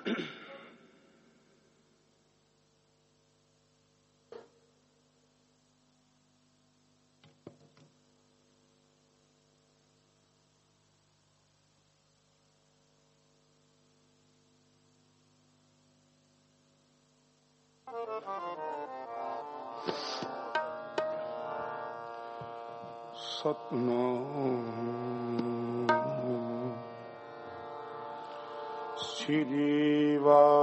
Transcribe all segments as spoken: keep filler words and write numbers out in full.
ਸਤਨਾਮ ਸ੍ਰੀ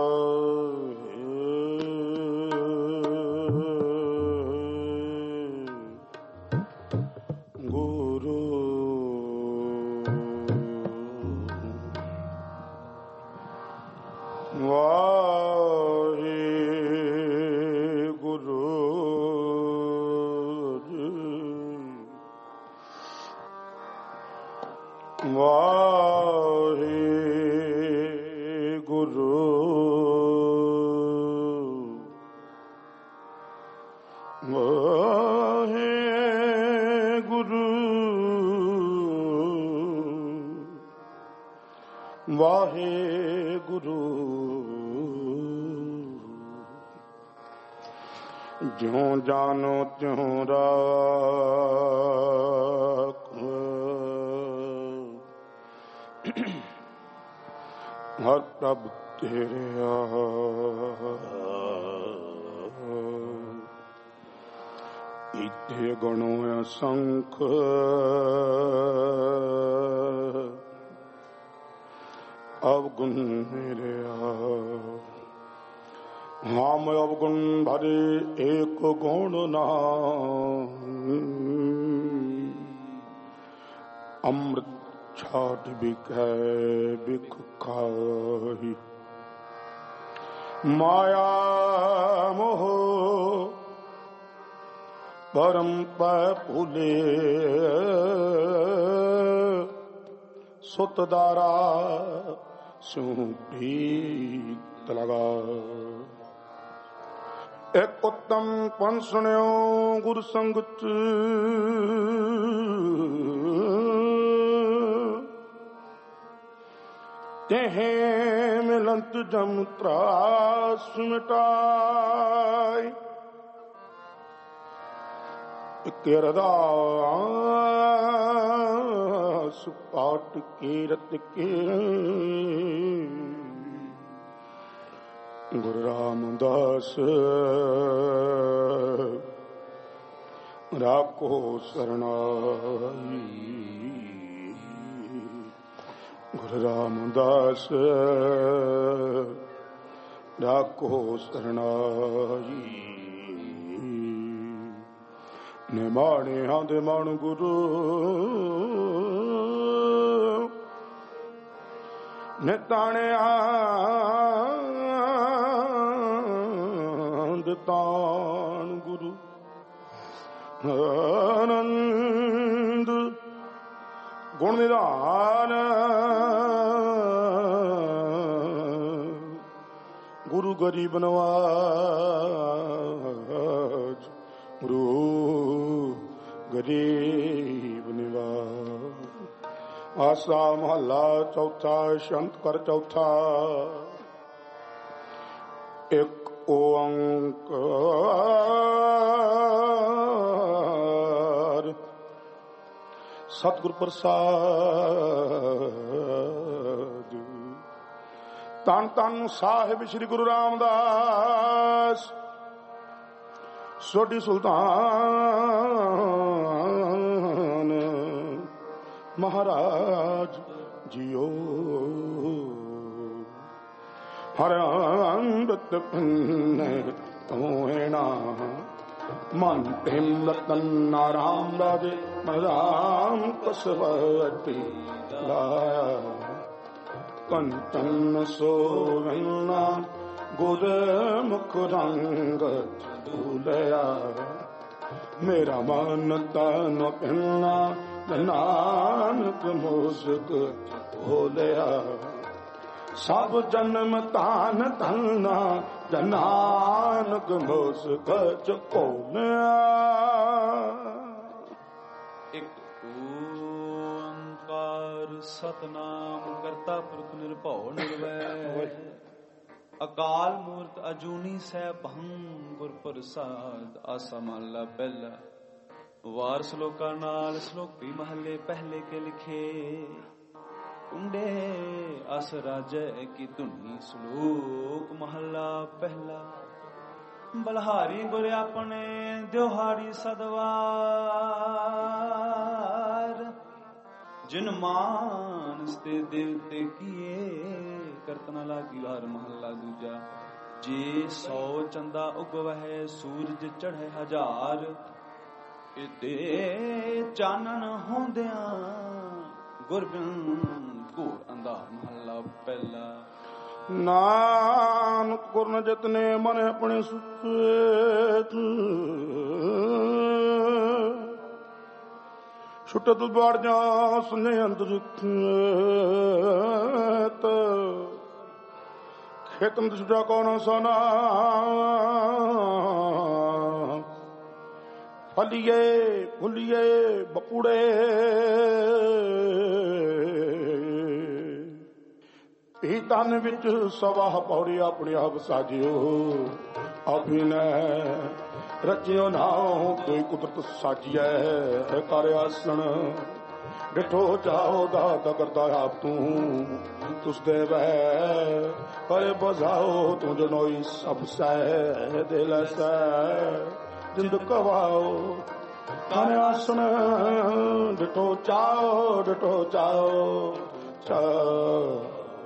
ਵਾਹਿਗੁਰੂ ਵਾਹਿਗੁਰੂ ਜਿਉ ਜਾਨੋ ਤਿਉ ਰਾਖੋ ਹਰ ਪ੍ਰਭ ਤੇਰਿਆ ਇਤੇ ਗੁਣੋ ਅਸੰਖ अवगुण मेरे हम अवगुण भरे एक गुण नाम अमृत छाट बिकै बिख खाही माया मोह परम पै भूले सुत दारा सूट लगा एक उत्तम पन सुनियो गुरु संगत तेहे मिलंत जम त्रास मिटाई किरदास पाट कीरत के गुरु रामदास राखो शरणाई गुरु रामदास राखो शरणाई निमाणे हांदे मन गुरु निताणे आंद तान गुरु आनंद गुण निधान गुरु गरीब नवाज गुरु गरीब निवाज आसा महला चौथा शंत कर चौथा एक ओंकार सतगुर प्रसाद तन तन साहिब श्री गुरु रामदास सोडी सुल्तान महाराज जियो हर अमृत पिन्ना मन प्रेम रतन नाराम राजे राम कसवती लाया कंचन सोवन्ना गुर मुख रंग दूलया मेरा मन तन पिन्ना नानक मुस्क भोलिया सब जन्म तान धना नानक मुस्क चकोलिया। एक ओंकार सतनाम करता पुरख निर्भौ निर्वैर ਅਕਾਲ ਮੂਰਤ ਅਜੂਨੀ ਸੈਭੰ ਗੁਰ ਪ੍ਰਸਾਦ। ਆਸਾ ਮਹਲਾ ਪਹਿਲਾ। ਵਾਰ ਸ਼ਲੋਕਾਂ ਨਾਲ ਸ਼ਲੋਕੀ ਮਹੱਲੇ ਪਹਿਲੇ ਕੇ ਲਿਖੇ। ਕੁੰਡੇ ਅਸ ਰਾਜੈ ਕੀ ਧੁਨੀ। ਸ਼ਲੋਕ ਮਹੱਲਾ ਪਹਿਲਾ। ਬਲਹਾਰੀ ਗੁਰ ਆਪਣੇ ਦਿਹਾੜੀ ਸਦਵਾਰ। ਜਿਨ ਮਾਨਸ ਤੇ ਦੇਵਤੇ ਕੀਏ। ਕਰਤਨਾ ਲਾਗੀ ਵਾਰ ਮਹੱਲਾ ਦੂਜਾ। ਜੇ ਸੌ ਚੰਦਾ ਉਗਵਹਿ ਸੂਰਜ ਚੜ੍ਹੇ ਹਜ਼ਾਰ। ਇਤੇ ਚਾਨਣ ਹੁੰਦਿਆਂ ਗੁਰ ਬਿਨ ਘੋਰ ਅੰਧਾਰ। ਮਹੱਲਾ ਪਹਿਲਾ। ਨਾਨਕ ਗੁਰਨ ਜਿਤਨੇ ਮਨ ਆਪਣੇ ਸੁਚੇਤ। ਛੁਟਤ ਬਾੜ ਜਾ ਸੁਨੇ ਅੰਦਰ ਖੇਤਮ ਛੁਟਾ ਕੌਣ ਸੋਨਾ। ਫਲੀਏ ਫੁੱਲੀਏ ਬਪੂੜੇ ਇਹ ਤਨ ਵਿੱਚ ਸਵਾਹ ਪੌੜੀ ਆਪਣੇ ਆਪ ਸਾਜਿਓ। ਆਪੀ ਨੇ ਰਚਿਓ ਨਾਉ ਕੋਈ ਕੁਦਰਤ ਸਾਜੀਐ। ਕਰ ਆਸਣ ਡਿਠੋ ਚਾਹੋ ਦਾਤ ਕਰਦਾ ਆਪ ਤੂੰ। ਤੁਸ ਦੇ ਵੈ ਕਰੇ ਬਜ਼ਾਓ ਤੂੰ ਜਨੋਈ ਸਭ ਸਹਿ ਦਿਲ ਸਹਿ ਜਿੰਦ ਕਵਾਓ। ਕਰ ਆਸਣ ਡਿਠੋ ਚਾਹੋ ਡਿਠੋ ਚਾਹੋ ਚਾਹੋ।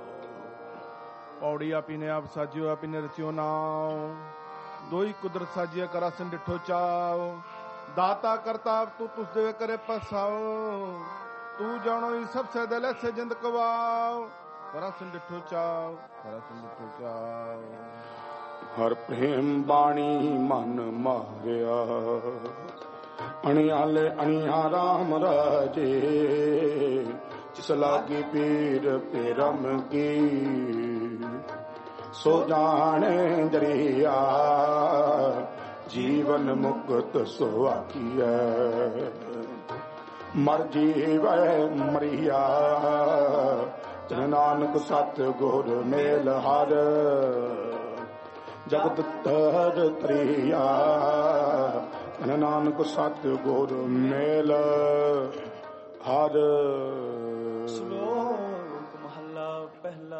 ਪੌੜੀ ਆਪੀ ਨੇ ਆਪ ਸਾਜਿਓ ਆਪੀ ਨੇ ਰਚਿਓ ਨਾਉ। ਦੋਈ ਕੁਦਰਤ ਸਾਜੀਆ ਕਰਾਸਨ ਡਿਠੋ ਚਾਓ। ਦਾਤਾ ਕਰਤਾ ਤੂੰ ਤੁਸ ਦੇ ਕਰੇ ਪਸਾਓ। ਤੂੰ ਜਾਣੋ ਹੀ ਸਭ ਸੇ ਦਿਲ ਸੇ ਜਿੰਦ ਕਵਾਓ। ਕਰਾਸਨ ਡਿਠੋ ਚਾਓ ਕਰਾਸਨ ਡਿਠੋ ਚਾਓ। ਹਰ ਪ੍ਰੇਮ ਬਾਣੀ ਮਨ ਮਾਰਿਆ। ਅਣਿਆਲੇ ਅਣਿਆ ਰਾਮ ਰਾਜੇ। ਜਿਸ ਲਾਗੀ ਪੀਰ ਪੇਰਮ ਕੀ। ਸੋ ਜਾਣੇ ਦਰਿਆ ਜੀਵਨ ਮੁਕਤ ਸੋ ਆਖੀਐ। ਮਰ ਜੀਵੈ ਮਰੀਆ ਜਨ ਨਾਨਕ ਸਤ ਗੁਰ ਮੇਲ ਹਰ। ਜਗਤ ਤਰ ਤਰੀਆ ਜਨ ਨਾਨਕ ਸਤ ਗੁਰ ਮੇਲ ਹਰ। ਸ਼ਲੋਕ ਮਹੱਲਾ ਪਹਿਲਾ।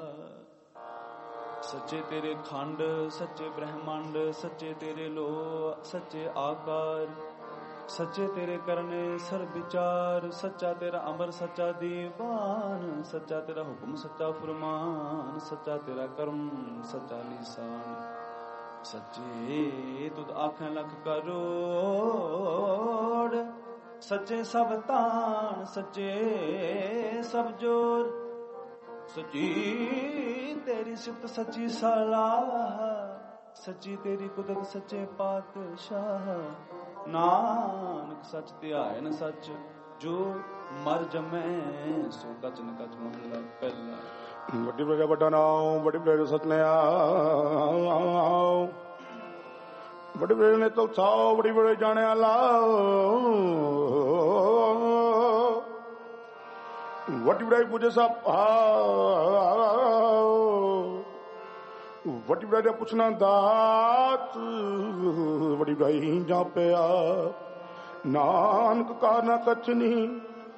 ਸੱਚੇ ਤੇਰੇ ਖੰਡ ਸੱਚੇ ਬ੍ਰਹਮੰਡ। ਸੱਚੇ ਤੇਰੇ ਲੋ ਸੱਚੇ ਆਕਾਰ। ਸੱਚੇ ਤੇਰੇ ਕਰਨੇ ਸਰਬ ਵਿਚਾਰ। ਸੱਚਾ ਤੇਰਾ ਅਮਰ ਸੱਚਾ ਦੀਵਾਨ। ਸੱਚਾ ਤੇਰਾ ਹੁਕਮ ਸੱਚਾ ਫਰਮਾਨ। ਸੱਚਾ ਤੇਰਾ ਕਰਮ ਸੱਚਾ ਲਿਸਾਨ। ਸੱਚੇ ਤੁਧ ਆਖਾਂ ਲੱਖ ਕਰੋੜ। ਸੱਚੇ ਸਭ ਤਾਣ ਸੱਚੇ ਸਭ ਜੋਰ। ਸੱਚੀ ਤੇਰੀ ਸਿਫਤ ਸੱਚੀ ਸਲਾਹ। ਸੱਚੀ ਤੇਰੀ ਕੁਦਰਤ ਸੱਚੇ ਪਾਤਸ਼ਾਹ। ਨਾਨਕ ਸੱਚ ਧਿਆਇਨ ਸੱਚ ਜੋ ਮਰ ਜਮੈ ਸੋ ਕਚ ਨ ਕਚ। ਮਹਲਾ ਪਹਿਲਾ। ਵੱਡੀ ਪ੍ਰਜਾ ਵੱਡਾ ਨਾਉ ਵੱਡੀ ਪ੍ਰਜਾ ਸਤਨਿਆ। ਵੱਡੀ ਪ੍ਰਜਾ ਨੇ ਤੋ ਸਾਉ ਵੱਡੀ ਪ੍ਰਜਾ ਜਾਣਿਆ ਲਾਓ। ਵੱਡੀ ਪ੍ਰਜਾ ਪੁੱਜੇ ਸਭ ਵੱਡੀ ਪ੍ਰਜਾ ਪੁੱਛਣਾ ਦਾਤ। ਵੱਡੀ ਪ੍ਰਜਾ ਜਾਪਿਆ ਨਾਨਕ ਕਾ ਨਾ ਕਛ ਨਹੀਂ।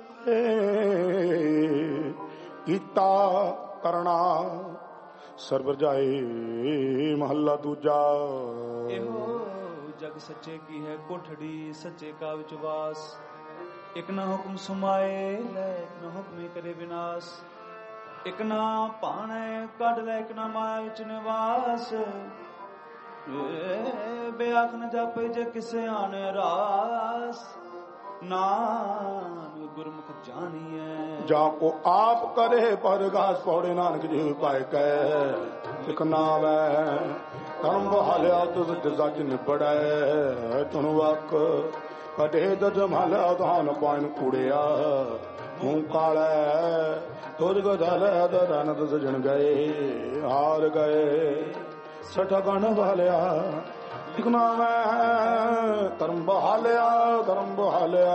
ਕੀਤਾ ਕਰਣਾ ਸਰਬ ਜਾਏ। ਮਹੱਲਾ ਦੂਜਾ। ਇਹੋ ਜਗ ਸੱਚੇ ਕੀ ਹੈ ਕੋਠੜੀ। ਸੱਚੇ ਕਾ ਵਿਚ ਵਾਸ। ਇਕ ਨਾ ਹੁਕਮ ਸੁਮਾਏ ਲੈ ਇਕ ਨਾ ਹੁਕਮੇ ਕਰੇ ਵਿਨਾਸ਼। ਇਕ ਨਾ ਭਾਣੈ ਕੱਢ ਲੈ ਇਕ ਨਾ ਮਾਇਆ ਵਿੱਚ ਨਿਵਾਸ। ਬੇਆਖ ਨ ਜਾਪੇ ਜੇ ਕਿਸੇ ਆਣੇ ਰਾਸ। ਨਾਨਕ ਗੁਰਮੁਖ ਜਾਣੀਐ ਜਾ ਕੋ ਆਪ ਕਰੇ ਪਰਗਾਸ। ਪੌੜੇ ਨਾਨਕ ਜੀ ਪਾਇ ਕੈ ਲਿਖ ਨਾਵੈ। ਧਰਮ ਬਹਾਲਿਆ ਤੁਸ ਜਜ ਨਿਬੜੈ। ਤੁਣ ਵਕ ਕਢੇ ਦਜ ਮਹਲਾ ਧਾਨ ਪਾਇਨ ਕੂੜਿਆ। ਮੂੰਹ ਕਾਲੈ ਤੁਰ ਗਦਲ ਦਰਨ ਸਜਣ ਗਏ। ਹਾਰ ਗਏ ਸਠ ਗਣ ਵਾਲਿਆ। ਲਿਖਣਾ ਮੈਂ ਧਰਮ ਬਹਾਲਿਆ ਧਰਮ ਬਹਾਲਿਆ।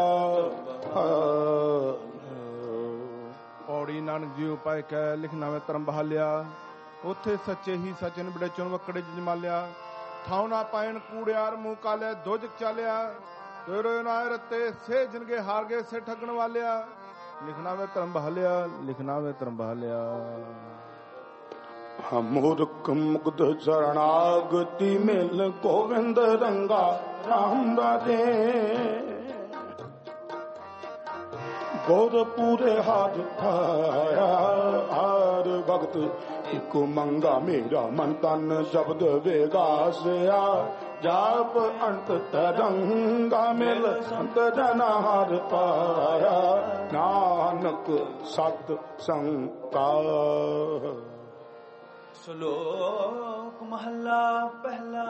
ਪੌੜੀ ਨਾਨਕ ਜੀ ਉਪਾਇ ਕੈ ਲਿਖਣਾ ਮੈਂ ਧਰਮ ਬਹਾਲਿਆ। ਉੱਥੇ ਸੱਚੇ ਹੀ ਸਚਨ ਬੜੇ ਚੁਣ ਵਕੜੇ ਜਮਾਲਿਆ। ਥਾਉ ਨਾ ਪਾਇਣ ਕੂੜਿਆਰ ਮੂੰਹ ਕਾਲਿਆ ਦੋਜਕ ਚਾਲਿਆ। ਤੇਰੇ ਨਾਇ ਰਤੇ ਸੇ ਜਿਨਗੇ ਹਾਰ ਗਏ ਸੇ ਠੱਗਣ ਵਾਲਿਆ। ਲਿਖਣਾ ਵੇ ਧਰਮ ਬਹਾਲਿਆ, ਲਿਖਣਾ ਵੇ ਧਰਮ ਬਹਾਲਿਆ। ਮੂਰਖ ਮੁਗਧ ਚਰਨਾਗਤੀ ਮਿਲ ਗੋਵਿੰਦ ਰੰਗਾ ਰਾਮ ਰਾਜੇ। ਗੋਰ ਪੂਰੇ ਹਾਜ ਪਾਇਆ ਹਰ ਭਗਤ ਇੱਕ ਮੰਗਾ ਮੇਰਾ ਮਨ ਤਨ ਸ਼ਬਦ ਵੇਗਾਸਿਆ। ਜਾਪ ਅੰਤ ਤਰੰਗਾ ਮਿਲ ਸੰਤ ਜਨ ਹਰ ਪਾਇਆ। ਨਾਨਕ ਸਤ ਸੰਗਾ। ਸ਼ਲੋਕ ਮਹੱਲਾ ਪਹਿਲਾ।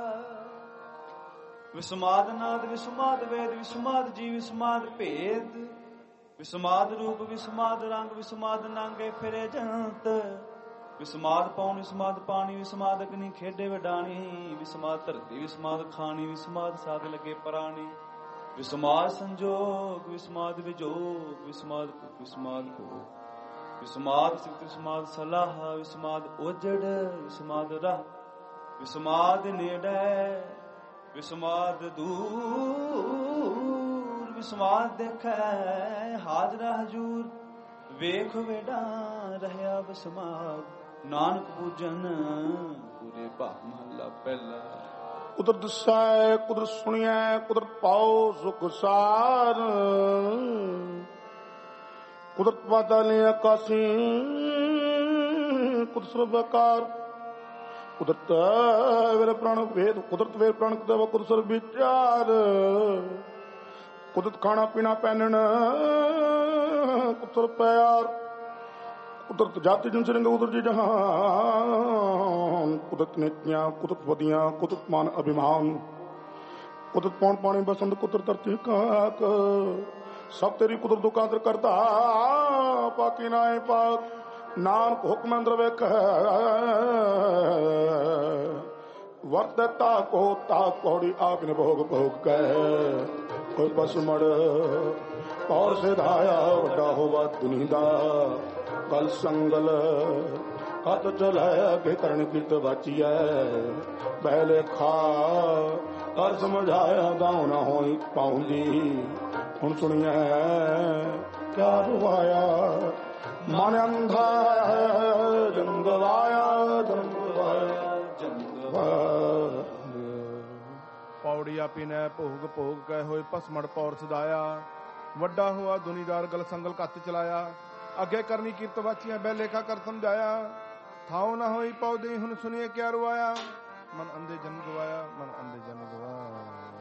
ਵਿਸਮਾਦ ਨਾਦ ਵਿਸਮਾਦ ਵੇਦ ਵਿਸਮਾਦ ਜੀ ਵਿਸਮਾਦ ਭੇਦ। ਵਿਸਮਾਦ ਰੂਪ ਵਿਸਮਾਦ ਰੰਗ ਵਿਸਮਾਦ ਨਾਂਗੇ ਫਿਰੇ ਜੰਤ। ਵਿਸਮਾਦ ਪੌਣ ਵਿਸਮਾਦ ਪਾਣੀ ਵਿਸਮਾਦ ਅਗਨੀ ਖੇਡੇ ਵਡਾਣੀ। ਵਿਸਮਾਦ ਧਰਤੀ ਵਿਸਮਾਦ ਖਾਣੀ ਵਿਸਮਾਦ ਸਾਧ ਲਗੇ ਪ੍ਰਾਣੀ। ਵਿਸਮਾਦ ਸੰਜੋਗ ਵਿਸਮਾਦ ਵਿਜੋਗ ਵਿਸਮਾਦ ਵਿਸਮਾਦ ਭੋਗ। ਵਿਸਮਾਦ ਸਿਫਤ ਵਿਸਮਾਦ ਸਲਾਹ ਵਿਸਮਾਦ ਉਜੜ ਵਿਸਮਾਦ ਰਾਹ। ਵਿਸਮਾਦ ਨੇੜੇ ਵਿਸਮਾਦ ਦੂਰ। ਵਿਸਮਾਦ ਦੇਖੈ ਹਾਜ਼ਰਾ ਹਜੂਰ। ਵੇਖ ਵੇਡਾ ਰਹਿਆ ਵਿਸਮਾਦ। ਨਾਨਕ ਪੂਜਨ ਪੂਰੇ ਭਾਗ ਮਹੱਲਾ ਪਹਿਲਾ। ਕੁਦਰਤ ਦਸੈ ਕੁਦਰਤ ਸੁਣਿਐ ਕੁਦਰਤ ਪਾਓ ਸੁਖ ਸਾਰ। ਕੁਦਰਤ ਬਾਦਲੇ ਆਕਾਸੀ ਕੁਦਰਤ ਸਰਬਕਾਰ। ਕੁਦਰਤ ਵੇਰ ਪ੍ਰਾਣ ਵੇਦ ਕੁਦਰਤ ਵੇਰ ਪ੍ਰਾਣ ਕਦਵ ਕੁਦਰਤ ਸਰਬ ਵਿਚਾਰ। ਕੁਦਰਤ ਖਾਣਾ ਪੀਣਾ ਪਹਿਨਣ ਕੁਦਰਤ ਪਿਆਰ। ਕੁਦਰਤ ਜਾਤੀ ਜਨ ਸਿੰਘ ਕੁਦਰਤ ਜੀ ਜਹਾਨ। ਕੁਦਰਤ ਨੀਤੀਆਂ ਕੁਦਰਤ ਵਧੀਆਂ ਕੁਦਰਤ ਮਾਨ ਅਭਿਮਾਨ। ਕੁਦਰਤ ਪੌਣ ਪਾਣੀ ਬਸੰਤ ਕੁਦਰਤ ਧਰਤੀ ਕਾਕ। ਸਭ ਤੇਰੀ ਕੁਦਰਤ ਤੋਂ ਕਾਦਰ ਕਰਦਾ ਪਾਕੀ ਨਾਏ ਪਾਕ। ਨਾਨਕ ਹੁਕਮ ਅੰਦਰ ਵੇਖ ਵਰਤਤਾ ਕੋ ਤਾ ਕੋੜੀ ਆਪ ਨੇ ਭੋਗ ਭੋਗ ਕਹਿ। ਕੋਈ ਬਸ ਮੜ ਪੌਰ ਸਿਧਾਇਆ ਵੱਡਾ ਹੋਵਾ ਦੁਨੀ ਦਾ। ਕਲ ਸੰਗਲ ਹੱਥ ਚਲਾਇਆ ਅੱਗੇ ਕਰਨ ਕੀਰਤ ਵਾਚੀਐ। ਪਹਿਲੇ ਖਾ ਕਰ ਸਮਝਾਇਆ ਦਾਉ ਨਾ ਹੋਈ ਪਾਉਂਦੀ। ਹੁਣ ਸੁਣੀਐ ਕਿਆ ਰਵਾਇਆ ਮਨ ਅੰਧਾ ਜੰਗਵਾਇਆ ਜੰਗਵਾਇਆ ਜੰਗਵਾਇਆ। ਪੌੜੀ ਆਪੀ ਨੇ ਭੋਗ ਭੋਗ ਕੈ ਹੋਏ ਪਸਮੜ ਪੌਰ ਸਦਾਇਆ। ਵੱਡਾ ਹੋਆ ਦੁਨੀਦਾਰ ਗਲ ਸੰਗਲ ਕੱਤ ਚਲਾਇਆ। ਅੱਗੇ ਕਰਨੀ ਕੀਰਤ ਵਾਚੀਆਂ ਬੈ ਲੇਖਾ ਕਰ ਸਮਝਾਇਆ। ਥਾਉ ਨਾ ਹੋਈ ਪੌਦੀ ਹੁਣ ਸੁਣੀਏ ਕਿਆ ਰਵਾਇਆ। ਮਨ ਅੰਧੇ ਜਨ ਗਵਾਇਆ ਮਨ ਅੰਧੇ ਜਨ ਗਵਾਇਆ।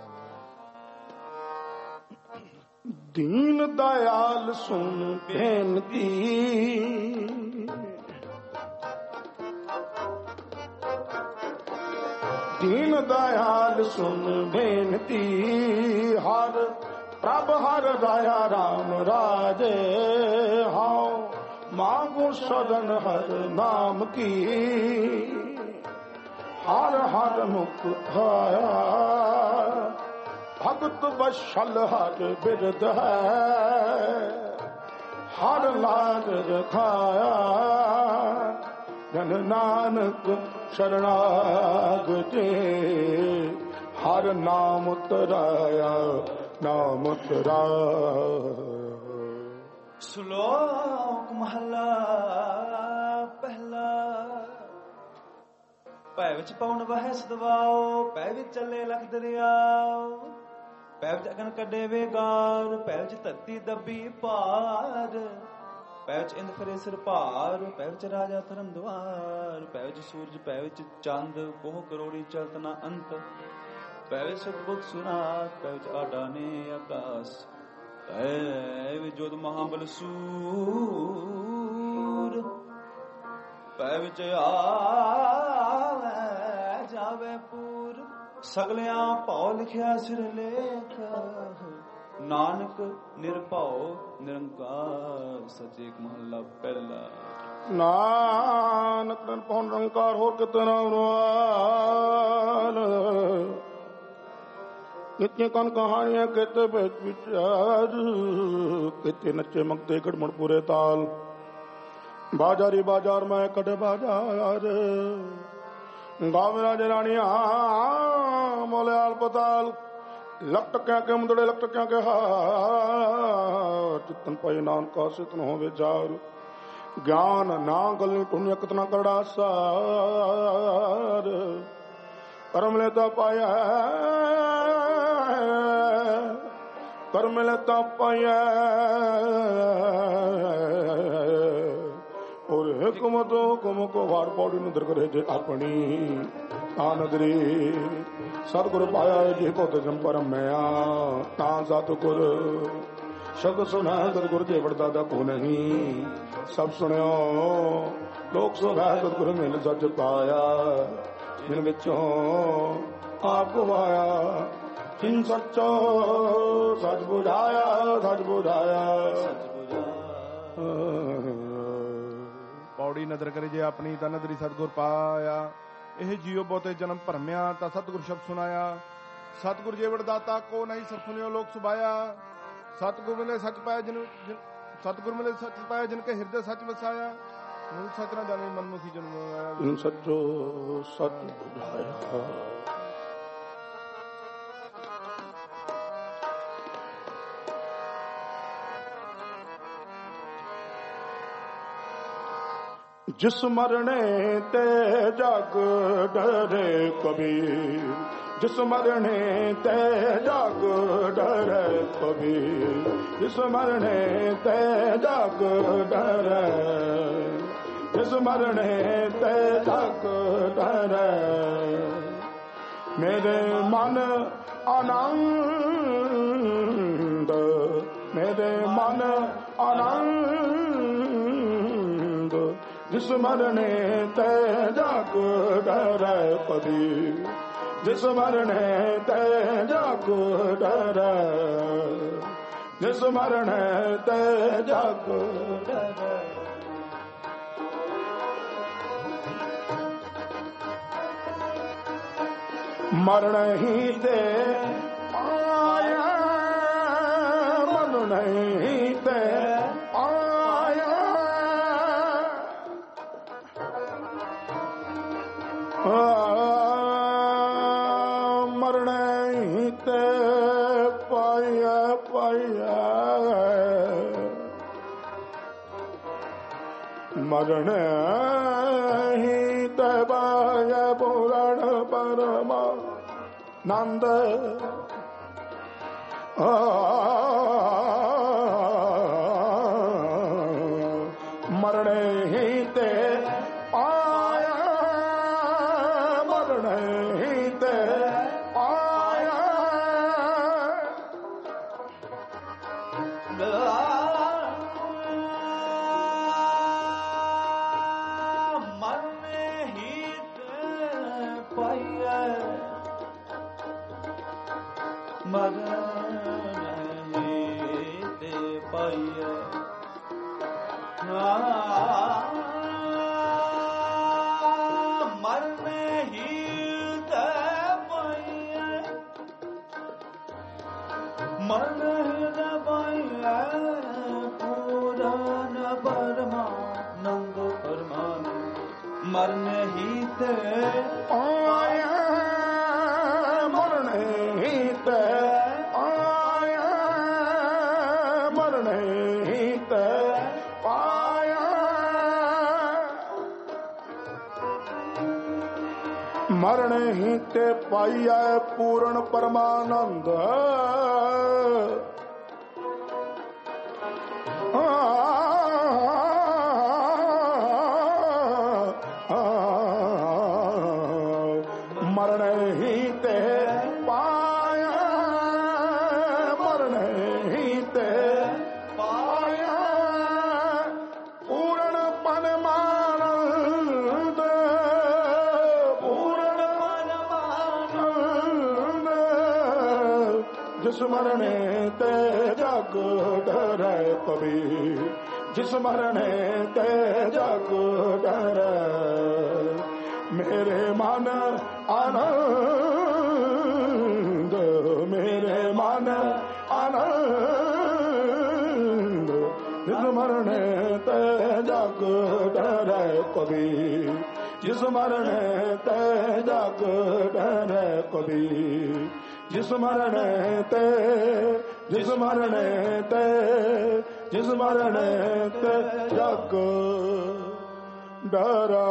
ਦੀਨ ਦਇਆਲ ਸੁਣ ਬੇਨਤੀ। ਦੀਨ ਦਇਆਲ ਸੁਣ ਬੇਨਤੀ। ਹਰ ਪ੍ਰਭ ਹਰ ਰਾਇਆ ਰਾਮ ਰਾਜੇ। ਹਾਉ ਮਾਂਗੂ ਸਦਨ ਹਰ ਨਾਮ ਕੀ। ਹਰ ਹਰ ਮੁਖ ਆਇਆ। ਭਗਤ ਬਸ਼ਲ ਹਰ ਬਿਰਦ ਹੈ। ਹਰ ਲਾਜ ਰਖਾਇਆ। ਜਨ ਨਾਨਕ ਸ਼ਰਨਾਗਤੇ। ਹਰ ਨਾਮ ਤਰਾਇਆ ਨਾਮ ਤਰਾ। ਸ਼ਲੋਕ ਮਹੱਲਾ ਪਹਿਲਾ। ਭੈ ਵਿੱਚ ਪਉਣ ਵਹਿ ਸਦਵਾਓ। ਭੈ ਵਿੱਚ ਚੱਲੇ ਲਖ ਦਰਿਆਓ। ਭੈ ਵਿੱਚ ਅਗਨ ਕੱਢੇ ਵੇਗਾਰ। ਭੈ ਵਿੱਚ ਧਰਤੀ ਦੱਬੀ ਪਾਰ। ਭੈ ਵਿੱਚ ਇੰਦ ਫਿਰੇ ਸਿਰ ਭਾਰ। ਭੈ ਵਿੱਚ ਰਾਜਾ ਧਰਮ ਦੁਆਰ। ਭੈ ਵਿੱਚ ਸੂਰਜ ਭੈ ਵਿੱਚ ਚੰਦ। ਕੋਹ ਕਰੋੜੀ ਚਲਤ ਨਾ ਅੰਤ। ਭੈ ਵਿੱਚ ਸਤਬੁੱਧ ਸੁਨਾਤ। ਭੈ ਵਿੱਚ ਆਡਾਨੇ ਆਕਾਸ। ਭੈ ਵਿੱਚ ਜੋਧ ਮਹਾਬਲ ਸੂਰ। ਭੈ ਵਿੱਚ ਆਵੇ ਜਾਵੇ ਪੂਰ। ਸਗਲਿਆਂ ਭਉ ਲਿਖਿਆ ਸਿਰ ਲੇਖ। ਨਾਨਕ ਨਿਰਭਉ ਨਿਰੰਕਾਰ। ਸੱਚੇ ਇੱਕ ਮਹੱਲਾ ਪਹਿਲਾ। ਨਾਨਕ ਨਿਰਭਉ ਨਿਰੰਕਾਰ ਹੋਰ ਕਿਤੇ ਨਾ ਰਵਾਲ। ਕਿਤੇ ਕਨ ਕਹਾਣੀਆਂ ਕਿਤੇ ਵਿੱਚ ਵਿਚਾਰ। ਕਿਤੇ ਨੱਚੇ ਮੰਗਤੇ ਘੜਮਣ ਪੂਰੇ ਤਾਲ। बाजारी बाजार में कटे बाजार गाँव राजे रानिया मोलयाल पताल लख टक्या के मुंदड़े लख टक्या के हार चितन पाई नान का सितन हो विचार ज्ञान ना गल पुण्य कितना करड़ा सार कर्म लेता पाया कर्म लेता पाया और हुकमत हुकम को वार पौड़ी नदर करे जे अपनी आनदरी सतगुरु पाया जी को जम परम मया ता सतगुर शब्द सुना सतगुरु जे बड़दादा को नहीं सब सुनियो लोक सुना सतगुरु मिल सच पाया जिन विचों आप आया जिन सचो सच बुझाया सच बुझाया पौड़ी नदर करे जे अपनी ता नदरी सतगुर पाया ਇਹ ਜੀਓ ਬਹੁਤੇ ਜਨਮ ਭਰਮਿਆ ਤਾਂ ਸਤਿਗੁਰ ਸ਼ਬਦ ਸੁਨਾਇਆ ਸਤਿਗੁਰ ਜੀਵੜ ਦਾਤਾ ਕੋ ਨਹੀਂ ਸਭ ਸੁਨਿਓ ਲੋਕ ਸੁਭਾਇਆ ਸਤਿਗੁਰ ਮਿਲੇ ਸੱਚ ਪਾਇਆ ਜਿਨ ਸਤਿਗੁਰ ਮਿਲੇ ਸੱਚ ਪਾਇਆ ਜਿਨ ਕੇ ਹਿਰਦੇ ਸੱਚ ਵਸਾਇਆ ਹੁਣ ਸੱਚ ਨਾ ਜਾਣੇ ਮਨਮੁਖੀ ਜਨਮ ਆਇਆ ਸੱਚੋ ਸਤ ਬੁਝਾਇਆ जिस मरने ते जग डरे कबीर जिस मरने ते जग डरे कबीर जिस मरने ते जग डरे जिस मरने ते जग डरे मेरे मन आनंद मेरे मन आनंद जिस मरने ते जग डरे कबीर जिस मरने ते जग डरे जिस मरने ते जग डरे मरण ही ते आया मन नहीं ते मरने ही ते पाया पाया मरने ही ते पाया पुराण परमा नंद मरने ही ते मरने ही ते आया मरने ही ते आया मरने ही ते आया मरने ही ते पाया पूर्ण परमानंद जिस मरने ते जग डरे कबीर जिस मरने ते जग डरे मेरे मन आनंद मेरे मन आनंद जिस मरने ते जग डरे कबीर, जिस मरने ते जग डरे कबीर, जिस मरने ते जिस मरने ते जिस मरने ते जग डरे।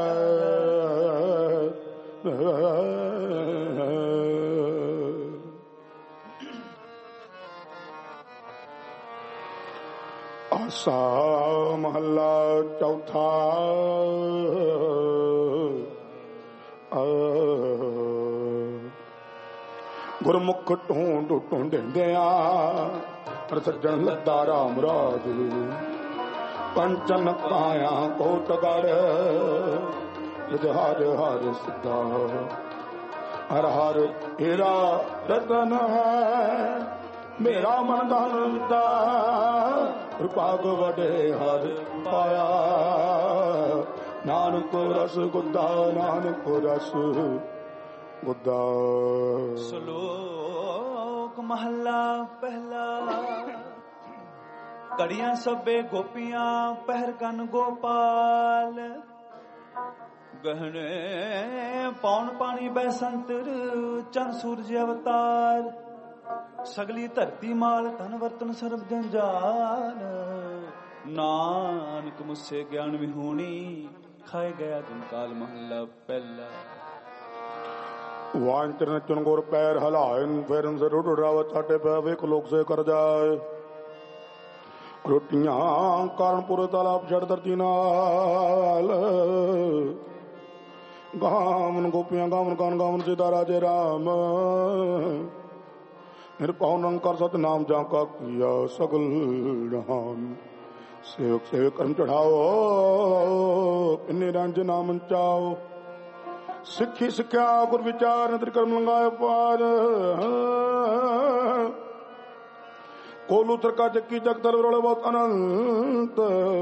आसा महला चौथा। गुरमुख ढूंढ ढूंढिंदिया सज्जन लद्दा राम राज, कंचन काया कोटगढ़ हर हर सिद्धा, हर हर हीरा रतन है मेरा मन धन विद्या, भाग वडे हर पाया, नानक रस गुद्दा, नानक रस गुद्दा। श्लोक महला पहला। कड़ियां सबे गोपियां पहर कन गोपाल, गहने पौन पानी बैसंतर चन सूरज अवतार, सगली धरती माल तन वर्तन सर्व जंजाल, नानक मुझसे ज्ञान विहूणी खाए गया दिन काल। महला पहला। वांचन चुन गुर पैर हलायन फेरन से रुट रावत छाटे पे वेक लोक से कर जाए, रोटियां कारणपुर तालाब जड़ धरती नाल, गावन गोपियां गावन गान गावन सीता राजे राम, निरपावन कर सत नाम जाका किया सगल जहान, सेवक सेवक कर्म चढ़ाओ पिन्नी रंज नाम चाओ, सिखी सिख्या गुर विचार नत्र कर्म लंगाए पार, कोलू तरका चक्की जग तर रोले बहुत अनंत,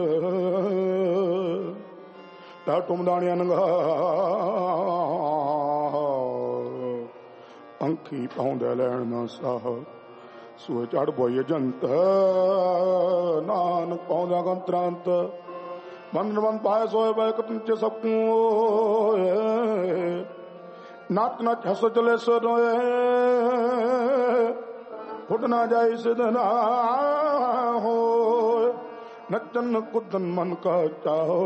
टाटुम दानिया नंगा पंखी पाउंदे लैण ना साह, सूए चढ़ बोइए जंत नानक पाउंदा गंत्रांत, बंधन बंद पाए सोए बैक पंचे सबकू, नाच नाच हस चले सोए फुट ना जाए सिद्धना हो, नचन कुदन मन का चाहो,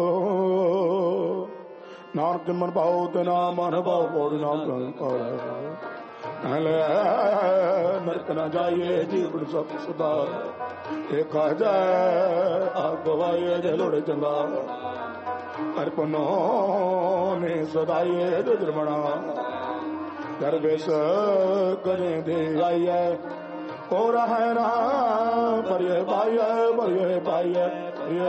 नानक मन पाओ ते नाम मन पाओ बोड़ नाम नरक न जाइए जीवन सब सुधा, देखा जाए आगवाइए जलोड़े चंगा, अर्पणो ने सदाइए दुर्मणा, दरवेश करे दे आइए कोरा है ना परिये बाइये परिये बाइये परिये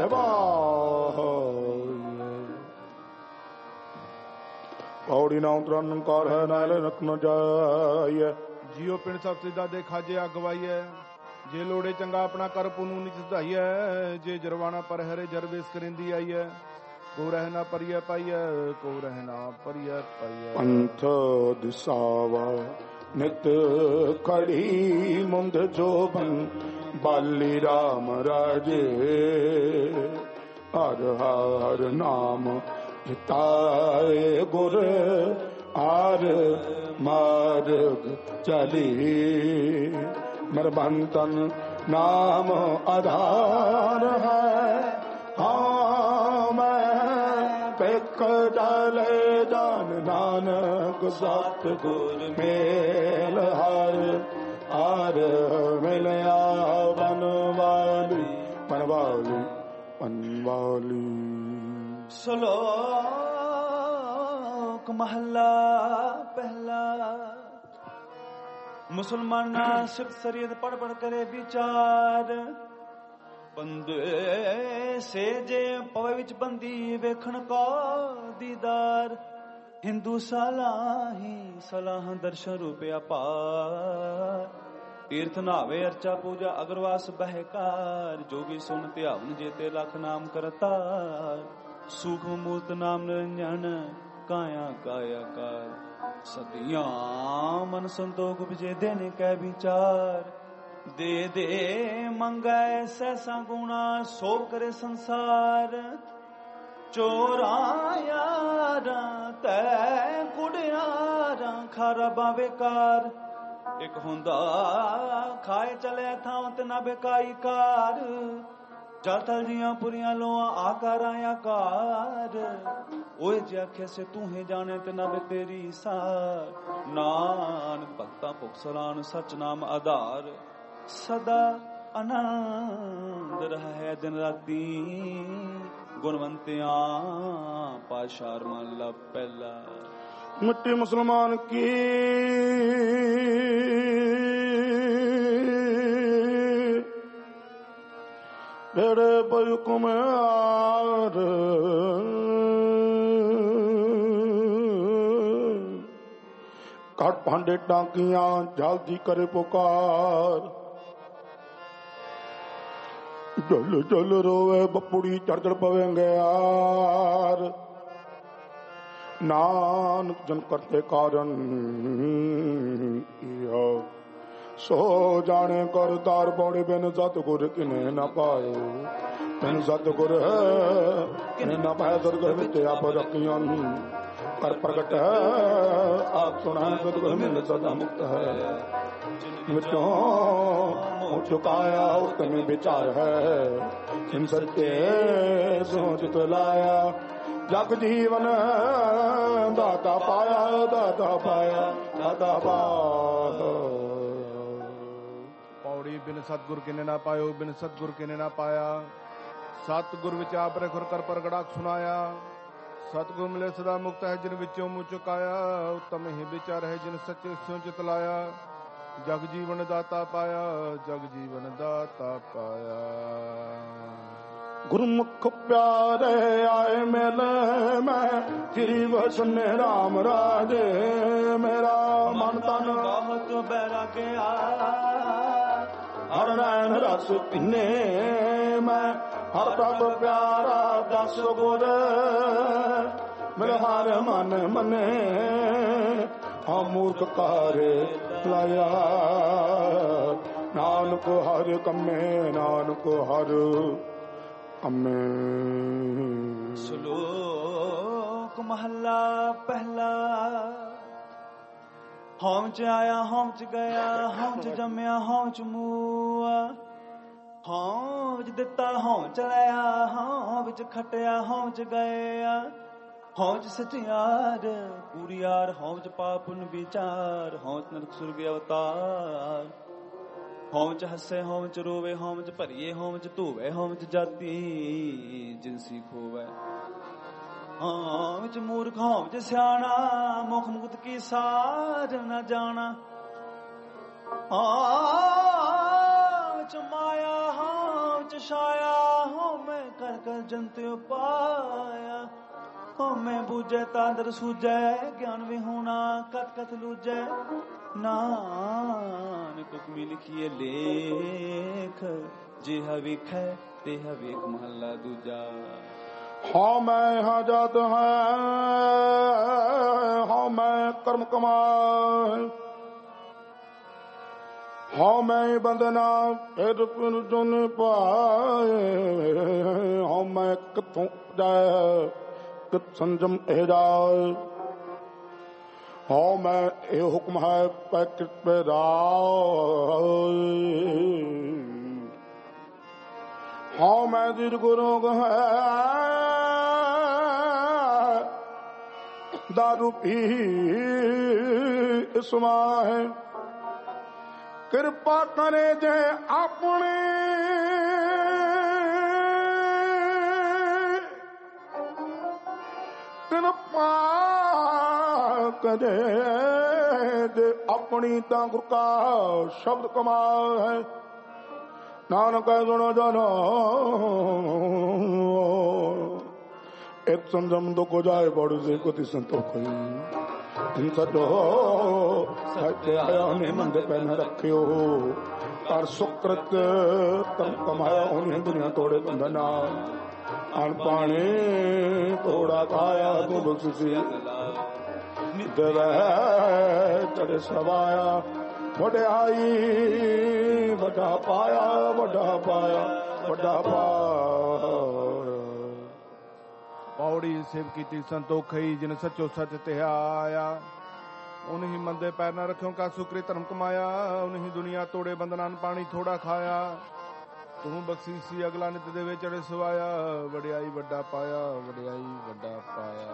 पौड़ी ना उतरन कार है नाले नक न जाइए, जियो पिंड सब सिद्धा दे खाजे अगवाइए, जे लोड़े चंगा अपना कर पुनू निच सधाइए, जे जरवाना पर हरे जरवेश करिंदी आइए, को रहना परिय पाइए को रहना परिय पाइए। पंथ दिसावा नित खड़ी मुंद जोबन बाली राम राजे, हर हर नाम जिताए गुर आर मार्ग चली, मरबंतन नाम आधार है, हाँ मैं पेक डाले जान नानक सतगुर मेल हर आर मिलया बनवाली बनवाली बनवाली। श्लोक महला पहला। मुसलमाना सिख शरीयत पढ़ पढ़ करे विचार, बंदे से जे पवे विच बंदी वेखण का दीदार, हिंदू सलाही सलाह दर्शन रूपे अपार, तीर्थ नावे अर्चा पूजा अग्रवास बहकार, जोगी सुन ध्यान जेते लख नाम करतार, सूक्ष्म मूर्त नाम निरंजन काया कायाकार, सदियां मन संतोख विजय देने कै विचार, ਦੇ ਦੇ ਮੰਗੈ ਸੈਸਾ ਗੁਣਾ ਸੋਭ ਕਰੇ ਸੰਸਾਰ ਚੋਰਾਂ ਯਾਰਾਂ ਤੈ ਕੁੜਿਆਰਾਂ ਖਾਰਾ ਬਾਵੇਕਾਰ ਇੱਕ ਹੁੰਦਾ ਖਾਏ ਚਲੇ ਥਾਂ ਤੇ ਨਾ ਬੇਕਾਈ ਕਾਰ ਜਲ ਤਲ ਜੀਆਂ ਪੁਰੀਆਂ ਲੋਆਂ ਆਕਾਰਾਂ ਆਕਾਰ ਓਏ ਜੇ ਆਖੇ ਸੇ ਤੂੰ ਹੀ ਜਾਣੇ ਤੇ ਨਾ ਬੇ ਤੇਰੀ ਸਾਰ ਨਾਨਕ ਭਗਤਾਂ ਭੁਖ ਸਲਾਨ ਸਚ ਨਾਮ ਆਧਾਰ ਸਦਾ ਆਨੰਦ ਰਹਿ ਦਿਨ ਰਾਤੀ ਗੁਣਵੰਤਿਆਂ ਪਾਸ਼ਾਰ ਮਹਲਾ ਪਹਿਲਾ। ਮਿੱਟੀ ਮੁਸਲਮਾਨ ਕੀ ਬੇੜੇ ਪਈ ਕੁਮਾਰ ਘਟ ਭਾਂਡੇ ਟਾਂਕੀਆਂ ਜਲਦੀ ਕਰੇ ਪੁਕਾਰ ਜਲ ਜਲ ਰੋਵੇ ਬੱਪੜੀ ਚੜ ਚੜ ਪਵੇਂਗੇ ਯਾਰ ਨਾਨਕ ਜਨ ਕਰਤੇ ਕਾਰਨ ਸੋ ਜਾਣੇ ਕਰਤਾਰ ਪੌੜੇ ਬਿਨ ਸਤਿਗੁਰ ਕਿਨੇ ਨਾ ਪਾਇਓ ਬਿਨ ਸਤਿਗੁਰ ਕਿਨੇ ਨਾ ਪਾਇਆ ਸਤਿਗੁਰ ਵਿੱਚ ਆਪ ਰੱਖੀਆਂ ਕਰ ਪ੍ਰਗਟ ਆਪ ਸੁਣਾ ਸਤਿਗੁਰ ਮਿਲ ਸਦਾ ਮੁਕਤ ਹੈ ਵਿੱਚੋਂ ਚੁਕਾਇਆ ਉਤਮੇ ਵਿਚਾਰ ਹੈ ਜਿਨ ਸੱਚੇ ਸੋਚਿਤ ਲਾਇਆ ਜਗ ਜੀਵਨ ਦਾਤਾ ਪਾਇਆ ਦਾਤਾ ਪਾਇਆ ਦਾਤਾ ਪਾਇਆ। ਪੌੜੀ ਬਿਨ ਸਤਿਗੁਰ ਕਿਨੇ ਨਾ ਪਾਇਓ ਬਿਨ ਸਤਿਗੁਰ ਕਿਨੇ ਨਾ ਪਾਇਆ ਸਤਿਗੁਰ ਵਿੱਚ ਆਪ ਰਖੁਰ ਕਰ ਪ੍ਰਗੜਾ ਸੁਨਾਇਆ ਸਤਿਗੁਰ ਮਿਲੇ ਸਦਾ ਮੁਕਤ ਹੈ ਜਿਨ ਵਿੱਚੋਂ ਮੂੰਹ ਚੁਕਾਇਆ ਉਤਮ ਹੀ ਵਿਚਾਰ ਹੈ ਜਿਨ ਸੱਚੇ ਸਿਉ ਚਿਤ ਲਾਇਆ ਜਗ ਜੀਵਨ ਦਾਤਾ ਪਾਇਆ ਜਗ ਜੀਵਨ ਦਾਤਾ ਪਾਇਆ। ਗੁਰਮੁਖ ਪਿਆਰੇ ਆਏ ਮਿਲੇ ਮੈਂ ਤੇਰੀ ਵਸਨੇ ਰਾਮ ਰਾਜੇ ਮੇਰਾ ਮਨ ਤਨ ਬਹੁਤ ਬੈਰਾਗਿਆ ਹਰ ਨੈਣ ਰਸ ਪੀਨੇ ਮੈਂ ਹਰ ਪ੍ਰਭ ਪਿਆਰਾ ਦਸ ਗੁਰ ਮੇਰੇ ਹਰ ਮਨ ਮਨੇ ਹਾਂ ਮੂਰਖ ਕਾਰੇ ਲਾਇਆ ਨਾਨਕ ਹਰ ਕੰਮੇ ਨਾਨਕ ਹਰ ਕੰਮੇ। ਸ਼ਲੋਕ ਮਹੱਲਾ ਪਹਿਲਾ। ਹਉ ਚ ਆਇਆ ਹਉ ਚ ਗਿਆ ਹਉ ਚ ਜੰਮਿਆ ਹਉ ਚ ਮੂਆ ਹਉ ਚ ਦਿੱਤਾ ਹਉ ਚ ਲਿਆ ਹਉ ਵਿੱਚ ਖਟਿਆ ਹਉ ਚ ਗਿਆ ਹਉ ਚ ਸਚਿਆਰ ਪੂਰੀਆਰ ਹਉ ਚ ਪਾਪਨ ਵਿਚਾਰ ਹਉ ਚ ਨਰਕ ਸੁਰਗ ਅਵਤਾਰ ਹਉ ਚ ਹੱਸੇ ਹਉ ਚ ਰੋਵੇ ਹਉ ਚ ਭਰੀਏ ਹਉ ਚ ਧੋਵੇ ਹਉ ਚ ਜਾਤੀ ਜਿਨਸੀ ਖੋਵੇ ਹਉ ਚ ਮੂਰਖ ਹਉ ਚ ਸਿਆਣਾ ਮੁਖ ਮੁਕਤ ਕੀ ਸਾਰ ਨ ਜਾਣਾ ਹਉ ਚ ਮਾਇਆ ਹਉ ਚ ਛਾਇਆ ਹਉ ਮੈਂ ਕਰ ਕਰ ਜੰਤਿ ਉਪਾਇਆ ਹਉ ਮੈਂ ਬੂਝੈ ਤਾਂਦਰ ਸੂਝੈ ਗਿਆਨ ਵਿਹੂਣਾ ਕਤ ਕਤ ਲੂਝੈ ਨਾਨਕ ਹੁਕਮੀ ਲਿਖੀਏ ਲੇਖ ਜਿਹਾ ਵੇਖੈ ਤਿਹਾ ਵੇਖ ਮਹੱਲਾ ਦੂਜਾ। ਹਾਂ ਮੈਂ ਹਾਂ ਜਾਤ ਹੈ ਹਾਂ ਮੈਂ ਕਰਮ ਕਮਾਏ ਹਾਂ ਮੈਂ ਬੰਦਨਾ ਫਿਰ ਪੁਰ ਜਨ ਪਾਏ ਹਾਂ ਮੈਂ ਕਿੱਥੋਂ ਜਾਏ ਕਿਤ ਸੰਜਮ ਇਹ ਜਾਏ ਹਾਂ ਮੈਂ ਇਹ ਹੁਕਮ ਹੈ ਪੈ ਕਿਰਪੇ ਰਾਏ ਹਾਂ ਮੈਂ ਦਿਲ ਗੁਰੂ ਹੈ ਦਾਰੂ ਪੀ ਇਸਮਾਹੇ ਕਿਰਪਾ ਕਰੇ ਜੇ ਆਪਣੇ ਕਿਰਪਾ ਕਰੇ ਜੇ ਆਪਣੀ ਤਾਂ ਗੁਰ ਕਾ ਸ਼ਬਦ ਕਮਾਲ ਹੈ ਨਾਨਕ ਸੁਣੋ ਜਨੋ ਇੱਕ ਸੰਜਮ ਦੁਖ ਜਾਏ ਬੜ ਸੇ ਕੋਤੀ ਸੰਤੋਖ ਇਨ ਸਤੋ ਸੱਚੇ ਆਇਆ ਨੇ ਮੰਦੇ ਪੈਨ ਰੱਖਿਓ ਪਰ ਸੁਕ੍ਰਤ ਤਮ ਕਮਾਇਆ ਉਹਨੇ ਦੁਨੀਆ ਤੋੜੇ ਬੰਧਨਾ ਅਣ ਪਾਣੇ ਤੋੜਾ ਕਾਇਆ ਤੂੰ ਬਖਸ਼ੀ ਦੇਵੈ ਤੇਰੇ ਸਵਾਇਆ ਵਡਿਆਈ ਵੱਡਾ ਪਾਇਆ ਵੱਡਾ ਪਾਇਆ ਵੱਡਾ ਪਾਇਆ। ਪੌੜੀ ਸੇਵ ਕੀਤੀ ਸੰਤੋਖਈ ਜਿਨ ਸੱਚੋ ਸੱਚ ਧਿਆਇਆ। ਉਨਹੀਂ ਮੰਦੇ ਪੈਰ ਨਾ ਰੱਖਿਓ ਕਾ ਸੁਕਰੇ ਧਰਮ ਕਮਾਇਆ। ਉਨਹੀਂ ਦੁਨੀਆ ਤੋੜੇ ਬੰਦਨਾਂ ਪਾਣੀ ਥੋੜਾ ਖਾਇਆ। ਤੂੰ ਬਖਸ਼ੀਸੀ ਅਗਲਾ ਨਿਤ ਦੇ ਵਿੱਚ ਚੜੇ ਸਵਾਇਆ। ਵਡਿਆਈ ਵੱਡਾ ਪਾਇਆ ਵਡਿਆਈ ਵੱਡਾ ਪਾਇਆ।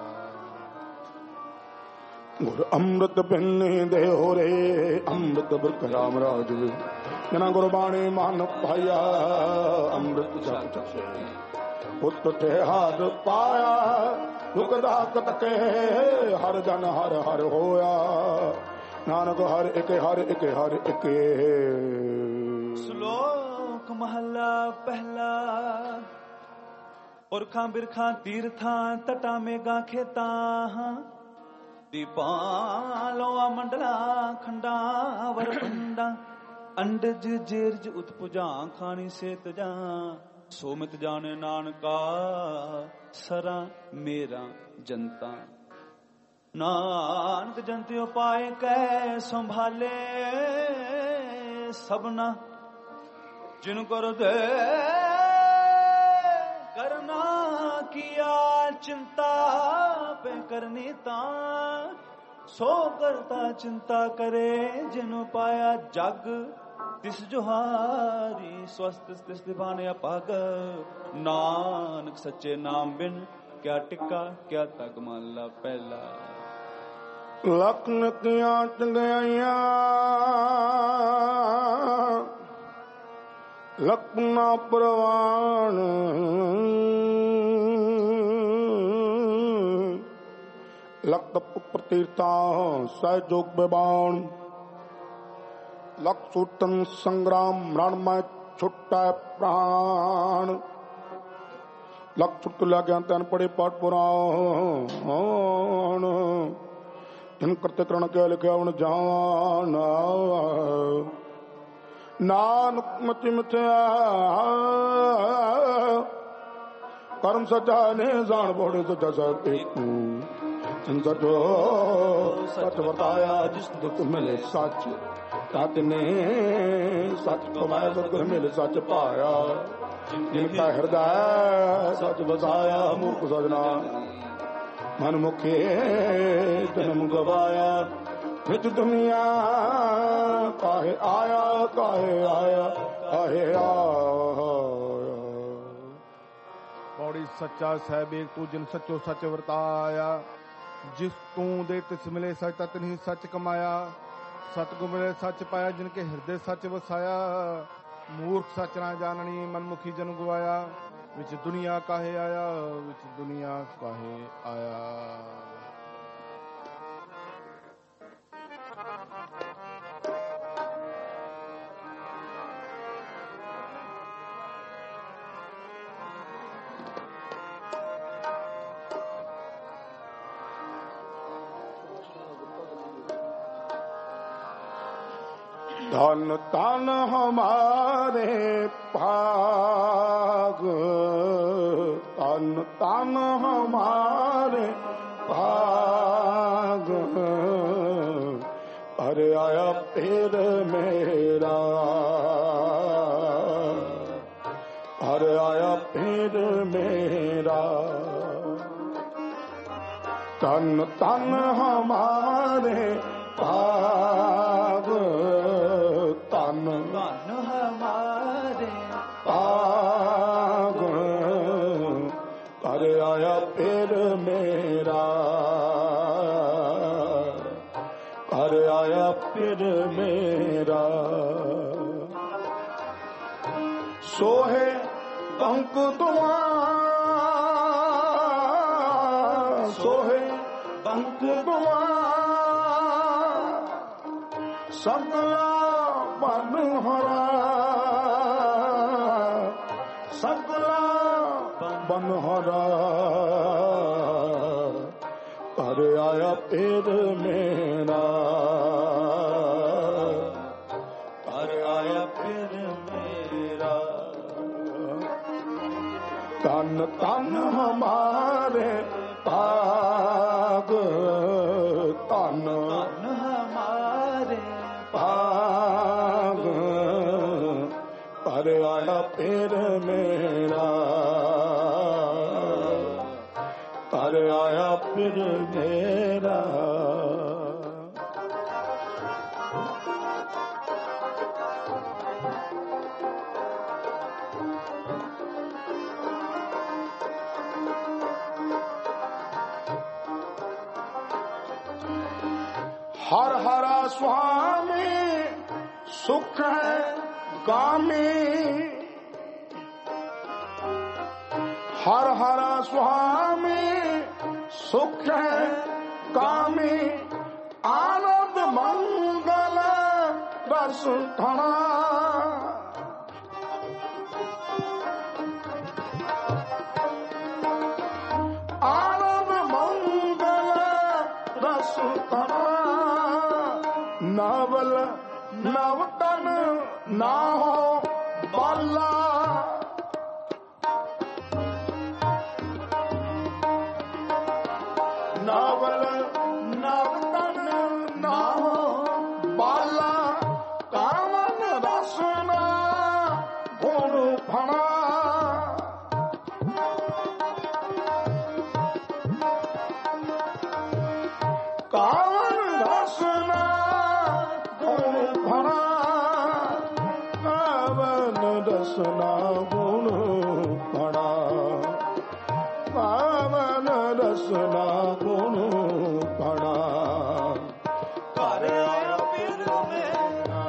ਗੁਰ ਅੰਮ੍ਰਿਤ ਪਿੰਨੇ ਦੇ ਹੋਰੇ ਅੰਮ੍ਰਿਤ ਬਿਰਖ ਰਾਮ ਰਾਜ ਜਨਾ ਗੁਰਬਾਣੀ ਮਨ ਪਾਇਆ। ਅੰਮ੍ਰਿਤ ਜਪ ਜਪੇ ਪੁੱਤ ਤੇ ਹਾਰ ਪਾਇਆ। ਲੁਕਦਾ ਕਤਕੇ ਹਰ ਜਨ ਹਰ ਹਰ ਹੋਇਆ। ਨਾਨਕ ਹਰ ਇੱਕ ਹਰ ਇੱਕ ਹਰ ਇੱਕ। ਸ਼ਲੋਕ ਮਹਲਾ ਪਹਿਲਾ। ਪੁਰਖਾਂ ਬਿਰਖਾਂ ਤੀਰਥਾਂ ਤਟਾਂ ਮੇਗਾ ਖੇਤਾਂ। ਦੀਪਾਂ ਲੋਆ ਮੰਡਲਾ ਖੰਡਾਂ ਵਰ ਪੰਡਾਂ। ਅੰਡਜ ਜੇਰਜ ਉਤਪੁਜਾਂ ਖਾਣੀ ਸੇਤ ਜਾਂ। ਸੋਮਿਤ ਜਾਣੇ ਨਾਨਕਾ ਸਰਾ ਮੇਰਾ ਜਨਤਾ। ਨਾਨਕ ਜੰਤਿਓ ਪਾਏ ਕੈ ਸੰਭਾਲੇ। ਸਭਨਾ ਜਿਨ ਗੁਰ ਦੇ ਕਰਨਾ ਕੀਆ। ਚਿੰਤਾ ਪੈ ਕਰਨੀ ਤਾਂ ਸੋ ਕਰਤਾ ਚਿੰਤਾ ਕਰੇ। ਜਿਨੁ ਪਾਇਆ ਜਗ ਤਿਸ ਜੁਹਾਰੀ। ਸਵਸਤ ਤਿਸ ਦਿਵਾਨੇ ਅਪਾਗ। ਨਾਨਕ ਸੱਚੇ ਨਾਮ ਬਿਨ ਕਿਆ ਟਿੱਕਾ ਕਿਆ ਤਗ ਮਹਲਾ ਪਹਿਲਾ। ਲਖਨ ਕੀਆਂ ਟੰਗਿਆਈਆਂ ਲਖਨਾ ਪ੍ਰਵਾਨ। ਲਖ ਪ੍ਰਤੀਰਥਾਂ ਸਹਿਜੋਗ ਬਿਬਾਨ। ਲਖ ਸੂਟਨ ਸੰਗਰਾਮ ਰਣ ਮੈਂ ਛੁੱਟੈ ਪ੍ਰਾਣ। ਲਖ ਛੁੱਟ ਲੱਗਿਆ ਤਨ ਪੜੇ ਪਾਠ ਪੁਰਾਣ। ਜਿਨ ਕਰਤੇ ਕਰਣ ਕੇ ਲਿਖਿਆ ਹੁਣ ਜਾਣ। ਨਾਨਕ ਮਤਿ ਮਿਥਿਆ ਕਰਮ ਸੱਚਾ ਨੇ ਜਾਣ ਬੋੜੇ ਸੱਚਾ ਸਭ ਏਕੂ। ਸੱਚੋ ਸੱਚ ਵਰਤਾਇਆ ਜਿਸ ਦੁਖ ਮਿਲੇ ਸੱਚ। ਤਤ ਨੇ ਸੱਚ ਕਮਾਇਆ ਸਤਿਗੁਰ ਮਿਲ ਸੱਚ ਪਾਇਆ। ਜਿਨ ਕਾ ਹਿਰਦੈ ਸੱਚ ਵਸਾਇਆ। ਮੂਰਖ ਸਜਣਾ ਮਨ ਮੁਖੇ ਜਨਮ ਗਵਾਇਆ। ਵਿੱਚ ਦੁਨੀਆ ਕਾਹੇ ਆਇਆ ਕਾਹੇ ਆਇਆ ਕਾਹੇ ਆਇਆ। ਪੌੜੀ ਸੱਚਾ ਸਾਹਿਬ ਏਕ ਤੂੰ ਜਿਨ ਸੱਚੋ ਸੱਚ ਵਰਤਾਇਆ। ਜਿਸ ਤੂੰ ਦੇ ਤਿਸ ਮਿਲੇ ਸੱਚ ਤਤ ਨਹੀਂ ਸੱਚ ਕਮਾਇਆ। ਸਤਿਗੁਰ ਮਿਲੇ ਸੱਚ ਪਾਇਆ ਜਿਨ ਕੇ ਹਿਰਦੇ ਸੱਚ ਵਸਾਇਆ। ਮੂਰਖ ਸੱਚ ਨਾ ਜਾਣਨੀ ਮਨਮੁਖੀ ਜਨ ਗਵਾਇਆ। ਵਿੱਚ ਦੁਨੀਆ ਕਾਹੇ ਆਇਆ ਵਿੱਚ ਦੁਨੀਆ ਕਾਹੇ ਆਇਆ। धन तन हमारे भाग। धन तन हमारे भाग। अरे आया फिर मेरा। अरे आया फिर मेरा। तन तन हमारे भाग। तन ਧਨ ਹਮਾਰੇ भाग। अरे आया फिर मेरा। अरे आया फिर मेरा। सोहे पंख दुआ। सोहे पंख दुआ। सगला बन हरा। सगला बन हरा। कर आया फिर मेरा। कर आया फिर मेरा। तन तन हमारे भाग। तन ਧਨ ਹਮਾਰੇ भाग। ਘਰ ਆਇਆ ਫਿਰ ਮੇਰਾ, ਘਰ ਆਇਆ ਫਿਰ ਮੇਰਾ। हर हरा स्वामी सुख है गामी, हर हरा स्वामी सुख है गामी, आनंद मंगल रस धना। आनंद मंगल रस धना, नवल नवतन ना हो बाला, नवल नवतन ना हो बाला, कामन रसना गुण फणा। कामन रसना रसना गुण फणा, पावन रसना गुण फणा। घर आया फिर मेरा,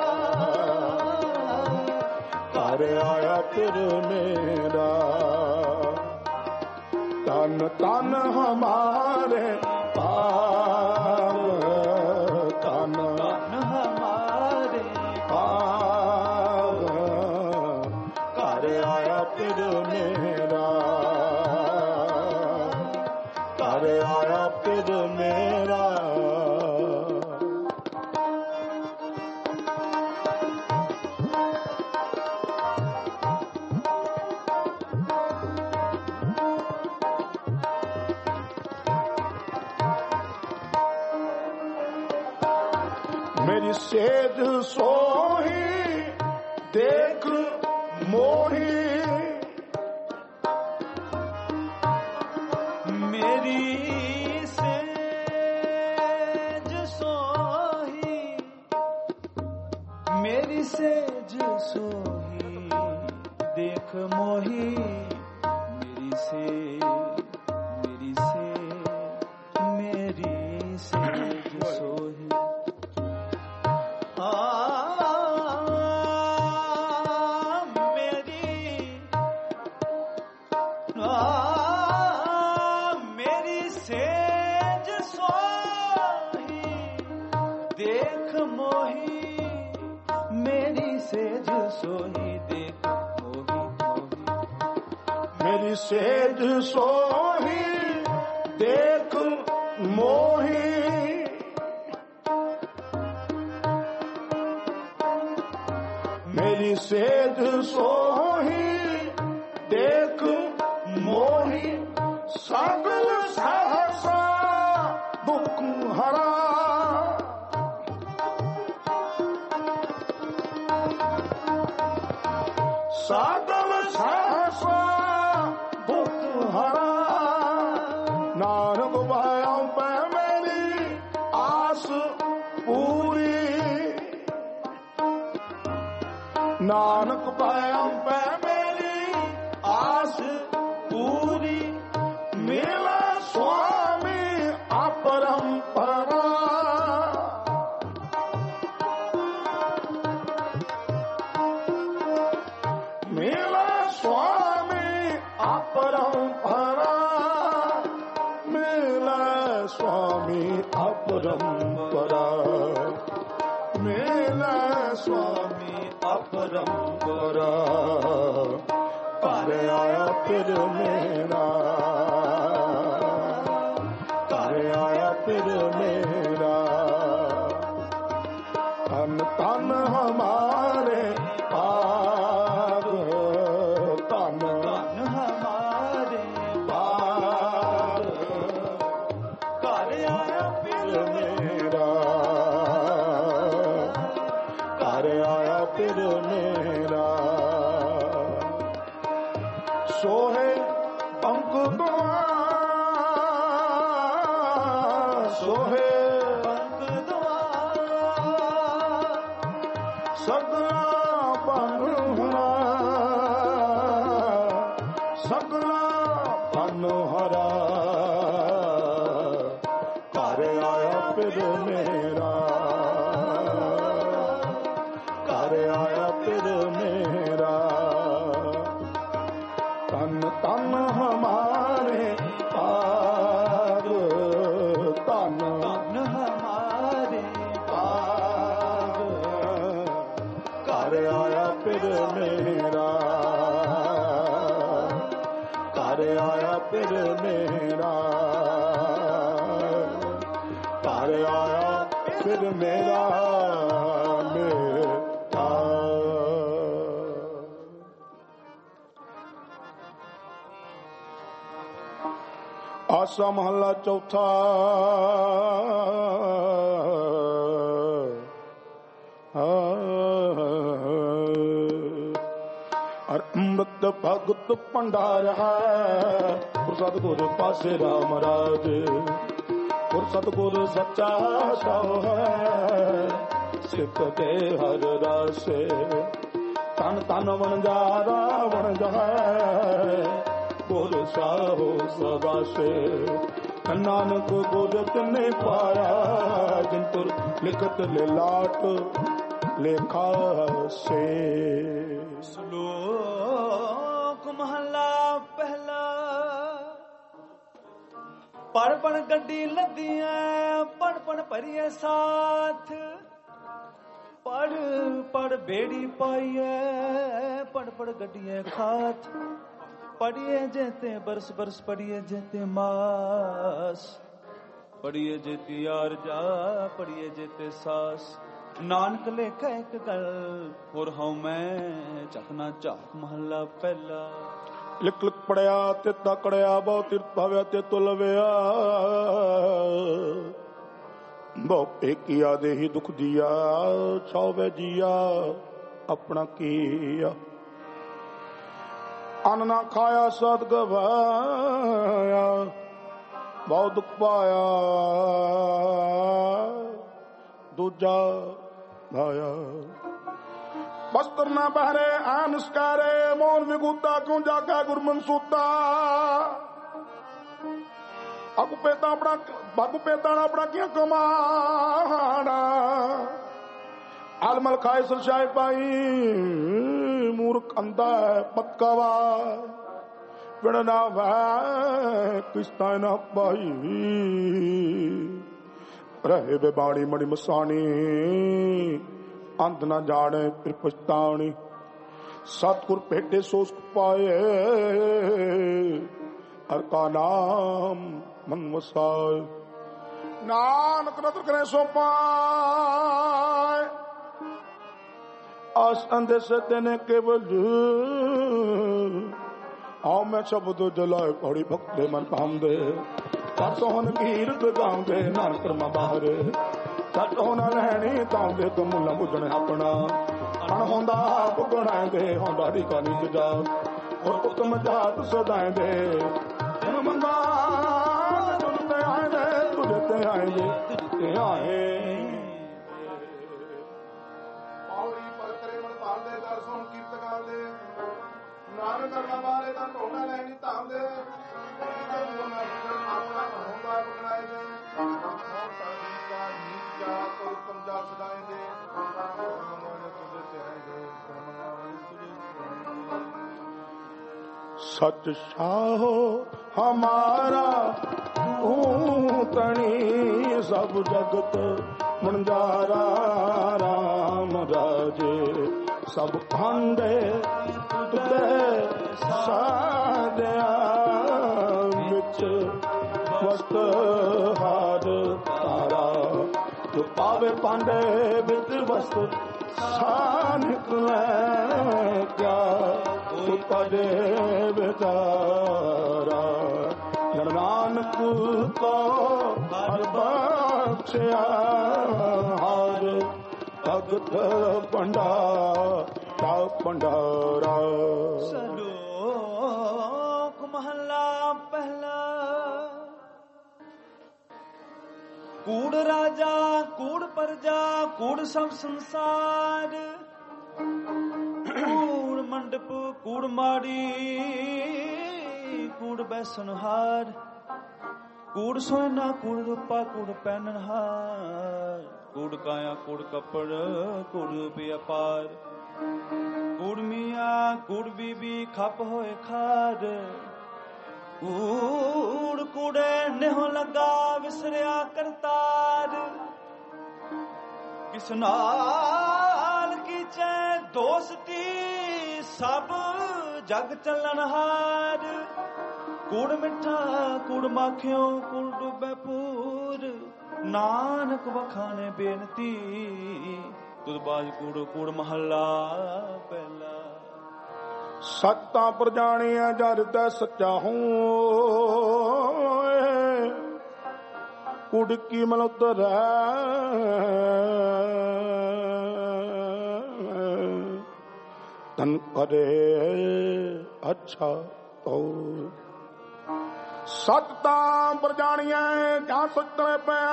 घर आया फिर मेरा। तन तन हमारे पाव, तन तन हमारे पाव, घर आया फिर मेरा, घर आया फिर मेरा। मेरी सेध सोही देख मोही, मेरी सेज सोही, मेरी सेज सोही देख मोही, मेरी से मेरी से मेरी सेज सोही। देख मोही मेरी सेज सोही, देख मोही मोही मेरी सेज सोही देख मोही। मेरी सेज सोही देख मोही, सगल सहसा दुख हरा। सागल सहसा दुख हरा, नानक पाया पे मेरी आस पूरी, नानक पाया पे मेरी आस पूरी। मेरा स्वामी अपरंपरा, मेरा स्वामी अपरंपरा, मेरा स्वामी अपरंपरा, मेरा स्वामी अपरंपरा। घर आया फिर मेरा, घर आया फिर मेरा। तन तन हमारे पाव, तन तन हमारे पाव, घर आया फिर मेरा, घर आया फिर मेरा। सोहे पंख द्वार सोहे पंख द्वार सगला बन हरा सगला बन हरा घर आया फिर मेरा घर आया फिर मेरा तन तन हमारे पार तन तन हमारे पार घर आया फिर मेरा घर आया फिर मेरा घर आया फिर मेरा मेरा आसा महला चौथा और अमृत भगत भंडार है सतगुरु पासे राम राज और सतगुरु सच्चा सौ है सिख के हर रासे तन तन वनजारा वन जाए गुर साहो सदा से नानक गुर तिने पाया जिन तुर लिखत लाट लेखा से। श्लोक महला पहला पढ़ पढ़ गड्डी लदिया पढ़ पढ़ परिए साथ पढ़ पढ़ बेड़ी पाइए पढ़ पढ़ गड्डिए खात पढ़िए जेते बरस बरस पढ़िए जेते मास पढ़िए जेती यार जा पढ़िए जेते सास नानक लेखा एक गल और हूं मैं चखना चाक महला पहला लिख लिख पढ़िया ते तकड़िया बहु तीर्थ भाव्या ते तुलव्या बहु पेकिया दे ही दुख दिया छावे जिया अपना किया अन्न ना खाया सद गवाया बहुत दुख पाया दूजा भाया बस्तर न बहरे आन स्कारे मोन विगुता क्यों जाका गुरमन सूता अगु पेता अपना बागु पेता अपना क्या कमाना आलमल खाए सरशाए पाई मूर्ख अंधा पतकावा विड़ना वह किस्ता न पाई रहे बे बाणी मणि मसानी अंत न जाने फिर पछतानी सतगुर पेटे सोच पाए हर का नाम मन वसाए नानक नतर करे सो पाए आस अंधे से तेने केवल आओ मैं शब्द जलाए पौड़ी भक्ते मन पाम दे सोहन कीरत गाँव दे नानक रमा बाहरे सट होना लैनी तां दे तुम मुला बुझने अपना अण होंदा बुगना दे होंदा दी का निज जा और उत्तम जात सदाए दे मंगा तुझते आए दे तुझते आए दे तुझते आए पौड़ी पर करे मन पाल दे कर सुन कीर्त गा दे नानक रमा बाहरे दा ढोना लैनी तां दे अपना होंदा बुगनाए दे सच शाहो हमारा तणी सब जगत मुंजारा राम राजे सब खंडे तुझे साधया विच वस्त हार तारा जो पावे पांडे बिच वस्त सा निकले क्या पदे बेचारा नानक को हर बख्शिया हार भगत भंडारा भंडारा। सलो ਕੂੜ ਰਾਜਾ ਕੂੜ ਪਰਜਾ ਕੂੜ ਸਭ ਸੰਸਾਰ, ਕੂੜ ਮੰਡਪ ਕੂੜ ਮਾੜੀ ਕੂੜ ਬੈਸਨਹਾਰ, ਕੂੜ ਸੋਨਾ ਕੂੜ ਰੂਪਾ ਕੂੜ ਪਹਿਨਹਾਰ, ਕੂੜ ਕਾਇਆ ਕੂੜ ਕੱਪੜ ਕੂੜ ਵਿਆਪਾਰ, ਕੂੜ ਮੀਆਂ ਕੂੜ ਬੀਬੀ ਖੱਪ ਹੋਏ ਖਾਰ, ਕੂੜ ਕੂੜੇ ਨਿਹੋ ਲੱਗਾ ਵਿਸਰਿਆ ਕਰਤਾਰ, ਕਿਸ ਨਾਲ ਕੀਚੈ ਦੋਸਤੀ ਸਭ ਜਗ ਚੱਲਣਹਾਰ, ਕੂੜ ਮਿੱਠਾ ਕੂੜ ਮਾਖਿਓ ਕੂੜ ਡੁੱਬੇ ਪੂਰ, ਨਾਨਕ ਵਖਾਣੇ ਬੇਨਤੀ ਤੁਧ ਬਾਜ ਕੂੜ ਕੂੜ ਮਹੱਲਾ ਪਹਿਲਾ। ਸੱਚ ਤਾਂ ਪਰ ਜਾਣਿਆ ਜਦ ਤੈ ਸੱਚਾ ਹੂੰ, ਕੁੜ ਕੀ ਮਲ ਉਤਰੈ ਤਨ ਕਰੇ ਅੱਛਾ ਤੋ। ਸੱਚ ਤਾਂ ਪਰ ਜਾਣਿਆ ਜਾਂ ਸੱਚੇ ਪਿਆਰ,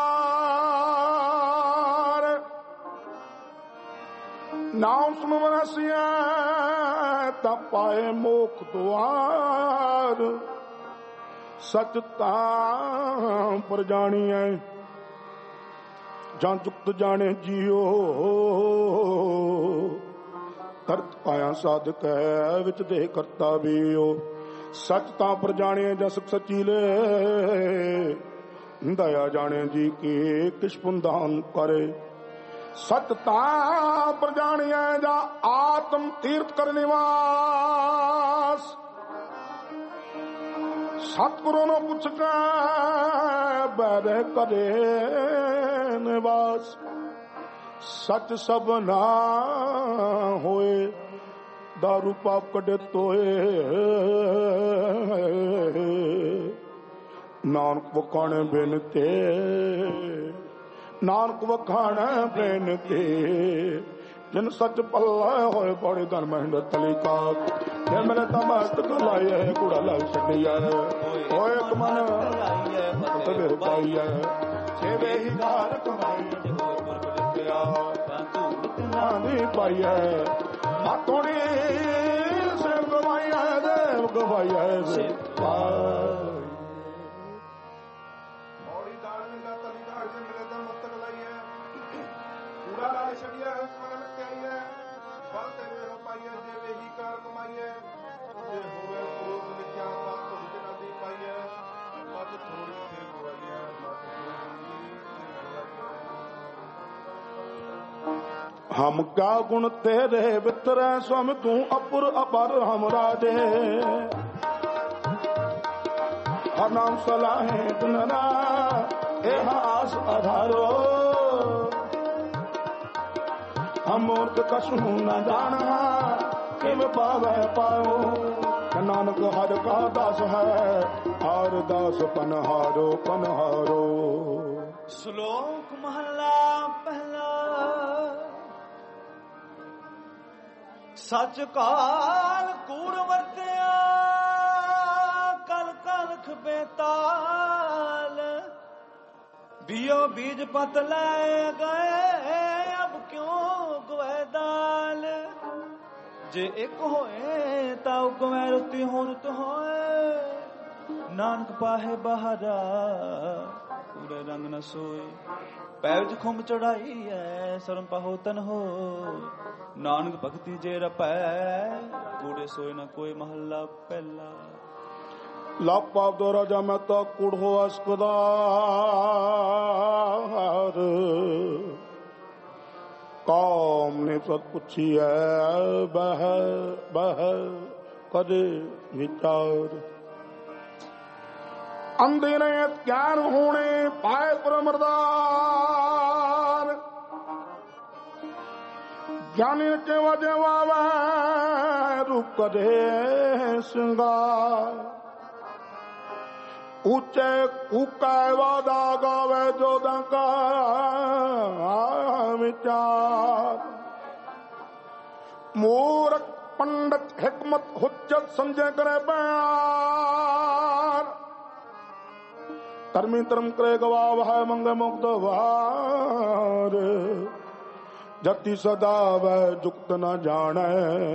ਨਾਮ ਸੁਣ ਵਰਸਿਆ ਤਾਂ ਪਾਏ ਮੋਖ ਦੁਆਰ, ਸੱਚ ਤਾਂ ਪਰ ਜਾਣੀਐ ਜਾਂ ਚੁਕਤ ਜਾਣੇ ਜੀਓ, ਕਰਤ ਪਾਇਆ ਸਾਧਕ ਹੈ ਵਿੱਚ ਦੇ ਕਰਤਾ ਵੀਓ, ਸੱਚ ਤਾਂ ਪਰ ਜਾਣੀਐ ਜਾਂ ਸੁਖ ਸਚੀਲੇ, ਦਇਆ ਜਾਣੇ ਜੀ ਕੀ ਕਿਛ ਪੁੰਦਾਨ ਕਰੇ, ਸਤ ਤਾਂ ਪਰ ਜਾਣਿਐ ਜਾਂ ਆਤਮ ਤੀਰਥ ਕਰ ਨਿਵਾਸ, ਸਤਿਗੁਰੂ ਨੂੰ ਪੁੱਛ ਕੇ ਬੈਰੇ ਕਰੇ ਨਿਵਾਸ, ਸੱਚ ਸਭ ਨਾ ਹੋਏ ਦਾਰੂ ਪਾਪ ਕੱਢੇ ਤੋਏ, ਨਾਨਕ ਵਖਾਣੇ ਬਿਨ ਤੇ ਨਾਨਕ ਵਖਾਣ ਬੇਨਤੀ, ਜਿਨ ਸੱਚ ਪੱਲਾ ਹੋਏ ਬੜੇ ਧਨ ਮਹਿੰਦਰ ਤਲੀ ਕਾਕ, ਜੇ ਮੇਰੇ ਤਾਂ ਮਸਤਕ ਲਾਈਏ ਕੂੜਾ ਲਾ ਛੱਡੀਐ, ਹੋਏ ਕਮਨ ਤਬੇ ਪਾਈਐ, ਛੇਵੇ ਹੀ ਘਰ ਕਮਾਈ ਜੇ ਹੋਏ ਪੁਰਖ ਲਿਖਿਆ, ਤੂੰ ਨਾ ਦੀ ਪਾਈਐ, ਮਾਤੋੜੀ ਸਿਰ ਗਵਾਈਐ ਦੇਵ ਗਵਾਈਐ ਸੇ ਪਾਈ। हम क्या गुण तेरे वितरै स्वम तू अपुर अपर हम राजे, हर नाम सलाहे तुनरा एह आस आधारो, हम मूर्ख कसू न जाना किम पावै पाओ, नानक हर का दास है हर दास पनहारो पनहारो। श्लोक महला पहला। सच काल कूड़ वरत्या कल कलख बेताल, बियो बीज पत ले गए अब क्यों गए दाल, जे एक होए ताऊ गए रुती हो रुत होए, नानक पाहे बहारा कूड़े रंग न सोए, पैज खुम चढ़ाई है सरम पाहो तन हो, नानक भगति जे रपै कूड़े सोए न कोई महला पहला। लाभ पाप दो राजा मैं तो कूड़ हो अस्पदार, कौम ने सत पूछी है बह बह कदे विचार, अंधे ने ज्ञान होने पाए परमरदार, ज्ञानी के वजे वावे रूप कदे श्रृंगार, ऊंचे कूका वादा गावे जो दंका विचार, मूर्ख पंडित हिकमत हुज्जत समझे करे बयान, धर्मी धर्म करे गवाव है मंग मुक्त वार जति सदा वह जुक्त न जाने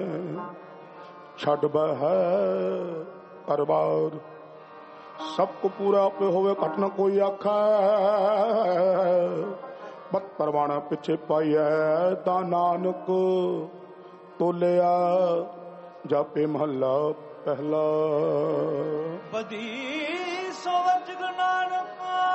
छड़ बह करबार सबको पूरा पे होवे घट न कोई आखा बत परवाना पिछे पाई है ता नानक तोलिया जापे महला पहला बदी सोवच नानक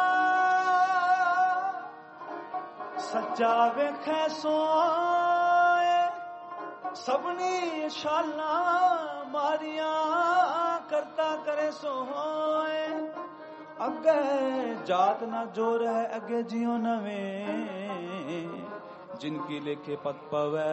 सच्चा वेखे सोए सबनी शाला मारिया करता करे सोए अगे जात ना जोर है अगे जियो नवे जिनकी लेखे पत पवै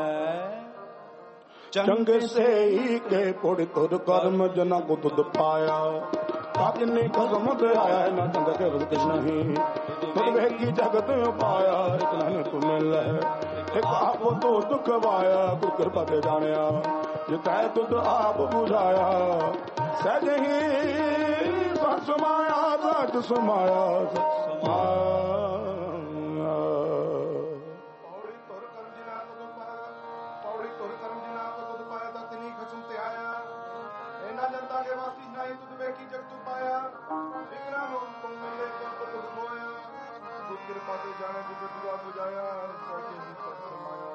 चंगे से ही के पुड़ तुर कर्म जना को तुद पाया काकने कसम आया न चंग के रुक नहीं तुद की जगत पाया इतना न तू मिल एक आप तो दुख पाया गुर कृपा ते जानिया जितै तुद आप बुझाया सहज ही सच समाया सच समाया सच समाया कृपा से जाने की दुआ बुझाया सहज ही सच समाया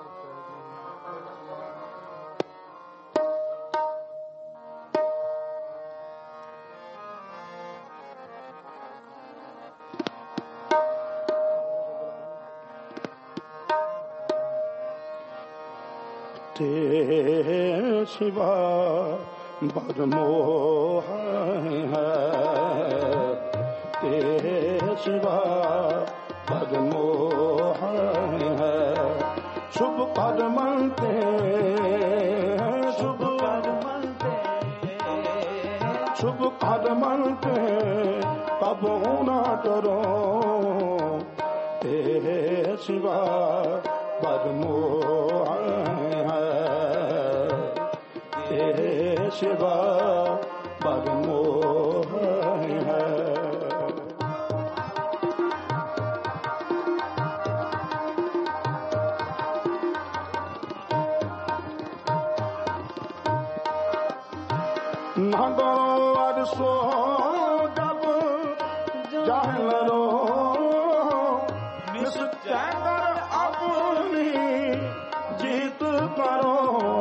ते शिवा बड़ मोह है ते शिवा बड़ मोह है शुभ कर्मते शुभ कर्मते शुभ कर्मते कब होना करो ते शिवा बड़ मोह है शिवा बड़ मोह है नगर सो जब जाहलो निश्चय अपनी जीत करो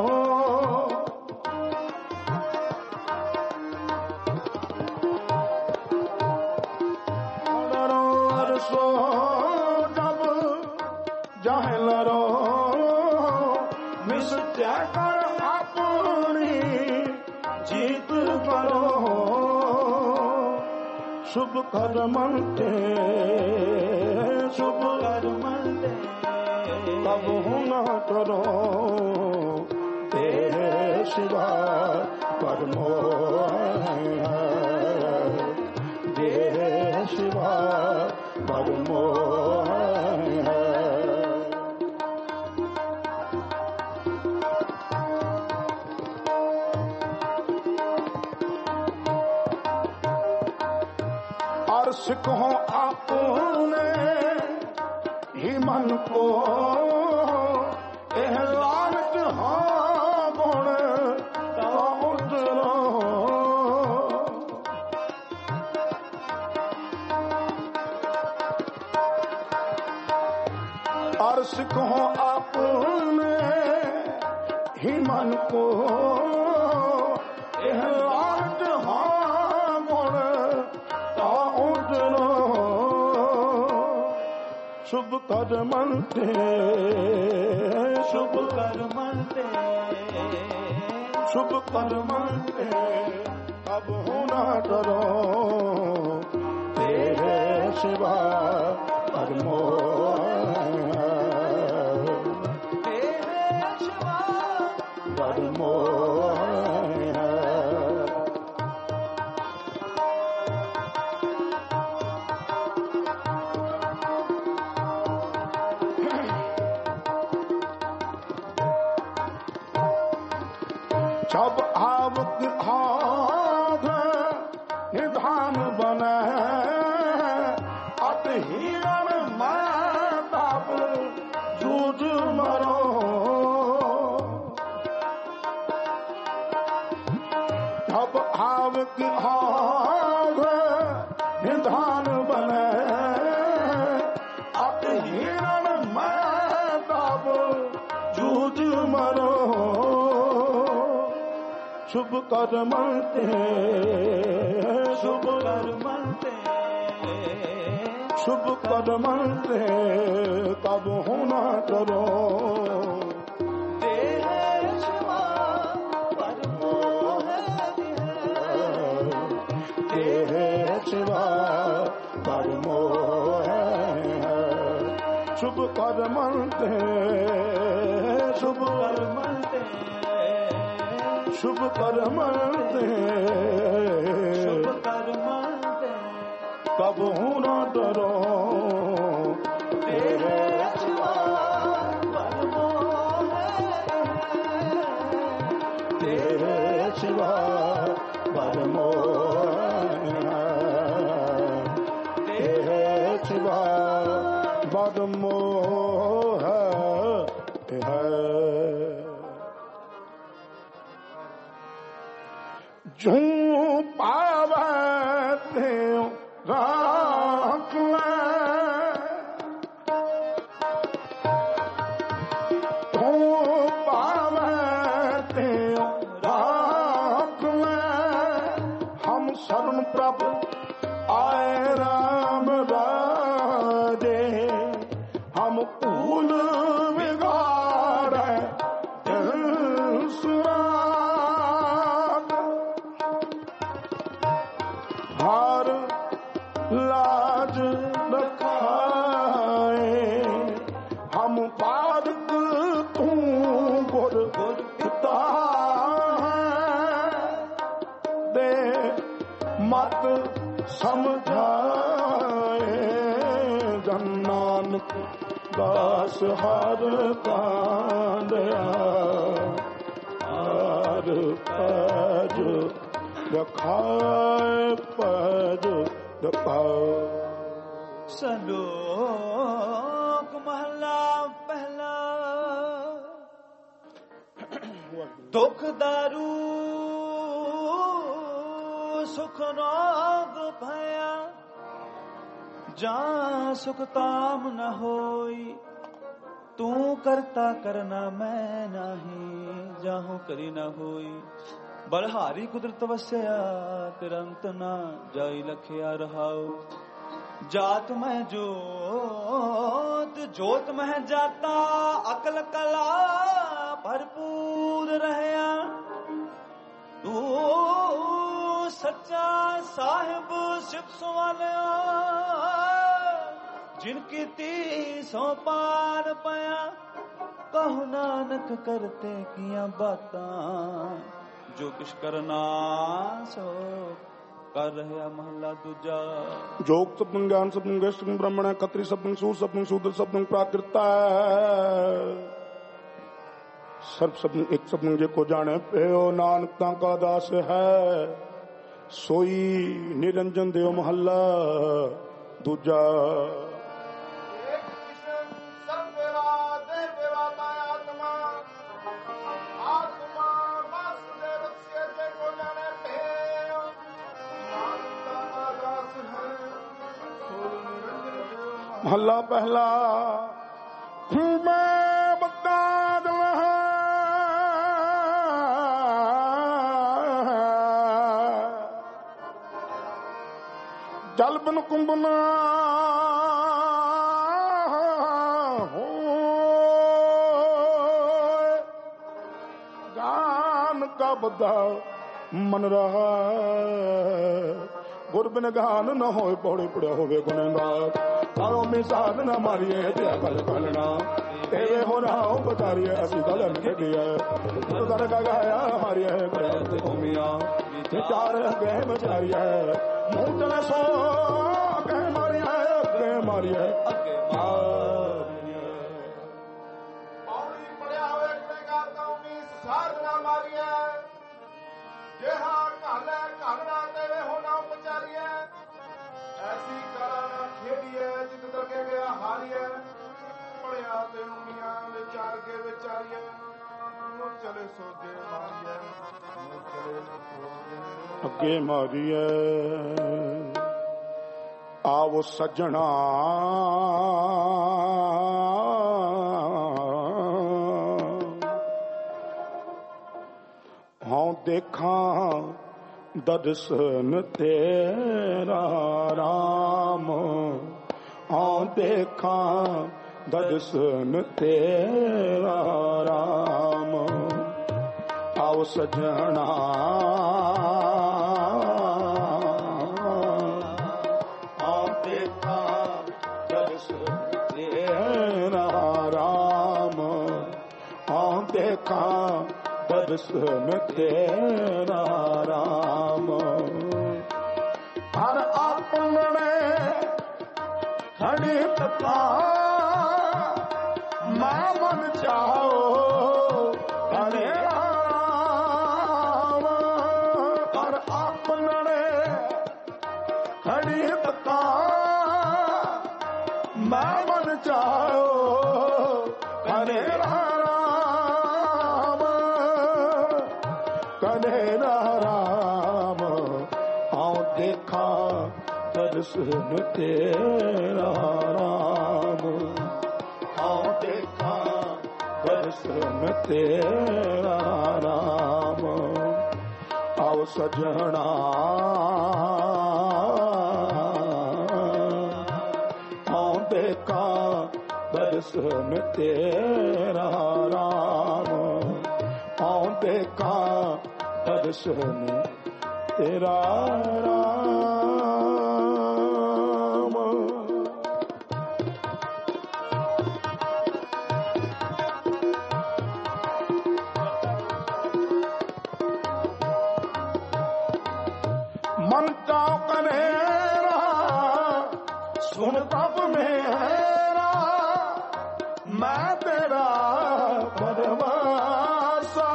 सो जब जाहलो निश्चय कर अपनी जीत करो शुभ कर्मते शुभ कर्मते कब न करो तेरे शिवा कर्मो तेरे शिवा कर्मो और सिखो आपने ही मन को एहसान हाँ गुण उतरो और सिखो आपने ही मन को एहसान हाँ गुण उतरो शुभ कर्मते शुभ कर्मते शुभ कर्मते अब होना करो तेरे शिवा कर्मो तेरे शिवा कर्मो जब आवत हाथ निधान बने भाव की आग निधान बने अतहीन मैं तब जूझ मरो शुभ कर्म ते शुभ कर्म ते शुभ कर्म ते कब होना करो शिवा कर्मो है शुभ कर्म ते शुभ कर्म ते शुभ कर्म ते शुभ कर्म ते कब हूँ न डरो तेरे शिवा कर्मो है तेरे शिवा कर्मो बड़ मोह है जो पावे त्यों राख ले जो पावे त्यों राख ले हम शरण प्रभु आए राम राजे हम भूल बिगाड़े हर लाज रखाए हम पादक तू गुर पिता दे मत समझाए जन नानक दास हर कांदया हर पज रखाए पज रखाओ सलोक महला पहला दुख दारू सुख रोग भया जहाँ सुख ताम न होई तू करता करना मैं नहीं जाहूं करी न होई बलहारी कुदरत वस्या तिरंत ना जाई लखिया रहाओ जात में जोत जोत में जाता अकल कला भरपूर रहया तू सच्चा साहिब शिव सुवालिया जिनकी तीसों पार पाया कहो नानक करते किया बातां जो किश करना सो कर रहा महला दूजा जोग सप्तम ज्ञान सप्तम ज्येष्ठ ब्राह्मण खत्री सप्तम सूर सप्तम शूद्र सप्तम प्राकृता सर्व सप्तम एक सप्तम जे को जाने प्यो नानकता का दास है सोई निरंजन देव महला दूजा महला पहला मैं बता दूं जल बिन कुंभना हो गान का बदा मन रहा गुर बिन गान न हो पौड़े पड़ा होवे गुनहगार सारों में साध न मारिए दिया कल कलना तेरे हो रहा हो बतारिए असी कलन के दिया दर का गाया हमारी है गलत भूमिया विचार गए बचारिए मुंह चले सो गए मारी है अगे मारी है अगे मारी पौड़ी पड़े हुए करेगा तो मी साध न मारिए जेहा काले कालना तेरे हो ना बचारिए ऐसी कराना खेड़िए जित करके गया हारिए पड़िया ते उमिया विचार के विचारिए मुँह चले सोगे मारिए मुँह चले सोगे ਅੱਗੇ ਮਾਰੀਏ ਆਵੋ ਸੱਜਣਾ ਹਾਂ ਦੇਖਾਂ ਦਰਸ਼ਨ ਤੇਰਾ ਰਾਮ ਹਾਂ ਦੇਖਾਂ ਦਰਸ਼ਨ ਤੇਰਾ ਰਾਮ ਆਓ ਸਜਣਾ ਹਾਂ ਦੇਖਾਂ ਦਰਸ਼ਨ ਤੇਰਾ ਰਾਮ ਹਾਂ ਦੇਖਾਂ ਦਰਸ਼ਨ ਤੇਰਾ ਰਾਮ ਹਰ ਆਪਣੇ ਖੜੀ ਤਤਾ ਮੈਂ ਮਨ ਚਾਹੋ ਹਰੇ ਰਾਮ ਹਰ ਆਪਣੇ ਖੜੀ ਤਤਾ ਮੈਂ ਮਨ ਚਾਹੋ ਹਰੇ ਰਾਮ ਕਨੇ ਰਾਮ ਆਉ ਦੇਖਾਂ ਦਰਸ਼ਨ ਤੇਰਾ ਰਾਮ ਆਉ ਦੇਖਾਂ ਦਰਸ਼ਨ ਤੇਰਾ ਰਾਮ ਆਉ ਸਜਣਾ ਆਉ ਦੇਖਾਂ ਦਰਸ਼ਨ ਤੇਰਾ ਰਾਮ ਆਉ ਦੇਖਾਂ ਦਰਸ਼ਨ ਤੇਰਾ ਰਾਮ मन चाव कनेरा सुन तब मेरा मैं तेरा परवासा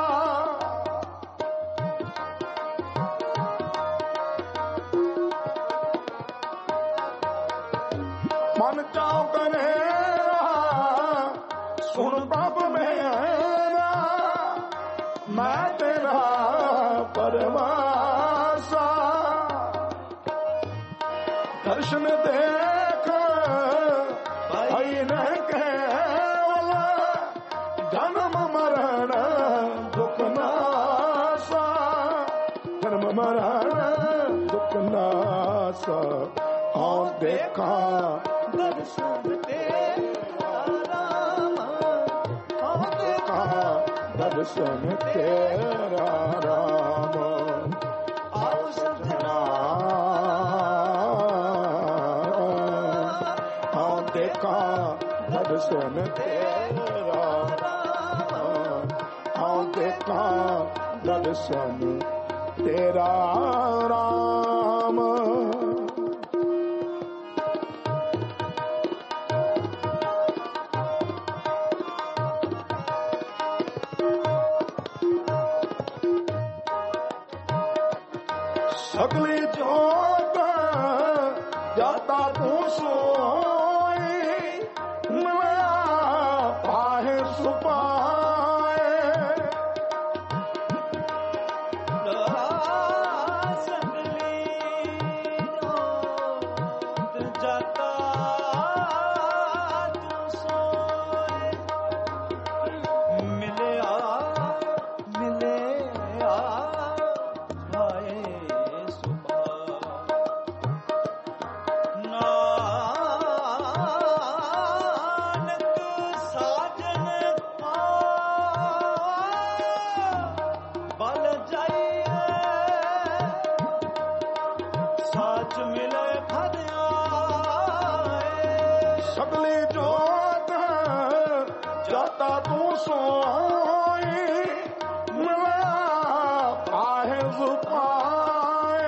मन चाव कनेरा सुन तब मेरा मैं तेरा परवासा दर्शन देख भाई न केवल जन्म मरण दुख नासा जन्म मरण दुख नासा आओ देखा दर्शन तेरा राम आओ देखा दर्शन तेरा राम आओ सजना दर्शन तेरा हाँ देखा दर्शन तेरा राम सगली जोत जाता तू सोई पाहे सुपाए सगली जोत जाता तू सोए मिले आ मिले आ पाए सगली जोत जाता तू सोई मिला पाहे सुपाए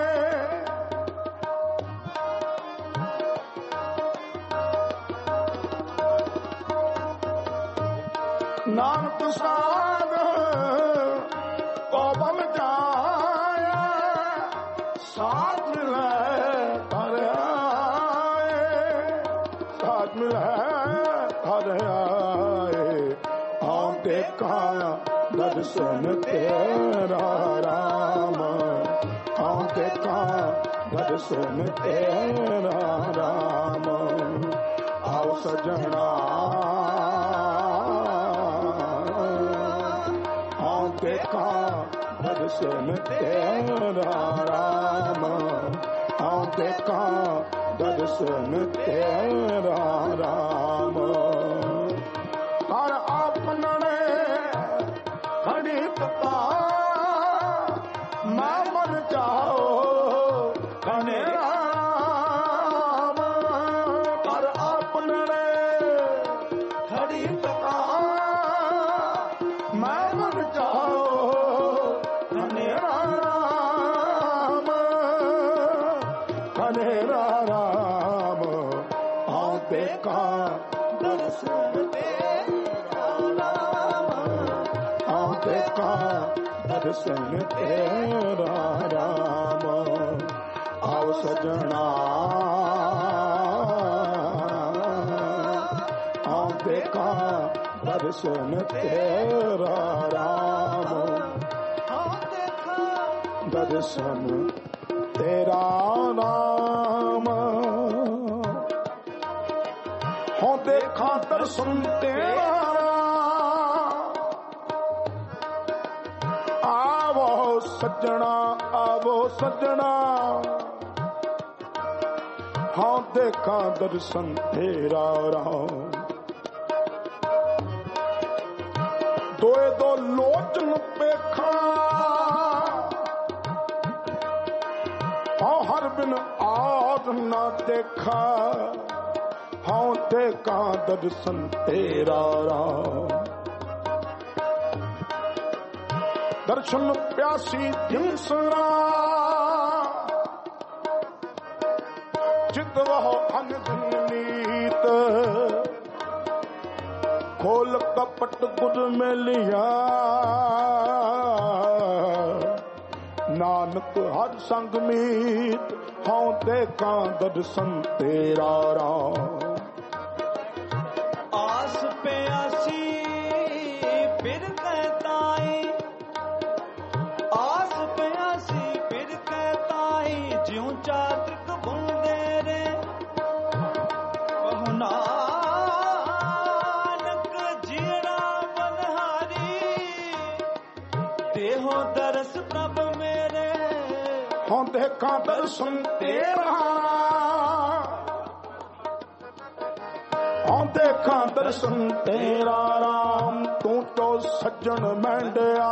नानक साध को बल जाए साथ मिले हर आए साथ मिले हर आए आओ देखा दर्शन तेरा राम आओ हाँ देखा दर्शन तेरा राम। आओ सजना हाँ देखा दर्शन तेरा राम। हाँ देखा दर्शन तेरा राम। कर आपने खड़ी तका मैं मन जाओ कने राम। कर आपने खड़ी तका मैं मन जाओ कने राम। कने राम हाँ देखा दर्शन तेरा राम। हाँ देखा दर्शन तेरा राम। आओ सजना हाँ देखा दर्शन तेरा राम। हाँ देखा दर्शन तेरा राम। हाँ देखा दर्शन तेरा सज्जना आवो सज्जना हाँ देखा दर्शन तेरा राम। दोए दो लोचन पेखा हाँ हर बिन आद न देखा। हाँ देखा दर्शन तेरा राम। दर्शन प्यासी जिनसरा चित वह अनगनीत। खोल कपट गुर में लिया नानक हर संग मीत। हाँ देखा दर्शन तेरा राम। आस प्यासी फिर कहताई आस प्यासी फिर कहताई ज्यों चातक बुंदे रे। कहु नानक जीरा बनहारी देहो दरस प्रभ मेरे। हाँ देखा दर्शन तेरा हाँ देखा दर्शन तेरा राम। तू तो सज्जन मैंडया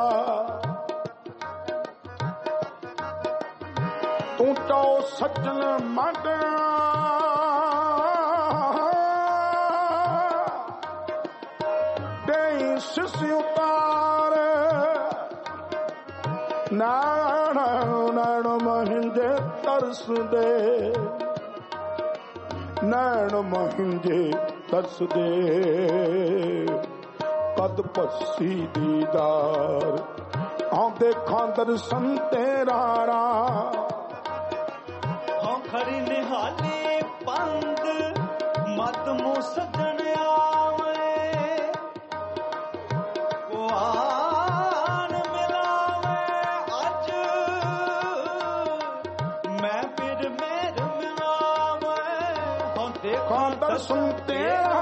तू तो सज्जन मैंडया। देई शिष्य उतार नैण नैण महिंजे तरस दे। नैण महिंजे तरस दे कद पसी दीदार। हाँ देखा दर्शन तेरा राम। हाँ खरी निहाली पंग मत मुँह सजन आवे। को आन मिलावे अज मैं फिर मेर मिलावे। हाँ देखा दर्शन तेरा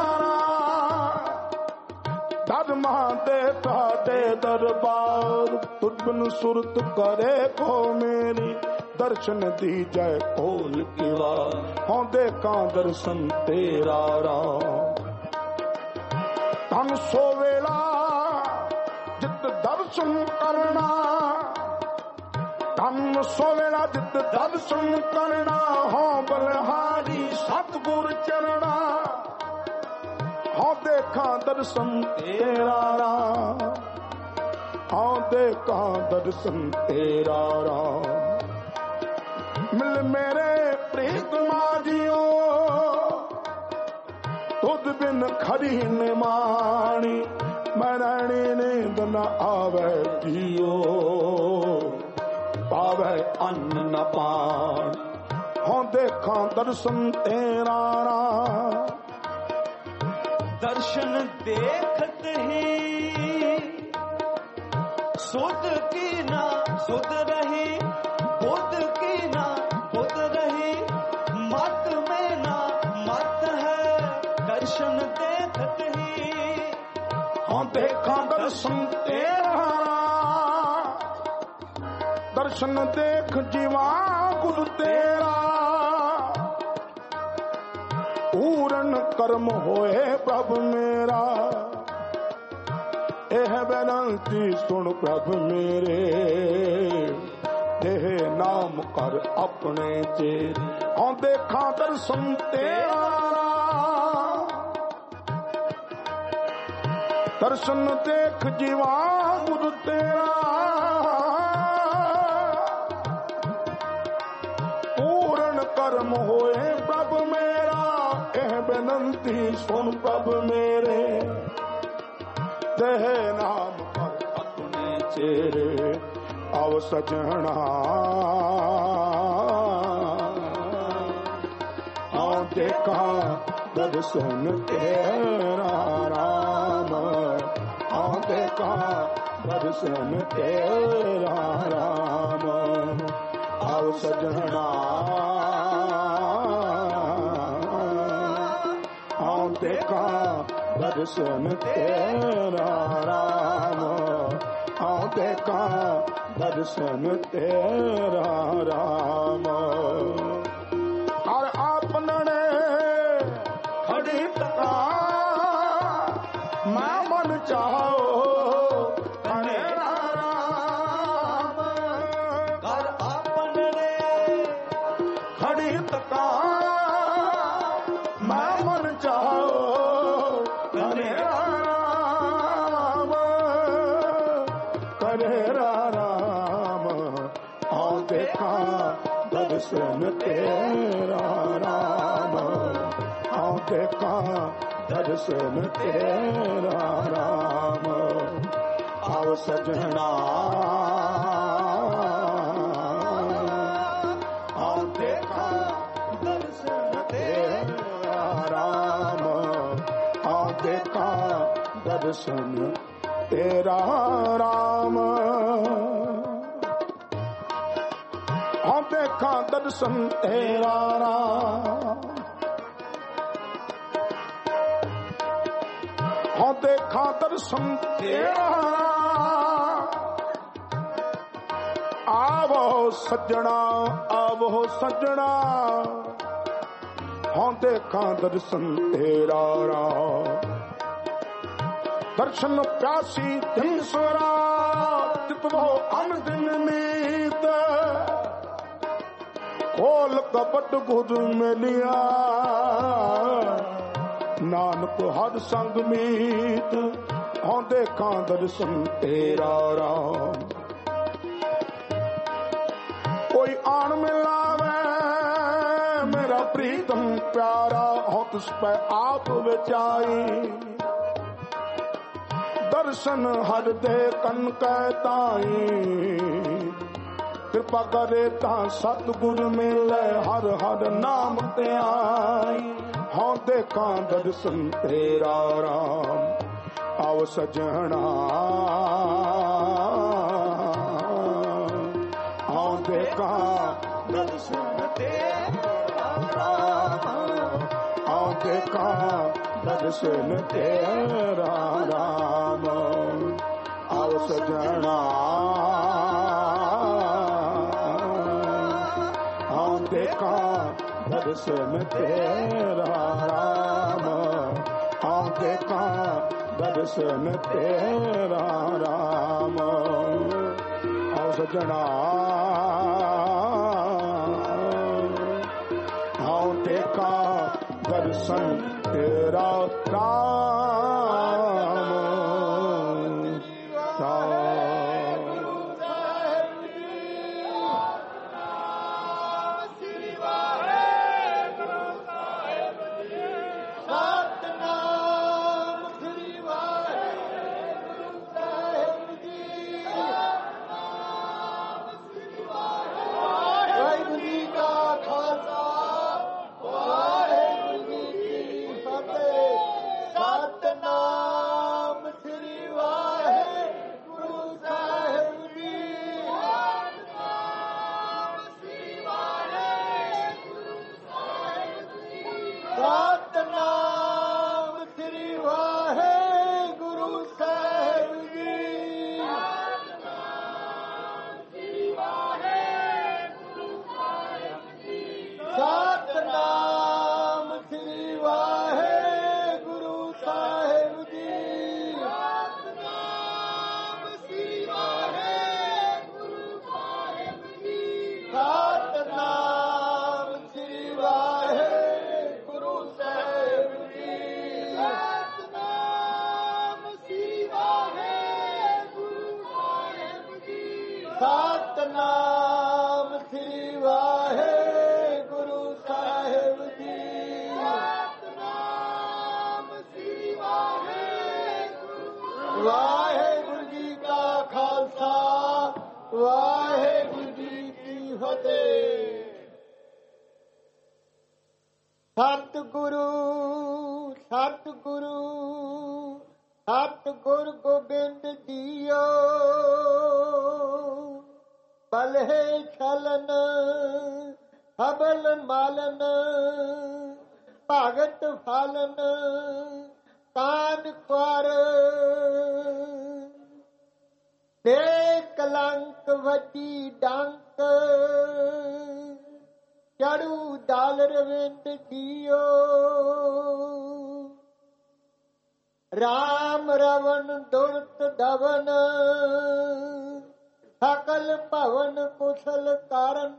धर्मा देता दे दरबार। तुझ बिन सुरत करे को मेरी दर्शन दी जय खोल की वार। हाँ देखा दर्शन तेरा राम। धन सो वेला जित दर्शन करना। धन सो वेला जित दर्शन करना। हाँ बलहारी सतगुर चरणा। हाँ देखा दर्शन तेरा राम। हाँ देखा दर्शन तेरा राम। मिल मेरे प्रीत माजियो तुद बिन खरी निमाणी। मरणी नींद न आवे जियो पावे अन्न न पान। हाँ देखा दर्शन तेरा राम। दर्शन देखत ही सुध की ना सुध रही बुध दर्शन देखत ही हाँ देखा दर्शन तेरा दर्शन देख जीवा गुरु तेरा पूरन कर्म होए प्रभु मेरा एह बेनती सुन प्रभु मेरे देह नाम कर अपने तेरे हाँ देखा दर्शन तेरा दर्शन देख जीवा गुरु तेरा पूर्ण कर्म होए प्रभु मेरा एह बेनती सुन प्रभु मेरे देह नाम पर अपने चेहरे आव सजना हाँ देखा दर्शन तेरा राम हाँ देखा दर्शन तेरा राम आव सजना हाँ देखा दर्शन तेरा राम हाँ देखा दर्शन तेरा राम और आपने खड़ी तका मैं मन चाहो तेरा राम कर आपने खड़ी तका मैं मन चाहो तेरा राम तेरा राम हाँ देखा दर्शन तेरा राम हाँ देखा दर्शन तेरा राम आओ सजना हाँ देखा दर्शन तेरा राम हाँ देखा दर्शन तेरा राम हाँ देखा दर्शन तेरा राम हाँ देखा दर्शन तेरा आवो सज्जना आवो सज्जना हाँ देखा दर्शन तेरा राम दर्शन प्यासी दिन सरा तितवो अन दिन मीत खोल कपट गुरु मिलिया नानक हर संग मीत हाँ देखा दर्शन तेरा राम कोई आन मिलावे मेरा प्रीतम प्यारा हाँ तुझ पे आप विचाई दर्शन हर दे कन कहताई कृपा करे ता सतगुरु मिले हर हर नाम ते आई हाँ देखा दर्शन तेरा राम आओ सजना हाँ देखा दर्शन तेरा राम हाँ देखा दर्शन तेरा राम आओ सजना हाँ देखा दर्शन तेरा राम हाँ देखा दर्शन तेरा राम आओ सजना हाँ देखा दर्शन तेरा राम Satnam ਸਤਿਗੁਰੂ ਸਤਿਗੁਰੂ ਸਤਿਗੁਰ ਗੋਬਿੰਦ ਜੀਓ ਬਲਹਿ ਛਲਨ ਹਬਲ ਮਾਲਨ ਭਗਤ ਫਾਲਨ ਕਾਨ ਕੁਰ ਦੇ ਕਲੰਕ ਵਜੀ ਡੰਕ ਚੜੂ ਦਾਲ ਰਵਿੰਦ ਜੀਓ ਰਾਮ ਰਵਣ ਦੁਰਤ ਦਵਨ ਸਕਲ ਭਵਨ ਕੁਸ਼ਲ ਕਰਨ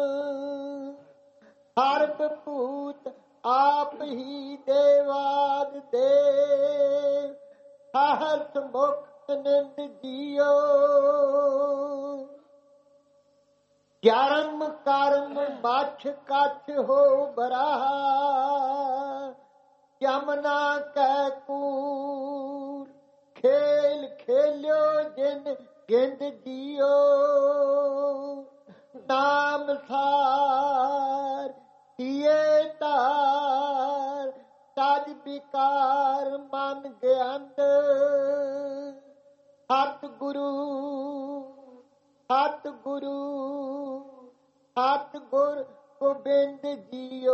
ਹਰਬ ਭੂਤ ਆਪ ਹੀ ਦੇਵਾਦ ਦੇਵ ਸਾਹਸ ਮੁਕਤ ਨਿੰਦ ਜੀਓ ਜਰਮ ਕਰਮ ਮਛ ਕੱਛ ਹੋ ਬਰਾਹਾ ਯਮਨਾ ਕੈ ਕੂਰ ਖੇਲ ਖੇਲਿਓ ਜਿਨ ਗਿੰਦ ਜੀਓ ਨਾਮ ਸਾਰ ਦੀਏ ਤਾਰ ਤਜ ਵਿਕਾਰ ਮਨ ਗਿਆੰਦ ਸਤ ਗੁਰੂ ਸਤ ਗੁਰੂ ਸਤ ਗੁਰ ਗੋਬਿੰਦ ਜੀਓ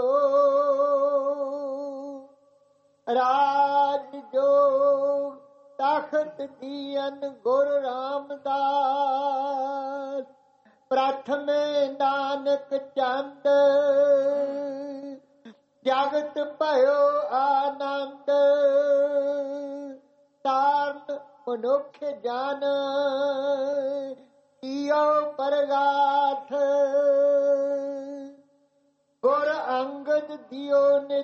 ਰਾਜ ਜੋਗ ਤਖਤ ਦੀਨ ਗੁਰ ਰਾਮਦਾਸ ਪ੍ਰਥਮੇ ਨਾਨਕ ਚੰਦ ਜਗਤ ਭਇਓ ਆਨੰਦ ਤਾਰਨ ਮਨੁੱਖ ਜਨ ਈਓ ਪਰਗਾਥ ਗੁਰ ਅੰਗਦ ਦਿਓ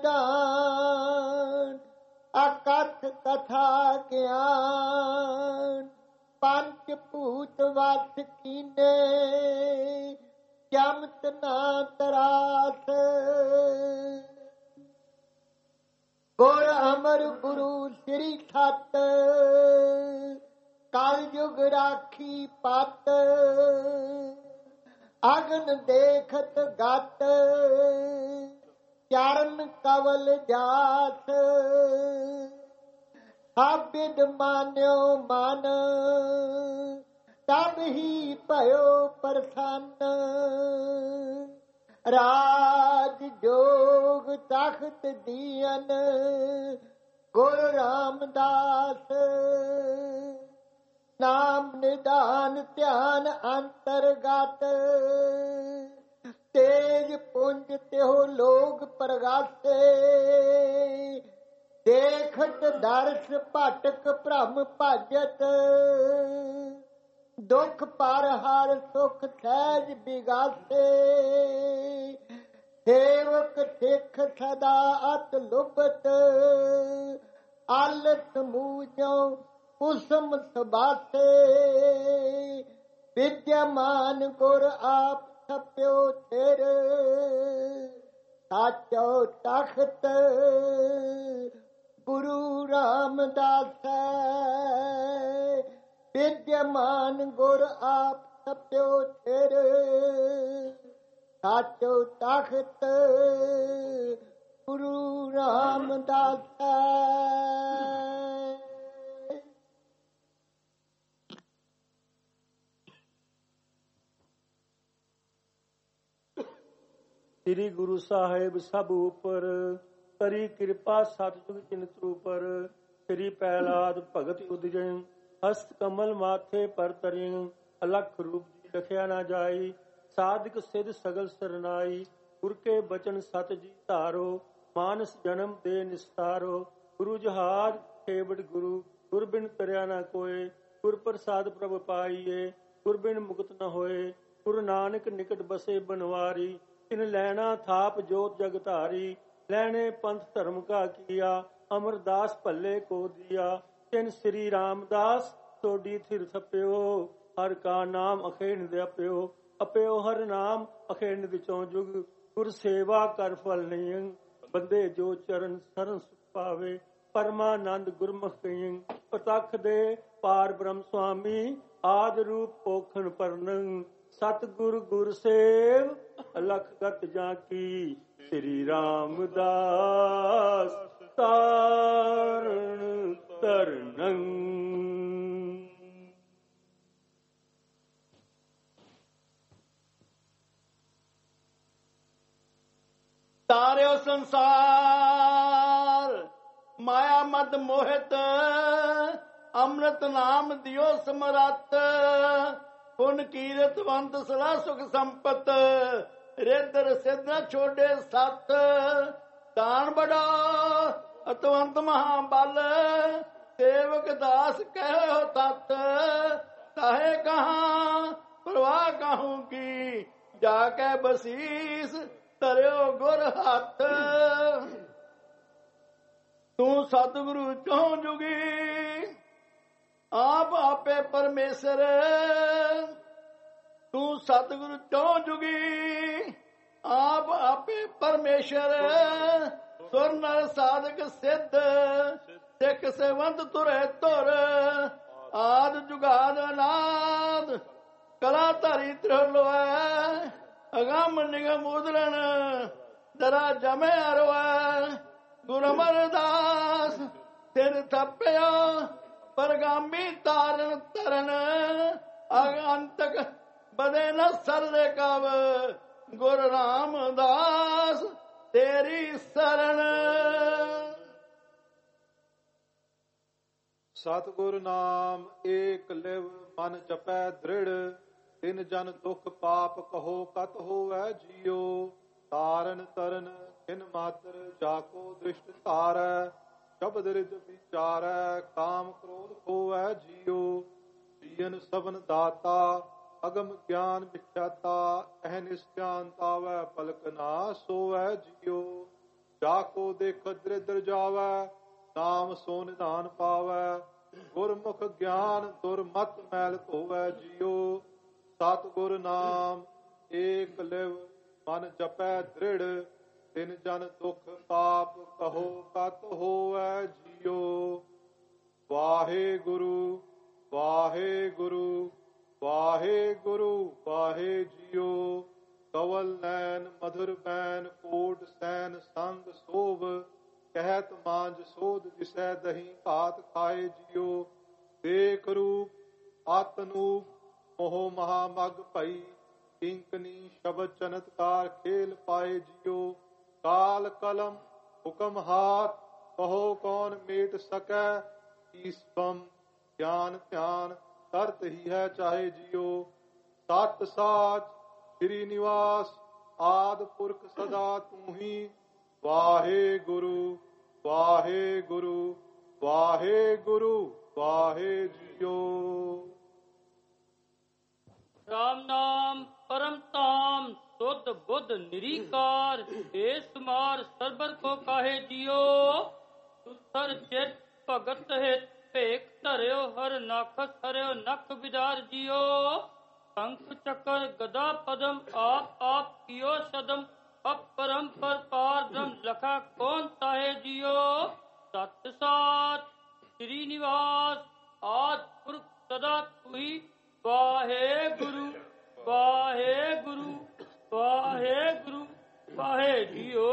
ਨਿਦਾਨ ਅਕਥ ਕਥਾ ਗਿਆਨ ਪੰਚ ਭੂਤ ਵਸ ਕੀਨੇ ਜਮਤ ਨਾ ਤਰਾਸ ਗੁਰ ਅਮਰ ਗੁਰੂ ਸ੍ਰੀ ਸਤ ਕਲ ਯੁਗ ਰਾਖੀ ਪਤ ਅਗਨ ਦੇਖਤ ਗਤ ਚਰਨ ਕਵਲ ਜਾਤ ਸਭਿਦ ਮਾਨਿਓ ਮਨ ਤਬ ਹੀ ਭਇਓ ਪ੍ਰਸੰਨ ਰਾਜ ਜੋਗ ਤਖਤ ਦੀਨ ਗੁਰ ਰਾਮਦਾਸ ਨਾਮ ਨਿਦਾਨ ਧਿਆਨ ਅੰਤਰਗਤ ਤੇਜ ਪੁੰਜ ਤਿਹੁ ਲੋਗ ਪ੍ਰਗਾਸੇ ਦੇਖਤ ਦਰਸ ਭਟਕ ਭ੍ਰਮ ਭਜਤ ਦੁਖ ਪਰ ਹਰ ਸੁਖ ਸਹਿਜ ਬਿਗਾਸੇ ਸੇਵਕ ਸਿੱਖ ਸਦਾ ਅਤ ਲੁਭਤ ਆਲਸ ਮੂਜੋ ਕੁਸਮ ਸਬਾਸੇ ਵਿਦਿਆਮਾਨ ਗੁਰ ਆਪ ਸਪਿਓ ਥਿਰ ਸਾਚੋ ਤਖਤ ਗੁਰੂ ਰਾਮਦਾਸ ਵਿਦਿਆਮਾਨ ਗੁਰ ਆਪ ਸਪਿਓ ਥਿਰ ਸਾਚੋ ਤਖਤ ਗੁਰੂ ਰਾਮਦਾਸ ਸ੍ਰੀ ਗੁਰੂ ਸਾਹਿਬ ਸਭ ਉਪਰ ਕਰੀ ਕਿਰਪਾ ਸਤਿਜੁਗ ਚਿੰਤ ਉਪਰ ਸ੍ਰੀ ਪਹਿਲਾਦ ਭਗਤ ਉਦਜਨ ਹਸਤ ਕਮਲ ਮਾਥੇ ਪਰ ਤਰਿੰ ਅਲਖ ਰੂਪ ਜੀ ਰਖਿਆ ਨਾ ਜਾਈ ਸਾਧਕ ਸਿਧ ਸਗਲ ਸਰਨਾਈ ਗੁਰ ਕੇ ਬਚਨ ਸਤ ਜੀ ਧਾਰੋ ਮਾਨਸ ਜਨਮ ਦੇ ਨਿਸਤਾਰੋ ਗੁਰੂ ਜਹਾਦ ਖੇਵੜ ਗੁਰੂ ਗੁਰ ਬਿਨ ਕਰਿਆ ਨਾ ਕੋਏ ਗੁਰ ਪ੍ਰਸਾਦ ਪ੍ਰਭ ਪਾਈਏ ਗੁਰ ਬਿਨ ਮੁਕਤ ਨ ਹੋਏ ਗੁਰੂ ਨਾਨਕ ਨਿਕਟ ਬਸੇ ਬਨਵਾਰੀ ਤਿਨ ਲੈਣਾ ਥਾਪ ਜੋਤ ਜਗ ਧਾਰੀ ਲੈਣੇ ਪੰਥ ਧਰਮ ਕਾ ਕੀਆ ਅਮਰਦਾਸ ਭੱਲੇ ਕੋ ਦਿਆ ਤਿਨ ਸ੍ਰੀ ਰਾਮਦਾਸ ਸੋਡੀ ਥਿਰ ਥਪਿਓ ਹਰ ਕਾ ਨਾਮ ਅਖੇਣ ਦੇ ਅਪਿਓ ਅਪਿਓ ਹਰ ਨਾਮ ਅਖੇਣ ਵਿਚੋਂ ਜੁਗ ਗੁਰ ਸੇਵਾ ਕਰ ਫਲ ਨਹੀਂ ਬੰਦੇ ਜੋ ਚਰਨ ਸਰਨ ਸੁਖ ਪਾਵੇ ਪਰਮਾਨੰਦ ਗੁਰਮੁਖ ਕਈਂ ਪ੍ਰਤੱਖ ਦੇ ਪਾਰ ਬ੍ਰਹਮ ਸੁਆਮੀ ਆਦ ਰੂਪ ਪੋਖਣ ਪਰਨੰ ਸਤਿਗੁਰ ਗੁਰ ਸੇਵ ਅਲਖ ਗਤ ਜਾਂ ਕੀ ਸ੍ਰੀ ਰਾਮਦਾਸ ਤਾਰਨ ਤਰਨੰ। ਤਾਰਿਓ ਸੰਸਾਰ ਮਾਇਆ ਮਦ ਮੋਹਿਤ, ਅੰਮ੍ਰਿਤ ਨਾਮ ਦਿਓ ਸਮਰੱਥ। ਪੁਨ ਕੀਰਤ ਵੰਤ ਸਦਾ ਸੁਖ ਸੰਪਤ, ਰਿੱਧ ਸਿੱਧ ਨ ਛੋਡੇ ਸੱਤ। ਦਾਨ ਬੜਾ ਅਤਵੰਤ ਮਹਾਬਲ, ਸੇਵਕ ਦਾਸ ਕਹਿਓ ਤਤ। ਕਾਹੇ ਕਹਾਂ ਪ੍ਰਵਾਹ ਕਾਹੂ ਕੀ, ਜਾ ਕੇ ਬਸੀਸ ਧਰਿਓ ਗੁਰ ਹੱਥ। ਤੂੰ ਸਤਿਗੁਰੂ ਚੋਂ ਜੁਗੀ, ਆਪ ਆਪੇ ਪਰਮੇਸ਼ਰ। ਤੂੰ ਸਤਿਗੁਰੂ ਚੋਂ ਜੁਗੀ, ਆਪ ਆਪੇ ਪਰਮੇਸ਼ਰ। ਸੁਰ ਨਰ ਸਾਧਕ ਸਿੱਧ, ਸਿੱਖ ਸੇਵੰਤ ਤੁਰੇ ਤੁਰ। ਆਦ ਜੁਗਾਦ ਅਨਾਦ, ਕਲਾ ਧਾਰੀ ਤ੍ਰਿਲੋਐ। ਅਗੰਮ ਨਿਗਮ ਉਦਰਣ, ਦਰਾ ਜਮੇ ਅਰਵੈ। ਗੁਰ ਅਮਰਦਾਸ ਸਿਰ ਥੱਪਿਆ, ਪਰਗਾਮੀ ਤਾਰਨ ਤਰਨ। ਅਗੰਤਕ ਬਦੇ ਨ ਸਰਦੇ ਕਵ, ਗੁਰ ਰਾਮਦਾਸ ਤੇਰੀ ਸਰਣ। ਸਤਿਗੁਰ ਨਾਮ ਏਕ ਲਿਵ, ਮਨ ਜਪੈ ਦ੍ਰਿੜ। ਤਿਨ ਜਨ ਦੁਖ ਪਾਪ ਕਹੋ ਕਤ ਹੋਵੈ ਜੀਓ। ਤਾਰਨ ਤਰਨ ਤਿਨ ਮਾਤਰ, ਜਾਕੋ ਦ੍ਰਿਸ਼ਟ ਧਾਰੈ। ਸ਼ਬਦ ਰਿਦ ਵਿਚਾਰੈ, ਕਾਮ ਕ੍ਰੋਧ ਹੋਵੈ ਜੀਓ। ਜੀਵਨ ਸਭਨ ਦਾਤਾ, ਅਗਮ ਗਿਆਨ ਵਿਖਿਆਤਾ। ਅਹ ਨਿਸਤਿਆਨ ਤਾਵੈ, ਪਲਕ ਨਾ ਸੋਵੈ ਜੀਓ। ਜਾਕੋ ਦੇਖ ਦ੍ਰਿਦਰ ਜਾਵੈ, ਨਾਮ ਸੋ ਨਿਧਾਨ ਪਾਵੈ। ਗੁਰਮੁਖ ਗਿਆਨ ਦੁਰਮਤ ਮੈਲ ਧੋਵੈ ਜੀਓ। ਸਤਿਗੁਰ ਨਾਮ ਏਕ ਲਿਵ, ਮਨ ਜਪੈ ਦ੍ਰਿੜ। ਤਿਨ ਜਨ ਦੁਖ ਪਾਪ ਕਹੋ ਕਤ ਹੋਵੈ ਜੀਓ। ਵਾਹਿਗੁਰੂ ਵਾਹਿਗੁਰੂ ਵਾਹਿਗੁਰੂ ਵਾਹਿ ਜੀਓ। ਕਵਲ ਨੈਨ ਮਧੁਰ ਬੈਨ, ਕੋਟ ਸੈਨ ਸੰਗ ਸੋਭ। ਕਹਿਤ ਮਾਂਜ ਸੋਧ ਜਿਸੈ, ਦਹੀਂ ਭਾਤ ਖਾਏ ਜੀਓ। ਦੇਖ ਰੂਪ ਆਤਨੂਪ, ਮੋਹ ਮਹਾ ਮਗ ਭਈ। ਕਿੰਕਨੀ ਸ਼ਬਦ ਚਨਤਕਾਰ, ਖੇਲ ਪਾਏ ਜੀਓ। ਕਾਲ ਕਲਮ ਹੁਕਮ ਹਾਥ, ਕਹੋ ਕੌਣ ਮੇਟ ਸਕੈ। ਈਸਵਮ ਗਿਆਨ ਧਿਆਨ, ਕਰਤ ਹੀ ਹੈ ਚਾਹੇ ਜੀਓ। ਸਤ ਸਾਚ ਸ੍ਰੀ ਨਿਵਾਸ, ਆਦ ਪੁਰਖ ਸਦਾ ਤੂੰ ਹੀ। ਵਾਹਿਗੁਰੂ ਵਾਹਿਗੁਰੂ ਵਾਹਿਗੁਰੂ ਵਾਹਿ ਜੀਓ। ਰਾਮ ਨਾਮ ਪਰਮ ਧਾਮ, ਸੁਧ ਬੁੱਧ ਨਿਰੀਕਾਰ। ਏ ਸੁਮਾਰ ਸਰਬਰ ਕੋ ਕਾਹੇ ਜੀਓ। ਸੁਸਰ ਚਿਤ ਭਗਤ ਹਿਤ, ਭੇਖ ਧਰਿਓ ਹਰ ਨਾਖਸ ਹਰਿਓ ਨਖ ਵਿਦਾਰ ਜੀਓ। ਸ਼ੰਖ ਚੱਕਰ ਗਦਾ ਪਦਮ, ਆਪ ਆਪ ਕੀਓ ਸਦਮ। ਅਪਰੰਪਰ ਪਾਰ ਬ੍ਰਹਮ, ਲਖਾ ਕੌਣ ਤਾਹੇ ਜੀਓ। ਸਤ ਸਾਚ ਸ੍ਰੀ ਨਿਵਾਸ, ਆਦ ਪੁਰਖ ਸਦਾ ਤੁਹੀ। ਵਾਹਿਗੁਰੂ ਵਾਹਿਗੁਰੂ ਵਾਹਿਗੁਰੂ ਵਾਹਿ ਜੀਓ।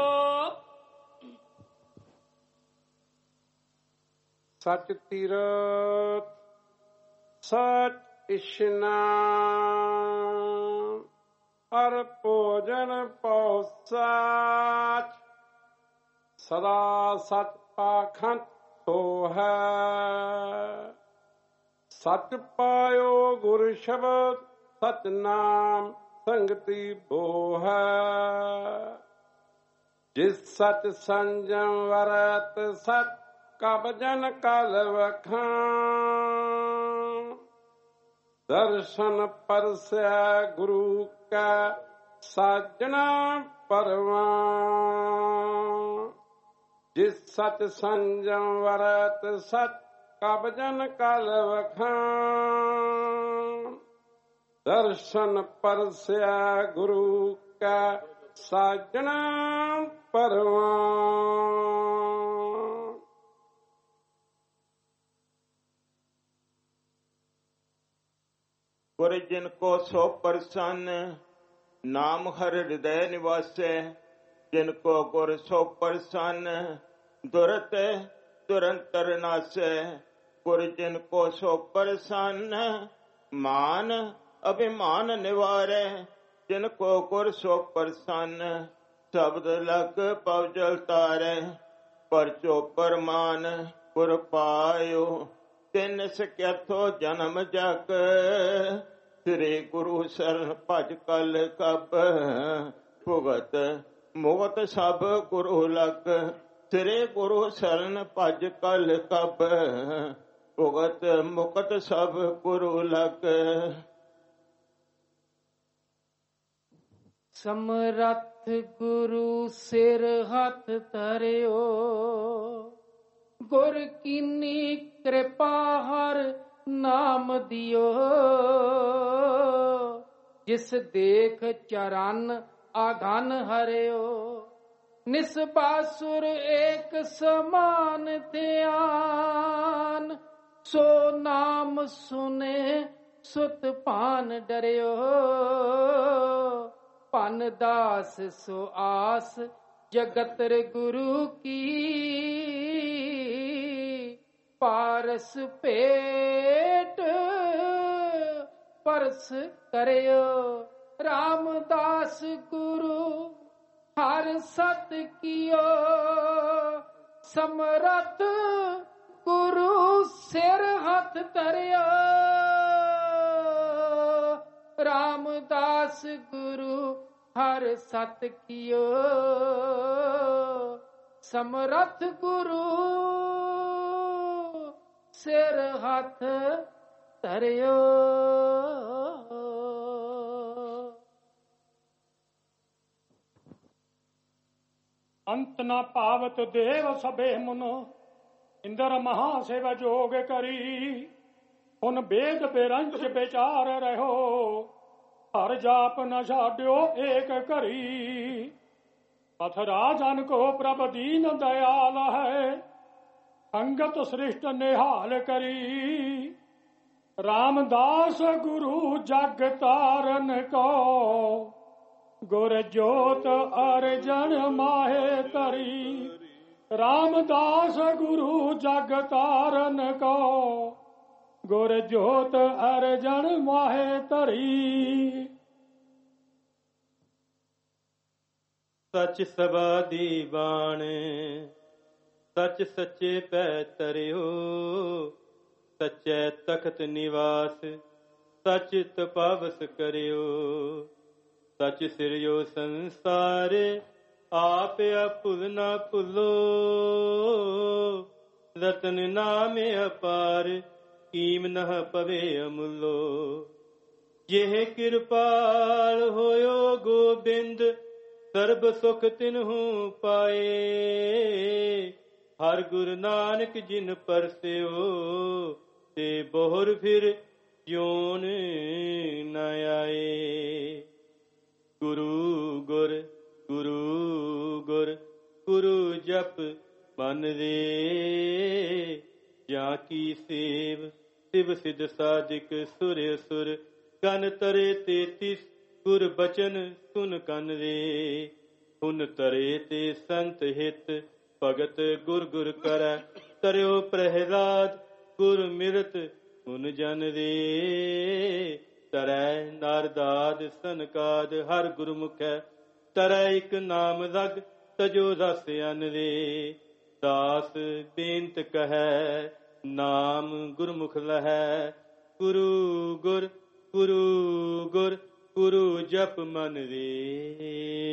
ਸਚ ਤੀਰਥ ਸਚ ਇਸ਼ਨਾਨ, ਅਰ ਭੋਜਨ ਪਉ ਸਾਚ। ਸਦਾ ਸਚ ਪਾਖੰਡ ਸੋ ਹੈ, ਸਚ ਪਾਇਓ ਗੁਰ ਸ਼ਬਦ। ਸਚ ਨਾਮ ਸੰਗਤੀ ਬੋ ਹੈ। ਜਿਸ ਸਚ ਸੰਜਮ ਵਰਤ, ਸਚ ਕਬ ਜਨ ਕਲ ਵਖਾਂ। ਦਰਸ਼ਨ ਪਰਸੈ ਗੁਰੂ ਕੈ, ਸਾਜਣਾ ਪਰਵਾਂ। ਜਿਸ ਸਚ ਸੰਜਮ ਵਰਤ, ਸਚ ਕਬ ਜਨ ਕਲ ਵਖਾਂ। ਦਰਸ਼ਨ ਪਰਸੈ ਗੁਰੂ ਕੈ, ਸਾਜਣਾ ਪਰਵਾਂ। ਗੁਰ ਜਿਨ ਕੋ ਸੋ ਪ੍ਰਸੰਨ, ਨਾਮ ਹਰ ਹਿਰਦੈ ਨਿਵਾਸੈ ਜਿਨ ਕੋ ਗੁਰ ਸੋ ਪ੍ਰਸੰਨ ਦੁਰਤ ਤੁਰੰਤਰ ਨਾਸੈ ਗੁਰ ਜਿਨ ਕੋ ਸੋ ਪ੍ਰਸੰਨ ਮਾਨ ਅਭਿਮਾਨ ਨਿਵਾਰੈ ਜਿਨ ਕੋ ਗੁਰ ਸੋ ਪ੍ਰਸੰਨ ਸ਼ਬਦ ਲਗ ਪਵ ਜਲ ਤਾਰੈ ਪਰਚੋ ਪਰਮਾਨ ਗੁਰ ਪਾਇਓ ਤਿਨ ਸਕਿਆਥੋ ਜਨਮ ਜਗ ਸ੍ਰੀ ਗੁਰੂ ਸ਼ਰਨ ਭਜ ਕਲ ਕਬ ਭੁਗਤ ਮੁਗਤ ਸਭ ਗੁਰੂ ਲਗ ਸ੍ਰੀ ਗੁਰੂ ਸ਼ਰਨ ਭਜ ਕਲ ਕਬ ਭੁਗਤ ਮੁਕਤ ਸਭ ਗੁਰੂ ਲਗ। ਸਮਰੱਥ ਗੁਰੂ ਸਿਰ ਹੱਥ ਧਰਿਓ ਗੁਰ ਕੀਨੀ ਕਿਰਪਾ ਹਰ ਨਾਮ ਦਿਓ ਜਿਸ ਦੇਖ ਚਰਨ ਆਗਨ ਹਰਿਓ ਨਿਸਬਾਸੁਰ ਏਕ ਸਮਾਨ ਧਿਆਨ ਸੋ ਨਾਮ ਸੁਨੇ ਸੁਤ ਭਾਨ ਡਰਿਓ ਭਨ ਦਾਸ ਸੋ ਆਸ ਜਗਤਰ ਗੁਰੂ ਕੀ ਪਾਰਸ ਭੇਟ ਪਰਸ ਕਰਿਓ ਰਾਮਦਾਸ ਗੁਰੂ ਹਰ ਸਤ ਕੀਓ ਸਮਰੱਥ ਗੁਰੂ ਸਿਰ ਹੱਥ ਧਰਿਓ ਰਾਮਦਾਸ ਗੁਰੂ ਹਰ ਸਤ ਕੀਓ ਸਮਰੱਥ ਗੁਰੂ ਸਿਰ ਹੱਥ ਧਰਿਓ। ਅੰਤ ਨ ਪਾਵਤ ਦੇਵ ਸਭੇ ਮਨੋ ਇੰਦਰ ਮਹਾ ਸੇਵਾ ਜੋਗ ਕਰੀ ਹੁਣ ਵੇਦ ਬੇਰੰਚ ਵਿਚਾਰ ਰਹੋ ਹਰ ਜਾਪ ਨ ਛਾਡਿਓ ਏਕ ਘਰੀ ਪਥ ਰਾਜਨ ਕੋ ਪ੍ਰਭ ਦੀਨ ਦਇਆਲ ਹੈ ਸੰਗਤ ਸ੍ਰਿਸ਼ਟ ਨਿਹਾਲ ਕਰੀ ਰਾਮਦਾਸ ਗੁਰੂ ਜਗ ਤਾਰਨ ਕੋ ਗੁਰ ਜੋਤ ਅਰਜਨ ਮਾਹੇ ਧਰੀ ਰਾਮਦਾਸ ਗੁਰੂ ਜਗ ਤਾਰਨ ਕੋ ਗੁਰ ਜੋਤ ਅਰਜਨ ਮਾਹੇ ਧਰੀ। ਸਚ ਸਭਾ ਦੀ ਬਾਣ ਸਚ ਸੱਚੇ ਪੈ ਤਰਿਓ ਸਚੈ ਤਖਤ ਨਿਵਾਸ ਸਚ ਤਪਾਵਸ ਕਰਿਓ ਸਚ ਸਿਰਿਓ ਸੰਸਾਰ ਆਪ ਭੁੱਲ ਨਾ ਭੁੱਲੋ ਰਤਨ ਨਾਮ ਅਪਾਰ ਕੀਮ ਨਹ ਪਵੇ ਅਮੁੱਲੋ ਜਿਹ ਕਿਰਪਾਲ ਹੋਇਓ ਗੋਬਿੰਦ ਸਰਬ ਸੁਖ ਤਿਨਹੂ ਪਾਏ ਹਰ ਗੁਰੂ ਨਾਨਕ ਜਿਨ ਪਰਸਿਓ ਤੇ ਬੋਹਰ ਫਿਰ ਜਿਉਨ ਨ ਆਏ। ਗੁਰੂ ਗੁਰ ਗੁਰੂ ਗੁਰ ਗੁਰੂ ਜਪ ਮਨ ਰੇ ਜਾਂ ਕੀ ਸੇਵ ਸਿਵ ਸਿਧ ਸਾਧਿਕ ਸੁਰ ਅਸੁਰ ਕਨ ਤਰੇ ਤੇਤੀਸ ਗੁਰ ਬਚਨ ਸੁਨ ਕਨ ਰੇ ਹੁਨ ਤਰੇ ਤੇ ਸੰਤ ਹਿਤ ਭਗਤ ਗੁਰ ਗੁਰ ਕਰੈ ਤਰਿਓ ਪ੍ਰਹਿਲਾਦ ਗੁਰ ਮਿਰਤ ਹੁਨ ਜਨ ਰੇ ਤਰੈ ਨਾਰਦਾਦ ਸਨਕਾਦ ਹਰ ਗੁਰਮੁਖੈ ਤਰੈ ਇਕ ਨਾਮ ਰਗ ਤਜੋ ਰਸ ਅਨ ਰੇ ਦਾਸ ਬੇਨਤ ਕਹੈ ਨਾਮ ਗੁਰਮੁਖ ਲਹੈ ਗੁਰੂ ਗੁਰ ਗੁਰੂ ਗੁਰ ਗੁਰੂ ਜਪ ਮਨ ਰੇ।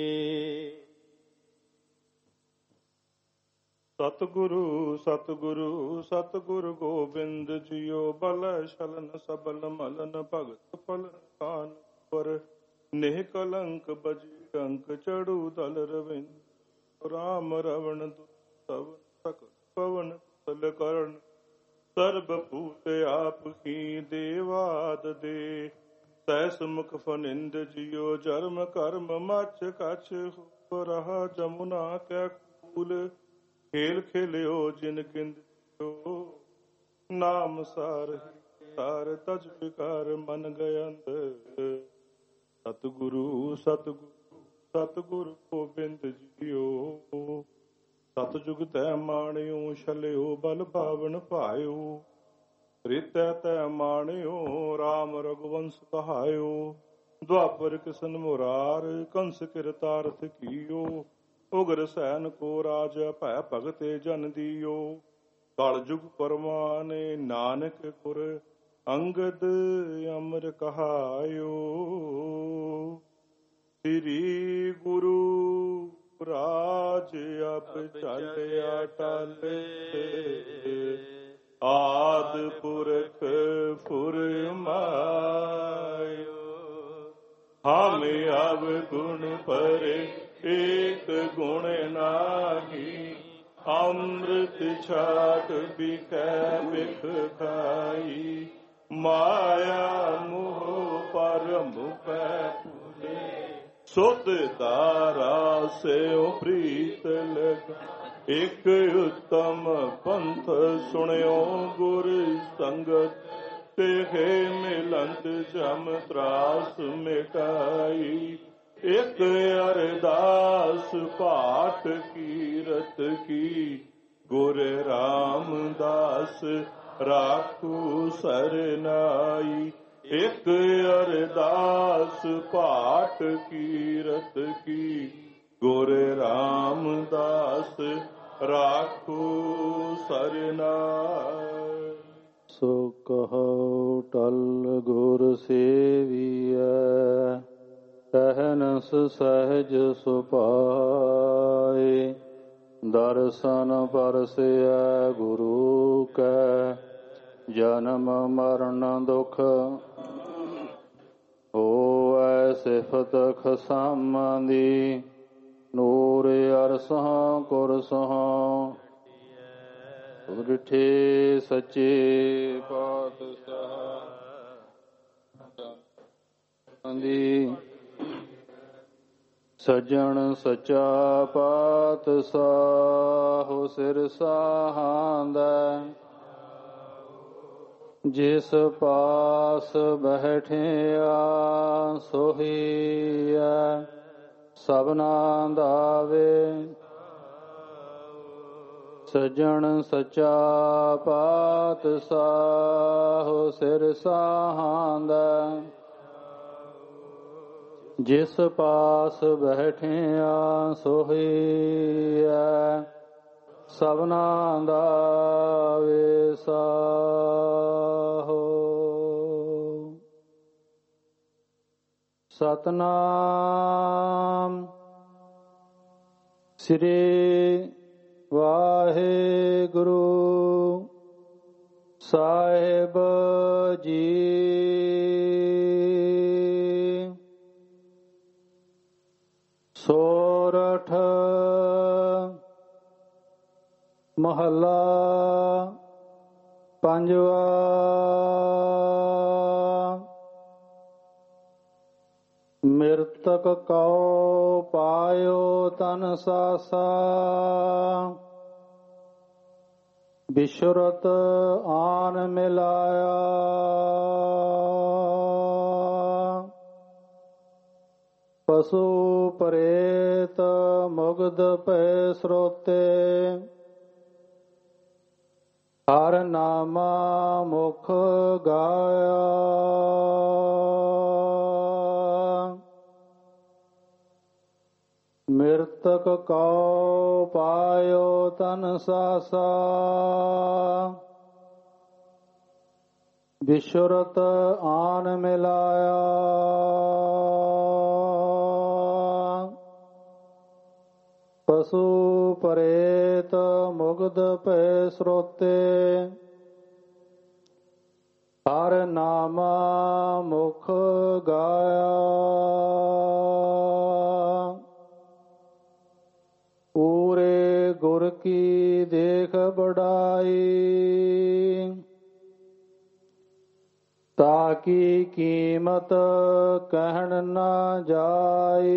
ਸਤਿਗੁਰੂ ਸਤਿਗੁਰੂ ਸਤਿਗੁਰ ਗੋਬਿੰਦ ਜੀਓ ਬਲ ਸ਼ਲਨ ਸਬਲ ਮਲਨ ਭਗਤ ਫਲ ਕਾਨ ਪਰ ਨਿਹ ਕਲੰਕ ਬਜੀ ਅੰਕ ਚੜੂ ਦਲ ਰਵਿੰਦ ਰਾਮ ਰਵਣ ਦੁਸਵ ਸਕਲ ਪਵਨ ਤਲ ਕਰਨ ਸਰਬ ਭੂਤ ਆਪ ਕੀ ਦੇਵਾਦ ਦੇ ਸੈਸ ਮੁਖ ਫਨਿੰਦ ਜੀਓ ਜਰਮ ਕਰਮ ਮਚ ਕਛ ਹੋ ਰਹਾ ਜਮੁਨਾ ਕੈ ਕੂਲ ਖੇਲ ਖੇਲਿਓ ਜਿਨ ਕਿੰਦਿਓ ਨਾਮ ਸਾਰ ਸਾਰ ਤਜ ਵਿਕਾਰ ਮਨ ਗਯੰਦ ਸਤਿਗੁਰੂ ਸਤਿਗੁਰੂ ਸਤਿਗੁਰ ਗੋਬਿੰਦ ਜੀਓ। ਸਤਿਜੁਗ ਤੈ ਮਾਣਿਓ ਛਲਿਓ ਬਲ ਭਾਵਨ ਭਾਇਓ। ਤ੍ਰੇਤੈ ਤੈ ਮਾਣਿਓ ਰਾਮ ਰਘੁਵੰਸ਼ ਕਹਾਇਓ। ਦੁਆਪਰ ਕਿਸ਼ਨ ਮੁਰਾਰ ਕੰਸ ਕਿਰਤਾਰਥ ਕੀਓ। ਉਗਰ ਸੈਨ ਕੋ ਰਾਜ ਭੈ ਭਗਤੇ ਜਨ ਦੀਓ। ਕਲ ਜੁਗ ਪਰਮਾਨੇ ਨਾਨਕ ਗੁਰ ਅੰਗਦ ਅਮਰ ਕਹਾਇਓ। ਸ੍ਰੀ ਗੁਰੂ ਰਾਜ ਅਬ ਚਲਿਆ ਟਲ। ਆਦ ਪੁਰਖ ਫੁਰਮਾਇਓ। ਹਮ ਅਬ ਗੁਣ ਪਰੇ ਏਕ ਗੁਣ ਨਾਹੀ। ਅੰਮ੍ਰਿਤ ਛਾਟ ਬਿਕੈ ਬਿਖ ਖਾਈ। ਮਾਇਆ ਮੋਹ ਪਰਮ ਪੈ ਭੁਲੇ। ਸੁਤ ਤਾਰਾ ਸਿਉ ਪ੍ਰੀਤ ਲਗ। ਇਕ ਉਤਮ ਪੰਥ ਸੁਣਿਓ ਗੁਰ ਸੰਗਤ। ਤੇਹੇ ਮਿਲੰਤ ਜਮ ਤਰਾਸ ਮਿਟਾਈ। ਇਕ ਅਰਦਾਸ ਪਾਠ ਕੀਰਤ ਕੀ। ਗੁਰ ਰਾਮਦਾਸ ਰਾਖੂ ਸਰਨਾਈ। ਇਕ ਅਰਦਾਸ ਪਾਠ ਕੀਰਤ ਕੀ। ਗੁਰ ਰਾਮਦਾਸ ਰਾਖੂ ਸਰਨਾਈ। ਸੋ ਕਹੋ ਟਲ ਗੁਰ ਸੇਵੀਐ। ਸਹਿਨਸ ਸਹਿਜ ਸੁਭਾਏ। ਦਰਸ਼ਨ ਪਰਸਿਐ ਗੁਰੂ ਕੈ। ਜਨਮ ਮਰਨ ਦੁਖ ਹੋਵੈ ਸਿਫਤ ਖਸਮ ਦੀ। ਨੂਰ ਅਰਸਹਾਂ ਕੁਰਸਹਾਂ ਉਰਿਠੇ ਸੱਚੇ ਪਾਤਸ਼ਾਹ ਦੀ। ਸੱਜਣ ਸੱਚਾ ਪਾਤਸ਼ਾਹ ਸਿਰ ਸਾਹਾਂਦਾ। ਜਿਸ ਪਾਸ ਬੈਠਿਆ ਸੋਹੀਐ ਸਭਨਾ ਦਾਵੇ। ਸੱਜਣ ਸੱਚਾ ਪਾਤਸ਼ਾਹ ਸਿਰ ਸਾਹਾਂਦਾ। ਜਿਸ ਪਾਸ ਬੈਠਿਆ ਸੋਹੀਐ ਸਭਨਾ ਦਾ ਵੇਸਾਹੋ। ਸਤਨਾਮ ਸ੍ਰੀ ਵਾਹਿਗੁਰੂ ਸਾਹਿਬ ਜੀ। ਸੋਰਠ ਮਹੱਲਾ ਪੰਜਵਾ। ਮਿਰਤਕ ਕਉ ਪਾਇਓ ਤਨ ਸਾਸਾ। ਬਿਸ਼ੁਰਤ ਆਨ ਮਿਲਾਇਆ। ਪਸੂ ਪ੍ਰੇਤ ਮੁਗਧ ਭੈ ਸਰੋਤੇ। ਹਰ ਨਾਮਾ ਮੁਖ ਗਾਇਆ। ਮਿਰਤਕ ਕਉ ਪਾਇਓ ਤਨ ਸਾਸਾ। ਬਿਸ਼ੁਰਤ ਆਨ ਮਿਲਾਇਆ। ਪਸੂ ਪ੍ਰੇਤ ਮੁਗਧ ਭੈ ਸਰੋਤੇ। ਹਰ ਨਾਮਾ ਮੁਖ ਗਾਇਆ। ਪੂਰੇ ਗੁਰ ਕੀ ਦੇਖ ਬੜਾਈ। ਤਾਕੀ ਕੀਮਤ ਕਹਿਣ ਨਾ ਜਾਈ।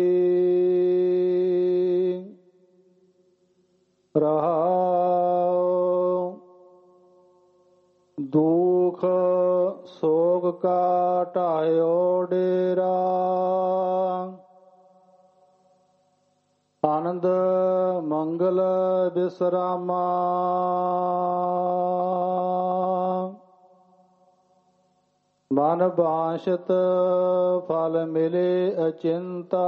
ਰਹਾਉ ਦੁਖ ਸੋਗ ਕਾ ਢਾਇਓ ਡੇਰਾ। ਆਨੰਦ ਮੰਗਲ ਬਿਸਰਾਮਾ। ਮਨ ਬਾਸ਼ਤ ਫਲ ਮਿਲੇ ਅਚਿੰਤਾ।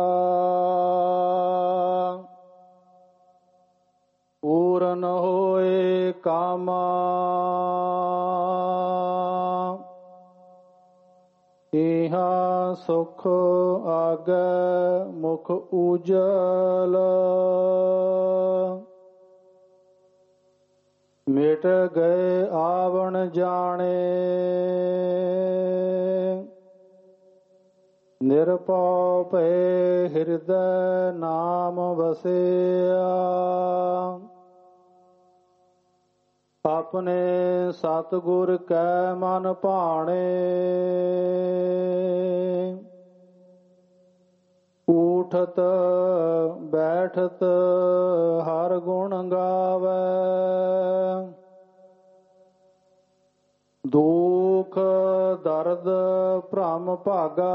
ਪੂਰਨ ਹੋਏ ਕਾਮਾ। ਇਹਾ ਸੁਖ ਆਗੈ ਮੁਖ ਉਜਲ। ਮਿਟ ਗਏ ਆਵਣ ਜਾਣੇ। ਨਿਰਭਉ ਭਏ ਹਿਰਦੈ ਨਾਮ ਵਸਿਆ। ਆਪਣੇ ਸਤਿਗੁਰ ਕੈ ਮਨ ਭਾਣੇ। ਊਠਤ ਬੈਠਤ ਹਰ ਗੁਣ ਗਾਵੈ। ਦੁਖ ਦਰਦ ਭ੍ਰਮ ਭਾਗਾ।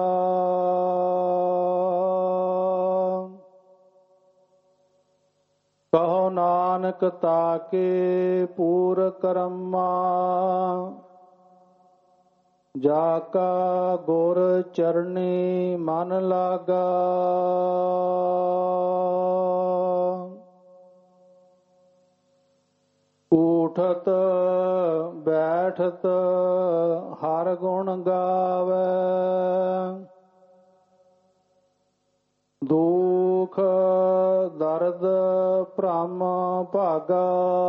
ਕਹੋ ਨਾਨਕ ਤਾਕੇ ਪੂਰ ਕਰਮਾ। ਜਾ ਕਾ ਗੁਰ ਚਰਨੀ ਮਨ ਲਾਗਾ। ਊਠਤ ਬੈਠਤ ਹਰ ਗੁਣ ਗਾਵੈ। ਦੁਖ ਦਰਦ ਭ੍ਰਮ ਭਾਗਾ।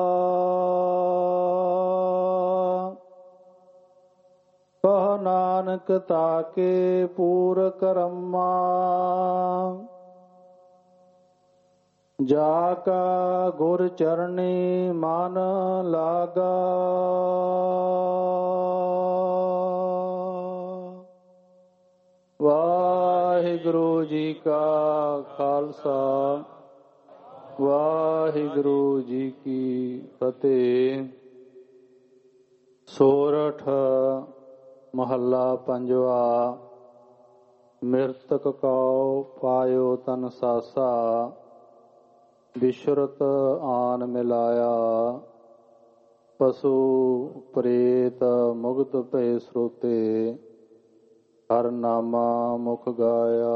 ਕਹ ਨਾਨਕ ਤਾਕੇ ਪੂਰ ਕਰਮਾ। ਜਾ ਕਾ ਗੁਰ ਚਰਨੀ ਮਨ ਲਾਗਾ। ਵਾਹਿਗੁਰੂ ਜੀ ਕਾ ਖਾਲਸਾ ਵਾਹਿਗੁਰੂ ਜੀ ਕੀ ਫਤਿਹ। ਸੋਰਠ ਮਹੱਲਾ ਪੰਜਵਾ। ਮਿਰਤਕ ਕਉ ਪਾਇਓ ਤਨ ਸਾਸਾ। ਬਿਸ਼ਰਤ ਆਨ ਮਿਲਾਇਆ। ਪਸ਼ੂ ਪ੍ਰੇਤ ਮੁਗਧ ਭਏ ਸਰੋਤੇ। ਹਰ ਨਾਮਾ ਮੁਖ ਗਾਇਆ।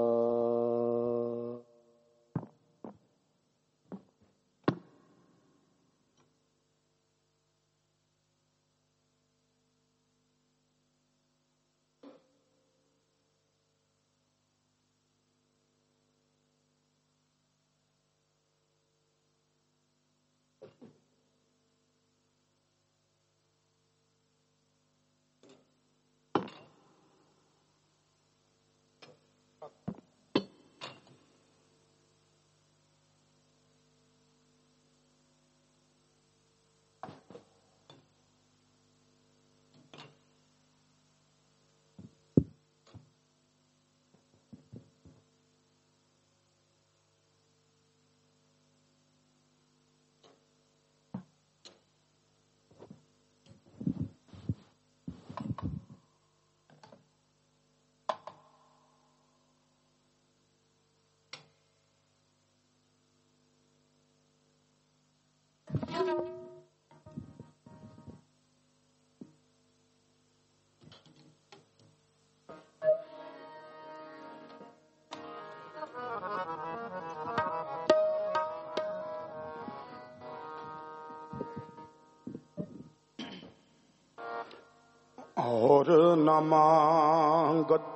और न मांगत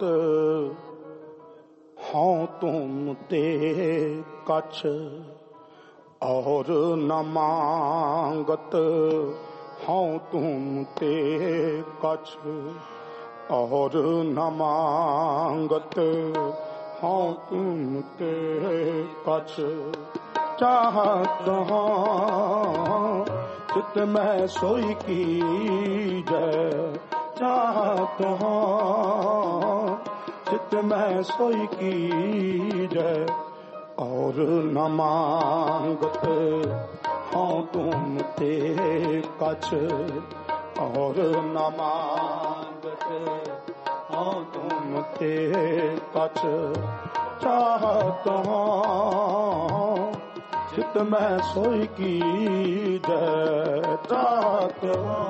हूँ तुम ते कछ। और न मांगत हूँ तुम ते कछ। और न मांगत हूँ तुम ते कछ। चाहत हूँ चित में सोई की जय। चाहत हूँ चित में सोई की जय। और न मांगत हूँ तुम ते कछ। और न मांगत हाँ तुम ते कछ चाहत हाँ चित मैं सोई की जय चाहत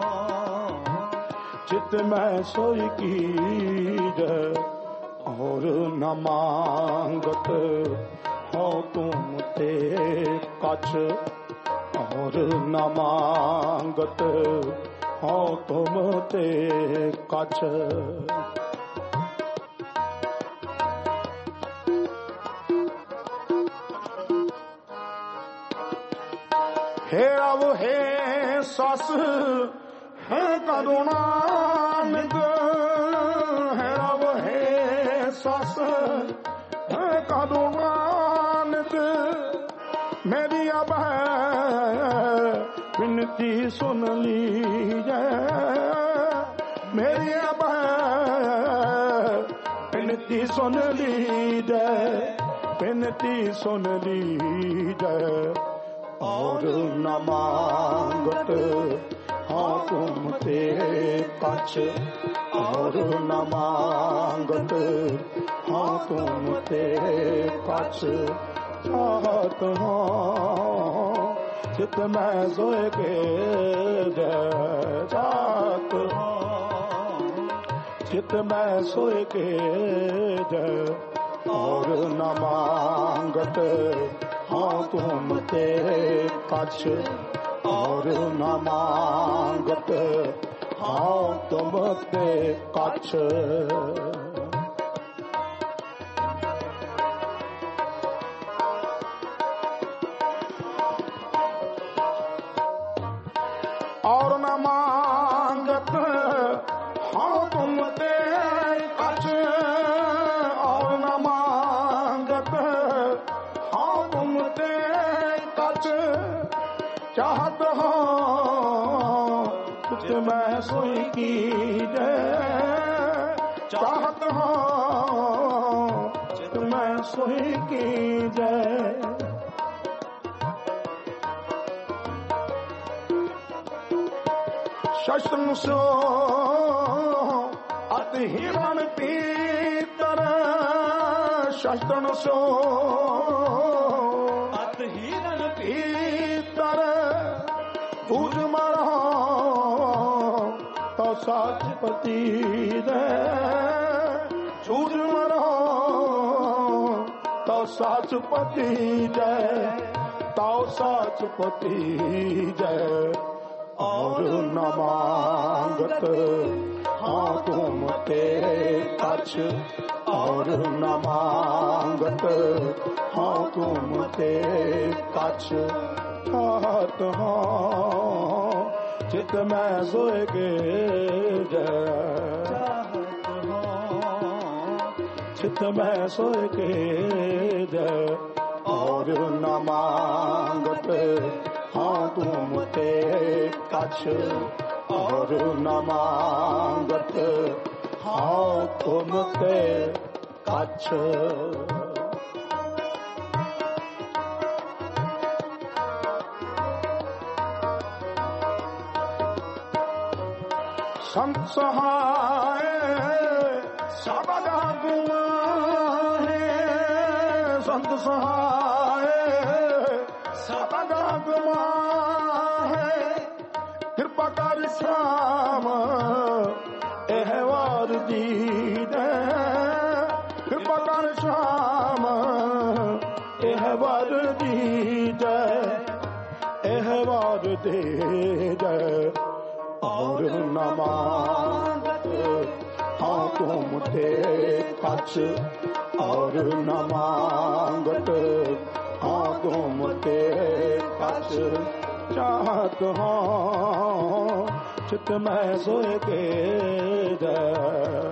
चित मैं सोई की जय और न मांगत हो तुम ते कछ और न मांगत हो तुम ते कछ हे अब हे सस है करुणानिध है अब हे सस है करुणानिध मेरी अब विनती सुन लीजिए मेरी अब विनती सुन लीजिए विनती सुन लीजिए और न मांगत हाँ तुम ते कछ और न मांगत हाँ तुम ते कछ चाहत हाँ चित मैं सोए के जय चाहत हाँ चित मैं सोए के जय और न मांगत हाँ तुम ते कछ और न मांगत हाँ तुम ते कछ और न मांगत हाँ तुम ते कछ और न मांगत हाँ तुम ते कछ चाहत हो कुछ मैं सोई की जय चाहत हो मैं सोई की जय शस्त्र सो अति हिरण पीतर शस्त्र सो अति हिरण पीतर दूज मरो तो साच पति दे दूज मरो तो साच पति जय तो साच पति जय और न मांगत हाँ तुम ते कछ और न मांगत हाँ तुम ते कछ चाहत हाँ चित मैं सोए के जय चित मैं सोए के जय और न मांगत हाँ तुम ते कछ और न मांगत हाँ तुम ते कछ संत सहाय सबदा गुआ है संत सहाय सबदा गुआ है कृपा कर श्याम एहवार दीद कृपा कर श्याम एहवार दीद एहवार दे जय और न मांगत हाँ तुम ते कछ और न मांगत हाँ तुम ते कछ चाहत हाँ चित मैं सोए के जय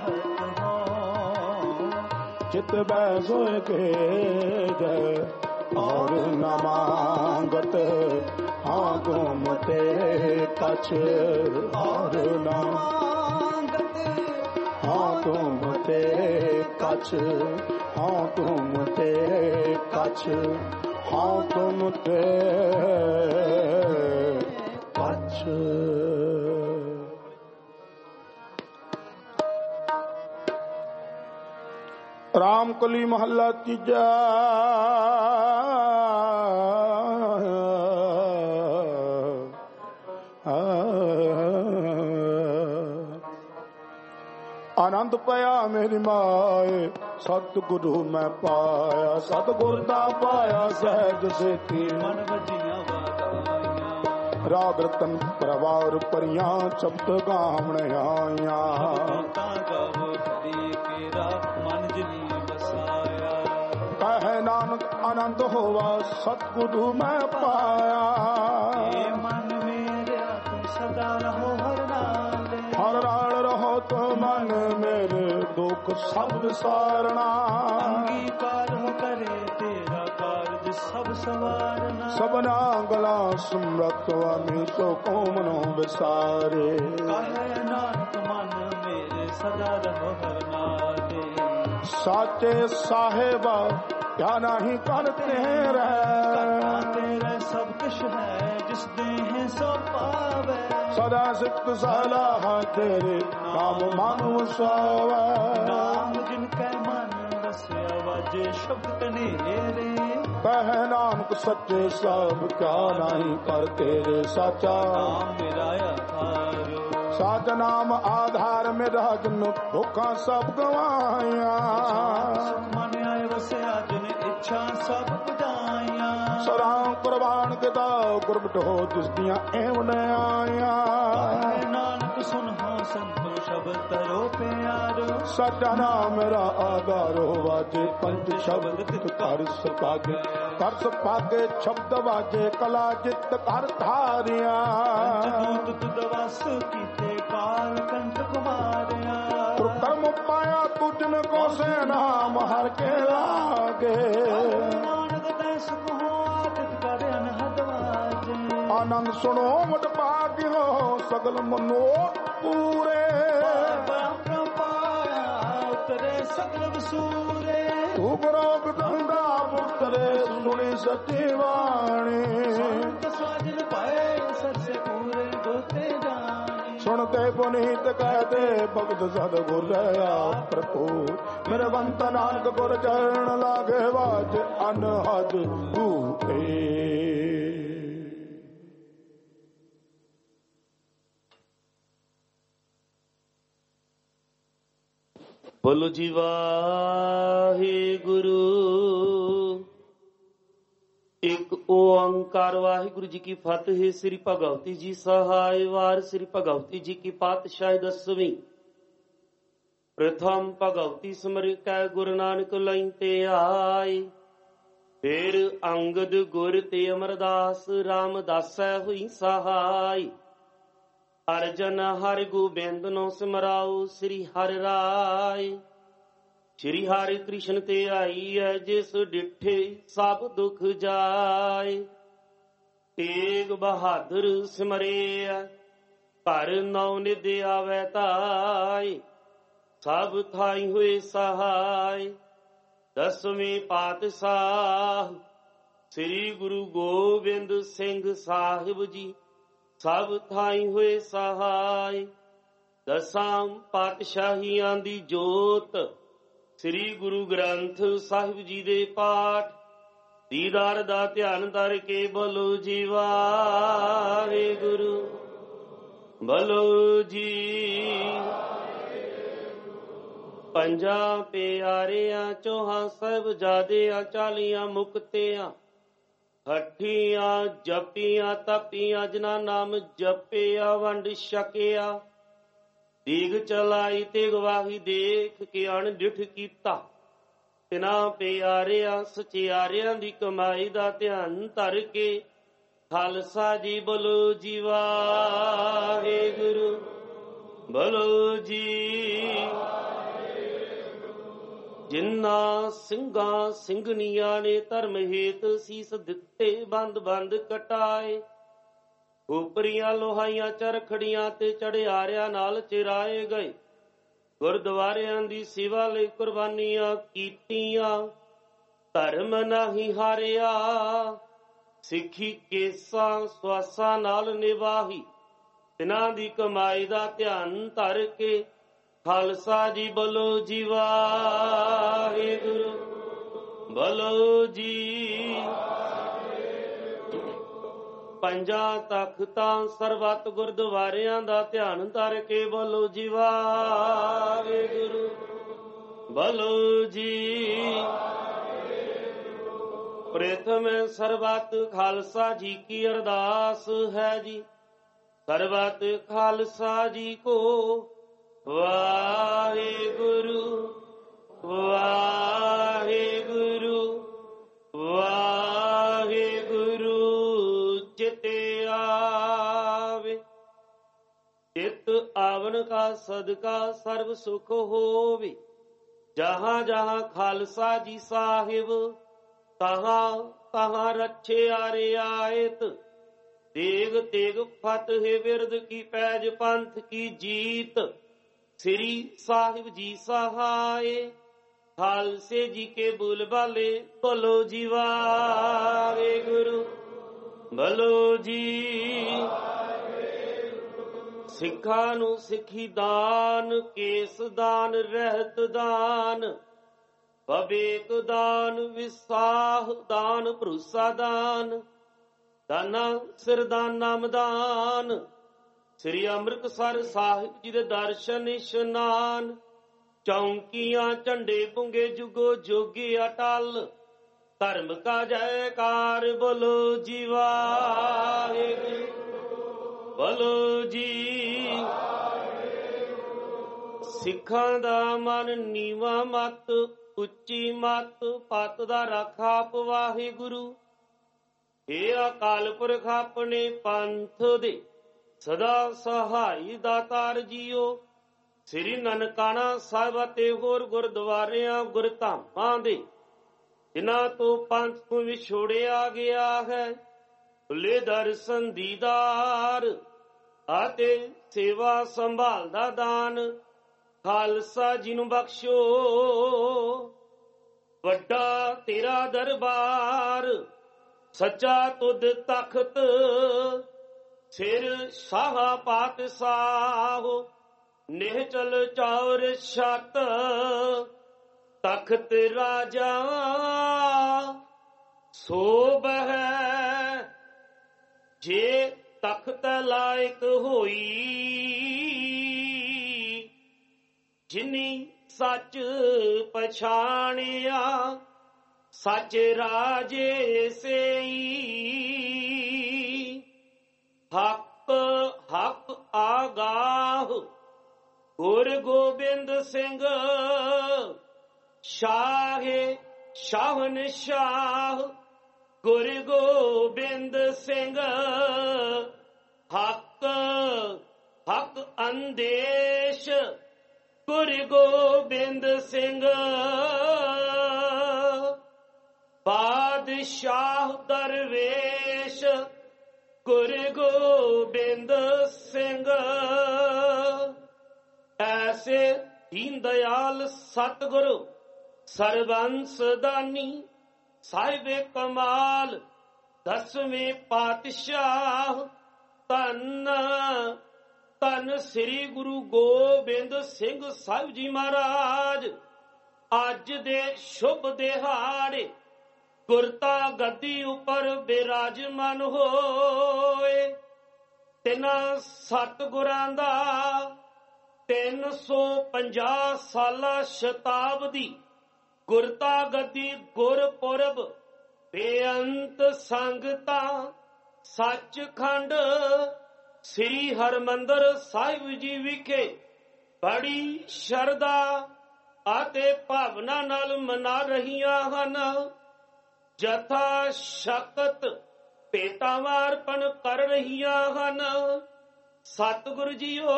चित मैं सोए के जय और न मांगत हाँ तुम ते कछ और न मांगत हाँ तुम ते कछ हाँ तुम ते कछ हाँ तुम ते कछ ਰਾਮ ਕਲੀ ਮਹੱਲਾ ਤੀਜਾ। ਆਨੰਦ ਪਿਆ ਮੇਰੀ ਮਾਏ ਸਤਿਗੁਰੂ ਮੈਂ ਪਾਇਆ, ਸਤਿਗੁਰ ਦਾ ਪਾਇਆ ਸਹਿਜ ਸੇਤੀ ਮਨ ਵਜੀਆਂ ਵਾਤਾਂ। ਰਾਗ ਰਤਨ ਪ੍ਰਵਾਰ ਪਰੀਆਂ ਸ਼ਬਦ ਗਾਵਣ ਆਈਆਂ। ਤਾਂ ਗਾਵੋ ਹਰੀ ਕੇਰਾ ਮਨ ਜਿਨੀ ਵਸਾਇਆ। ਕਹੇ ਨਾਨਕ ਆਨੰਦ ਹੋਵਾ ਸਤਿਗੁਰੂ ਮੈਂ ਪਾਇਆ। ਏ ਮਨ ਮੇਰਿਆ ਤੂੰ ਸਦਾ ਰਹੋ ਹਰ ਨਾਲੇ। ਹਰ ਰਾਲ ਰਹੋ ਤੂੰ ਮਨ ਮੇਰੇ ਦੁੱਖ ਸਭ ਵਿਸਾਰਣਾ। ਅੰਗੀਕਾਰ ਹੋ ਕਰੇ ਤੇਰਾ ਕਾਰਜ ਸਭ ਸਵਾਰਨਾ। ਸਭਨਾ ਗਲਾ ਸਮਰਤ ਵਾਮੀ ਸੋ ਕੋ ਮਨੋ ਵਿਸਾਰੇ। ਕਹੇ ਨਾਨਕ ਮਨ ਮੇਰੇ ਸਦਾ ਰਹੋ ਹਰ ਨਾਲੇ। ਸਾਚੇ ਸਾਹਿਬਾ ਕਿਆ ਨਹੀਂ ਕਰ ਤੇਰਾ। ਤੇਰਾ ਸਭ ਕੁਛ ਹੈ ਜਿਸ ਦੇਹ ਸੋ ਪਾਵੇ। ਸਦਾ ਸਿੱਖ ਸਲਾਹ ਤੇਰੇ ਨਾਮ ਮਨ ਵਸਾਵੇ। ਨਾਮ ਜਿਨ ਕੈ ਮਨ ਵਸਿਆ ਵਾਜੇ ਸ਼ਬਦ ਕਨੇਰੇ। ਕਹਿ ਨਾਨਕ ਸੱਚੇ ਸਭ ਕਿਆ ਨਹੀਂ ਕਰ ਤੇਰੇ ਸਾਚਾ। ਨਾਮ ਮੇਰਾ ਆਧਾਰ। ਸਾਚ ਨਾਮ ਆਧਾਰ ਮੇਰਾ ਜਨ ਭੁੱਖਾਂ ਸਭ ਗਵਾਈਆਂ। ਮਨ ਆਏ ਵਸਿਆ ਜਿਨ ਇੱਛਾ ਸਭ ਬੁਝਾਈਆਂ। ਸਰਾਂ ਕੁਰਬਾਨ ਕਿਤਾ ਗੁਰਮਤਿ ਹੋ ਜਿਸ ਦੀਆਂ ਐਵਨ ਆਈਆਂ। ਨਾਨਕ ਸੁਨ ਹੋ ਸੰਤੋ ਸ਼ਬਦ ਤਰੋ ਪਿਆਰੋ। ਸਾਚਾ ਨਾਮ ਮੇਰਾ ਆਧਾਰ ਵਾਜੇ ਪੰਜ ਸ਼ਬਦ ਤਿਤ ਕਰ ਸਪਾਗੇ। ਕਰ ਸਪਾਗੇ ਸ਼ਬਦ ਵਾਜੇ ਕਲਾ ਜਿਤ ਕਰ ਧਾਰਿਆ। ਪੰਜ ਦੂਤ ਦਵਸ ਕੀਤੇ ਕਾਲ ਕੰਠ ਕੁਮਾਰਿਆ। ਕਰਮ ਪਾਇਆ ਤੁਜਨ ਕੋ ਸੇ ਨਾਮ ਹਰ ਕੇ ਲਾਗੇ। ਨਾਨਕ ਤੈ ਸੁਖ ਹੋ ਆਦਿਤ ਕਰ ਅਨਹਦ ਵਾਜੇ। ਆਨੰਦ ਸੁਣੋ ਮਟ ਭਾਗਿਓ ਸਗਲ ਮਨੋਤ ਪੂਰੇ। ਉਤਰੇ ਸਗਲ ਵਸੂਰੇ। ਤੂੰ ਗੁਰੂ ਗੰਗਾ ਪੁੱਤਰੇ ਸੁਣੀ ਸੱਚੀ ਬਾਣੀ। ਸਾਜਨ ਪਾਏ ਸਰਸੇ ਪੂਰੇ ਦੋਤੇ ਜਾਣੀ। ਸੁਣਤੇ ਪੁਨੀਤ ਕਹਤੇ ਭਗਤ ਸਤਿਗੁਰ ਰਹਾ ਪ੍ਰਭੂ। ਮੇਰੇ ਬੰਤ ਨਾਨਕ ਗੁਰ ਚਰਨ ਲਾਗੇ ਵਾਜ ਅਨਹਦ ਭੂਪੇ। ਬੋਲੋ ਜੀ ਵਾਹਿਗੁਰੂ। ਇੱਕ ਓੰਕਾਰ ਵਾਹਿਗੁਰੂ ਜੀ ਕੀ ਫਤਿਹ। ਸ੍ਰੀ ਭਗਵਤੀ ਜੀ ਸਹਾਇ ਵਾਰ। ਸ੍ਰੀ ਭਗਵਤੀ ਜੀ ਕੀ ਪਾਤਸ਼ਾਹੀ ਦਸਵੀਂ। ਪ੍ਰਥਮ ਭਗਵਤੀ ਸਿਮਰਿ ਕੈ ਗੁਰੂ ਨਾਨਕ ਲਈ ਤੇ ਆਏ। ਫਿਰ ਅੰਗਦ ਗੁਰ ਤੇ ਅਮਰਦਾਸ ਰਾਮਦਾਸੈ ਹੋਈ ਸਹਾਈ। ਅਰਜਨ ਹਰ ਗੋਬਿੰਦ ਨੂੰ ਸਿਮਰਾਓ ਸ੍ਰੀ ਹਰਿ ਰਾਏ। ਸ੍ਰੀ ਹਰਿ ਕ੍ਰਿਸ਼ਨ ਤੇ ਆਈ ਹੈ ਜਿਸ ਡਿਠੇ ਸਭ ਦੁਖ ਜਾਏ। ਤੇਗ ਬਹਾਦਰ ਸਿਮਰੇ ਘਰ ਨੌ ਨਿਧ ਆਵੈ ਤਾਈ। ਸਭ ਥਾਈ ਹੋਏ ਸਹਾਈ। ਦਸਵੇਂ ਪਾਤਸ਼ਾਹ ਸ੍ਰੀ ਗੁਰੂ ਗੋਬਿੰਦ ਸਿੰਘ ਸਾਹਿਬ ਜੀ ਸਭ ਥਾਈ ਹੋਏ ਸਹਾਈ। ਦਸਾਂ ਪਾਤਸ਼ਾਹੀਆਂ ਦੀ ਜੋਤ ਸ੍ਰੀ ਗੁਰੂ ਗ੍ਰੰਥ ਸਾਹਿਬ ਜੀ ਦੇ ਪਾਠ ਦੀਦਾਰ ਦਾ ਧਿਆਨ ਧਰ ਕੇ ਬੋਲੋ ਜੀ ਵਾਹਿਗੁਰੂ। ਬੋਲੋ ਜੀ ਪੰਜਾਂ ਪਿਆਰਿਆਂ ਚੌਹਾਂ ਸਾਹਿਬਜ਼ਾਦਿਆਂ ਚਾਲੀਆਂ ਮੁਕਤਿਆਂ ਹੱਠੀਆਂ ਜਪੀਆਂ ਤਪੀਆਂ ਜਿਨ੍ਹਾਂ ਨਾਮ ਜਪਿਆ ਵੰਡ ਛਕਿਆ। ਦੀਗ ਚਲਾਈ ਤੇ ਗਵਾਹੀ ਦੇਖ ਕੇ ਅਣਡਿਠ ਕੀਤਾ। ਤਿਨਾਂ ਪਿਆਰਿਆਂ ਸਚਿਆਰਿਆਂ ਦੀ ਕਮਾਈ ਦਾ ਧਿਆਨ ਧਰ ਕੇ ਖਾਲਸਾ ਜੀ ਬੋਲੋ ਜੀ ਵਾਹਿਗੁਰੂ। ਬੋਲੋ ਜੀ। ਜਿਨ੍ਹਾਂ ਸਿੰਘਾਂ ਸਿੰਘਣੀਆਂ ਨੇ ਧਰਮ ਹੇਤ ਸੀਸ ਦਿੱਤੇ ਬੰਦ ਬੰਦ ਕਟਾਏ। ਉਪਰੀਆਂ ਲੋਹਾਈਆਂ ਚਰਖੜੀਆਂ ਤੇ ਚੜਿਆਰਿਆਂ ਨਾਲ ਚਿਰਾਏ ਗਏ। ਗੁਰਦੁਆਰਿਆਂ ਦੀ ਸੇਵਾ ਲਈ ਕੁਰਬਾਨੀਆਂ ਕੀਤੀਆਂ। ਧਰਮ ਨਹੀਂ ਹਾਰਿਆ ਸਿੱਖੀ ਕੇਸਾਂ ਸਵਾਸਾਂ ਨਾਲ ਨਿਵਾਹੀ। ਤਿਨਾਂ ਦੀ ਕਮਾਈ ਦਾ ਧਿਆਨ ਧਰ ਕੇ ਖਾਲਸਾ ਜੀ ਬੋਲੋ ਜੀ ਵਾਹਿਗੁਰੂ ਬੋਲੋ ਜੀ। ਪੰਜਾਂ ਤਖਤਾਂ ਸਰਬੱਤ ਗੁਰਦੁਆਰਿਆਂ ਦਾ ਧਿਆਨ ਧਰ ਕੇ ਬੋਲੋ ਜੀ ਵਾਹਿਗੁਰੂ ਬੋਲੋ ਜੀ। ਪ੍ਰਥਮ ਸਰਬੱਤ ਖਾਲਸਾ ਜੀ ਕੀ ਅਰਦਾਸ ਹੈ ਜੀ। ਸਰਬੱਤ ਖਾਲਸਾ ਜੀ ਕੋ ਵਾਹਿਗੁਰੂ ਵਾਹਿਗੁਰੂ ਵਾਹਿਗੁਰੂ ਚਿਤੇ ਆਵੇ। ਚਿਤ ਆਵਨ ਕਾ ਸਦਕਾ ਸਰਬ ਸੁਖ ਹੋਵੇ। ਜਹਾਂ ਜਹਾਂ ਖਾਲਸਾ ਜੀ ਸਾਹਿਬ ਤਹਾਂ ਤਹਾਂ ਰੱਛਿਆ ਰਿਆਇਤ। ਤੇਗ ਤੇਗ ਫਤਿਹ ਬਿਰਦ ਕੀ ਪੈਜ ਪੰਥ ਕੀ ਜੀਤ। ਸ੍ਰੀ ਸਾਹਿਬ ਜੀ ਸਹਾਏ ਖਾਲਸੇ ਜੀ ਕੇ ਬੁਲ ਬਾਲੇ ਬੋਲੋ ਜੀ ਵਾਹਿਗੁਰੂ ਬੋਲੋ ਜੀ। ਸਿੱਖਾਂ ਨੂੰ ਸਿੱਖੀ ਦਾਨ ਕੇਸ ਦਾਨ ਰਹਿਤ ਦਾਨ ਵਿਵੇਕ ਦਾਨ ਵਿਸਾਹ ਦਾਨ ਭਰੋਸਾ ਦਾਨ ਦਾਨਾ ਸਿਰਦਾਨ ਨਾਮਦਾਨ। ਸ੍ਰੀ ਅੰਮ੍ਰਿਤਸਰ ਸਾਹਿਬ ਜੀ ਦੇ ਦਰਸ਼ਨ ਇਸ਼ਨਾਨ। ਚੌਂਕੀਆਂ ਝੰਡੇ ਪੁੰਗੇ ਜੁਗੋ ਜੋਗੀ ਅਟਲ। ਧਰਮ ਕਾ ਜੈਕਾਰ ਬੋਲੋ ਜੀ ਵਾਹਿਗੁਰੂ ਬੋਲੋ ਜੀ। ਸਿੱਖਾਂ ਦਾ ਮਨ ਨੀਵਾ ਮਤ ਉੱਚੀ ਮਤ ਪਤ ਦਾ ਰਾਖਾ ਵਾਹਿਗੁਰੂ। ਇਹ ਅਕਾਲ ਪੁਰਖ ਆਪਣੇ ਪੰਥ ਦੇ ਸਦਾ ਸਹਾਈ ਦਾਤਾਰ ਜੀਓ। ਸ੍ਰੀ ਨਨਕਾਣਾ ਸਾਹਿਬ ਅਤੇ ਹੋਰ ਗੁਰਦੁਆਰਿਆਂ ਗੁਰਧਾਮਾਂ ਦੇ ਜਿਨ੍ਹਾਂ ਤੋਂ ਪੰਥ ਤੋਂ ਵਿਛੋੜਿਆ ਗਿਆ ਹੈ ਭੁੱਲੇ ਦਰਸ਼ਨ ਦੀਦਾਰ ਅਤੇ ਸੇਵਾ ਸੰਭਾਲ ਦਾ ਦਾਨ ਖਾਲਸਾ ਜੀ ਨੂੰ ਬਖਸ਼ੋ। ਵੱਡਾ ਤੇਰਾ ਦਰਬਾਰ ਸੱਚਾ ਤੁਧ ਤਖਤ ਸਿਰ ਸ਼ਾਹ ਪਾਤਸ਼ਾਹ ਨਿਹਚਲ ਚੌਰ ਛਤ ਤਖਤ ਰਾਜਾ ਸੋਭ ਹੈ। ਜੇ ਤਖਤ ਲਾਇਕ ਹੋਈ ਜਿਨੀ ਸੱਚ ਪਛਾਣਿਆ ਸੱਚ ਰਾਜੇ ਸੇਈ। ਹੱਕ ਹੱਕ ਆਗਾਹ ਗੁਰ ਗੋਬਿੰਦ ਸਿੰਘ ਸ਼ਾਹੇ ਸ਼ਾਹਨਸ਼ਾਹ ਗੁਰ ਗੋਬਿੰਦ ਸਿੰਘ। ਹੱਕ ਹੱਕ ਅੰਦੇਸ਼ ਗੁਰ ਗੋਬਿੰਦ ਸਿੰਘ। ਬਾਦਸ਼ਾਹ ਦਰਵੇਸ਼ ਗੁਰ ਗੋਬਿੰਦ ਸਿੰਘ। ਐਸੇ ਦੀਨ ਦਿਆਲ ਸਤਿਗੁਰੂ ਸਰਬੰਸ ਦਾਨੀ ਸਾਹਿਬੇ ਕਮਾਲ ਦਸਵੇਂ ਪਾਤਸ਼ਾਹ ਧੰਨ ਧੰਨ ਸ੍ਰੀ ਗੁਰੂ ਗੋਬਿੰਦ ਸਿੰਘ ਸਾਹਿਬ ਜੀ ਮਹਾਰਾਜ। ਅੱਜ ਦੇ ਸ਼ੁਭ ਦਿਹਾੜੇ ਗੁਰਤਾ ਗੱਦੀ ਉੱਪਰ ਬਿਰਾਜਮਾਨ ਹੋਏ। ਤਿੰਨਾਂ ਸਤਿਗੁਰਾਂ ਦਾ ਤਿੰਨ ਸੌ ਪੰਜਾਹ ਸਾਲਾ ਸ਼ਤਾਬਦੀ ਗੁਰਤਾ ਗੱਦੀ ਗੁਰਪੁਰਬ ਬੇਅੰਤ ਸੰਗਤਾਂ ਸੱਚਖੰਡ ਸ੍ਰੀ ਹਰਿਮੰਦਰ ਸਾਹਿਬ ਜੀ ਵਿਖੇ ਬੜੀ ਸ਼ਰਧਾ ਅਤੇ ਭਾਵਨਾ ਨਾਲ ਮਨਾ ਰਹੀਆਂ ਹਨ। ਜਥਾ ਸ਼ਕਤ ਭੇਟਾਵਾਂ ਅਰਪਣ ਕਰ ਰਹੀਆਂ ਹਨ। ਸਤਿਗੁਰੂ ਜੀਓ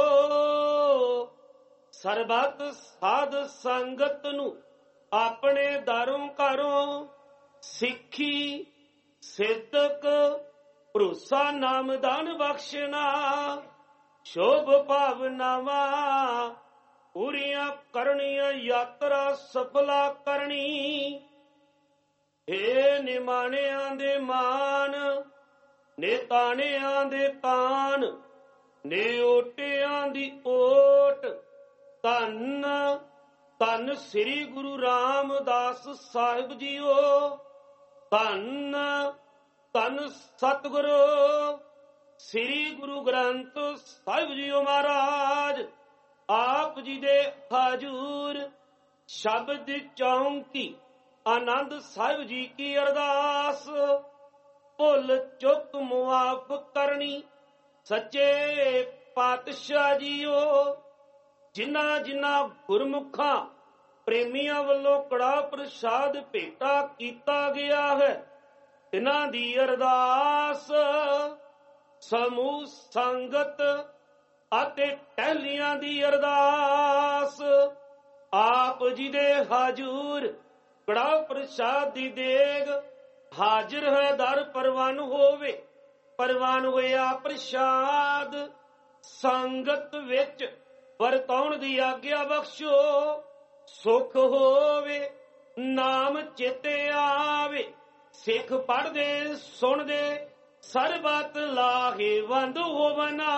ਸਰਬੱਤ ਸਾਧ ਸੰਗਤ ਨੂੰ ਆਪਣੇ ਦਰੋਂ ਘਰੋਂ ਸਿੱਖੀ ਸਿੱਧਕ ਭਰੋਸਾ ਨਾਮਦਾਨ ਬਖਸ਼ਣਾ ਸ਼ੋਭ ਭਾਵਨਾਵਾਂ ਪੂਰੀਆਂ ਕਰਨੀਆਂ ਯਾਤਰਾ ਸਫਲਾ ਕਰਨੀ। ਏ ਨਿਮਾਣਿਆਂ ਦੇ ਮਾਨ ਨੇ ਤਾਣਿਆਂ ਦੇ ਤਾਨ ਨੇ ਓਟਿਆਂ ਦੀ ਓਟ ਧੰਨ ਧੰਨ ਸ੍ਰੀ ਗੁਰੂ ਰਾਮਦਾਸ ਸਾਹਿਬ ਜੀਓ, ਧੰਨ ਧੰਨ ਸਤਿਗੁਰੂ ਸ੍ਰੀ ਗੁਰੂ ਗ੍ਰੰਥ ਸਾਹਿਬ ਜੀਓ ਮਹਾਰਾਜ। ਆਪ ਜੀ ਦੇ ਹਾਜ਼ੂਰ ਸ਼ਬਦ ਚੌਂਕੀ ਆਨੰਦ ਸਾਹਿਬ ਜੀ ਕੀ ਅਰਦਾਸ। ਭੁੱਲ ਚੁੱਕ ਮੁਆਫ ਕਰਨੀ ਸੱਚੇ ਪਾਤਸ਼ਾਹ ਜੀਓ। ਜਿਨ੍ਹਾਂ ਜਿਨ੍ਹਾਂ ਗੁਰਮੁਖਾਂ ਪ੍ਰੇਮੀਆਂ ਵੱਲੋਂ ਕੜਾ ਪ੍ਰਸ਼ਾਦ ਭੇਟਾ ਕੀਤਾ ਗਿਆ ਹੈ, ਇਹਨਾਂ ਦੀ ਅਰਦਾਸ ਸਮੂਹ ਸੰਗਤ ਅਤੇ ਟਹਿਲੀਆਂ ਦੀ ਅਰਦਾਸ। ਆਪ ਜੀ ਦੇ ਹਾਜ਼ੂਰ ਕੜਾ ਪ੍ਰਸ਼ਾਦ ਦੀ ਦੇਗ ਹਾਜ਼ਰ ਹੈ, ਦਰ ਪ੍ਰਵਾਨ ਹੋਵੇ। ਪ੍ਰਵਾਨ ਹੋਇਆ ਪ੍ਰਸ਼ਾਦ ਸੰਗਤ ਵਿੱਚ ਵਰਤਾਉਣ ਦੀ ਆਗਿਆ ਬਖਸ਼ੋ। ਸੁਖ ਹੋਵੇ ਨਾਮ ਚੇਤੇ ਆਵੇ, ਸਿੱਖ ਪੜ੍ਹਦੇ ਸੁਣਦੇ ਸਰਬਤ ਲਾਹੇਵੰਦ ਹੋਵਨਾ।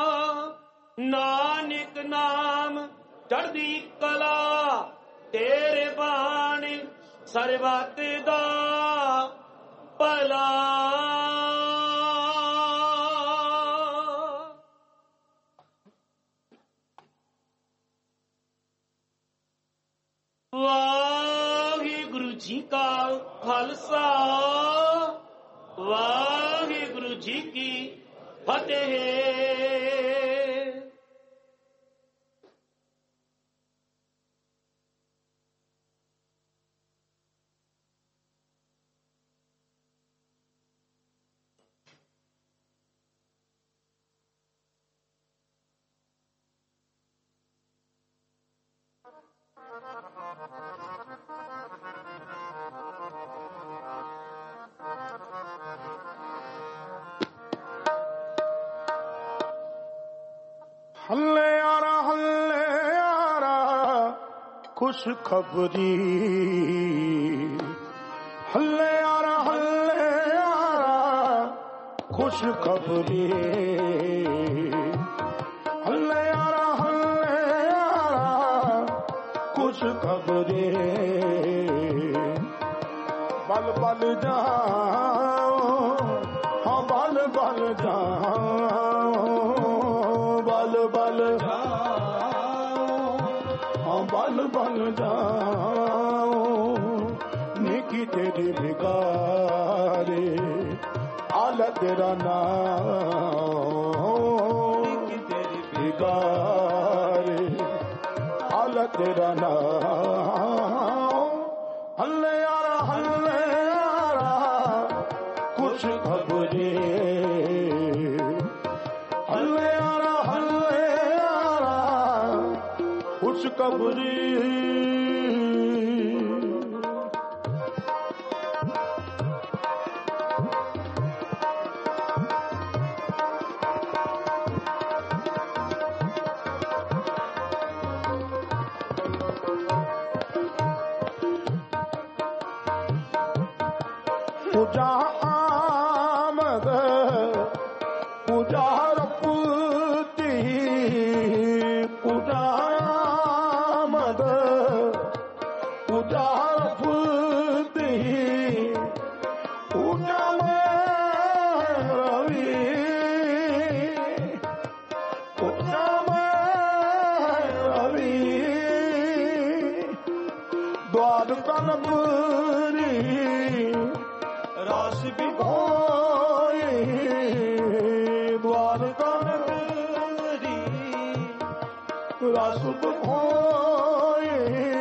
ਨਾਨਕ ਨਾਮ ਚੜ੍ਹਦੀ ਕਲਾ ਤੇਰੇ ਬਾਣੀ ਸਰਬਤ ਦਾ ਭਲਾ। ਵਾਹਿਗੁਰੂ ਜੀ ਕਾ ਖਾਲਸਾ, ਵਾਹਿਗੁਰੂ ਜੀ ਕੀ ਫਤਿਹ। ਹੱਲੇ ਆਰਾ ਹੱਲੇ ਆਰਾ ਖੁਸ਼ ਖਬਰੀ, ਹੱਲੇ ਆਰਾ ਹੱਲੇ ਆਰਾ ਖੁਸ਼ ਖਬਰੀ, ਹੱਲੇ ਆਰਾ ਹੱਲੇ ਆਰਾ ਖੁਸ਼ ਖਬਰੀ। ਬਲ ਬਲ ਜਾਓ ਹਾਂ ਬਲ ਬਲ ਜਾਓ, ਬਲ ਬਲ ਜਾਓ ਹਾਂ ਬਲ ਬਲ ਜਾਓ। नेकी तेरी बिगारे आला तेरा नाम, नेकी तेरी बिगारे आला तेरा नाम। हल्ले यारा हल्ले यारा कुछ खबरे, हल्ले यारा हल्ले यारा कुछ खबरी। पूजा आमद पूजा रपूती, पूजा आमद पूजा रपूती, पूजा में रवि, पूजा में रवि। द्वार कनपुरी रास बिभोई, द्वार कनपुरी रास बिभोई,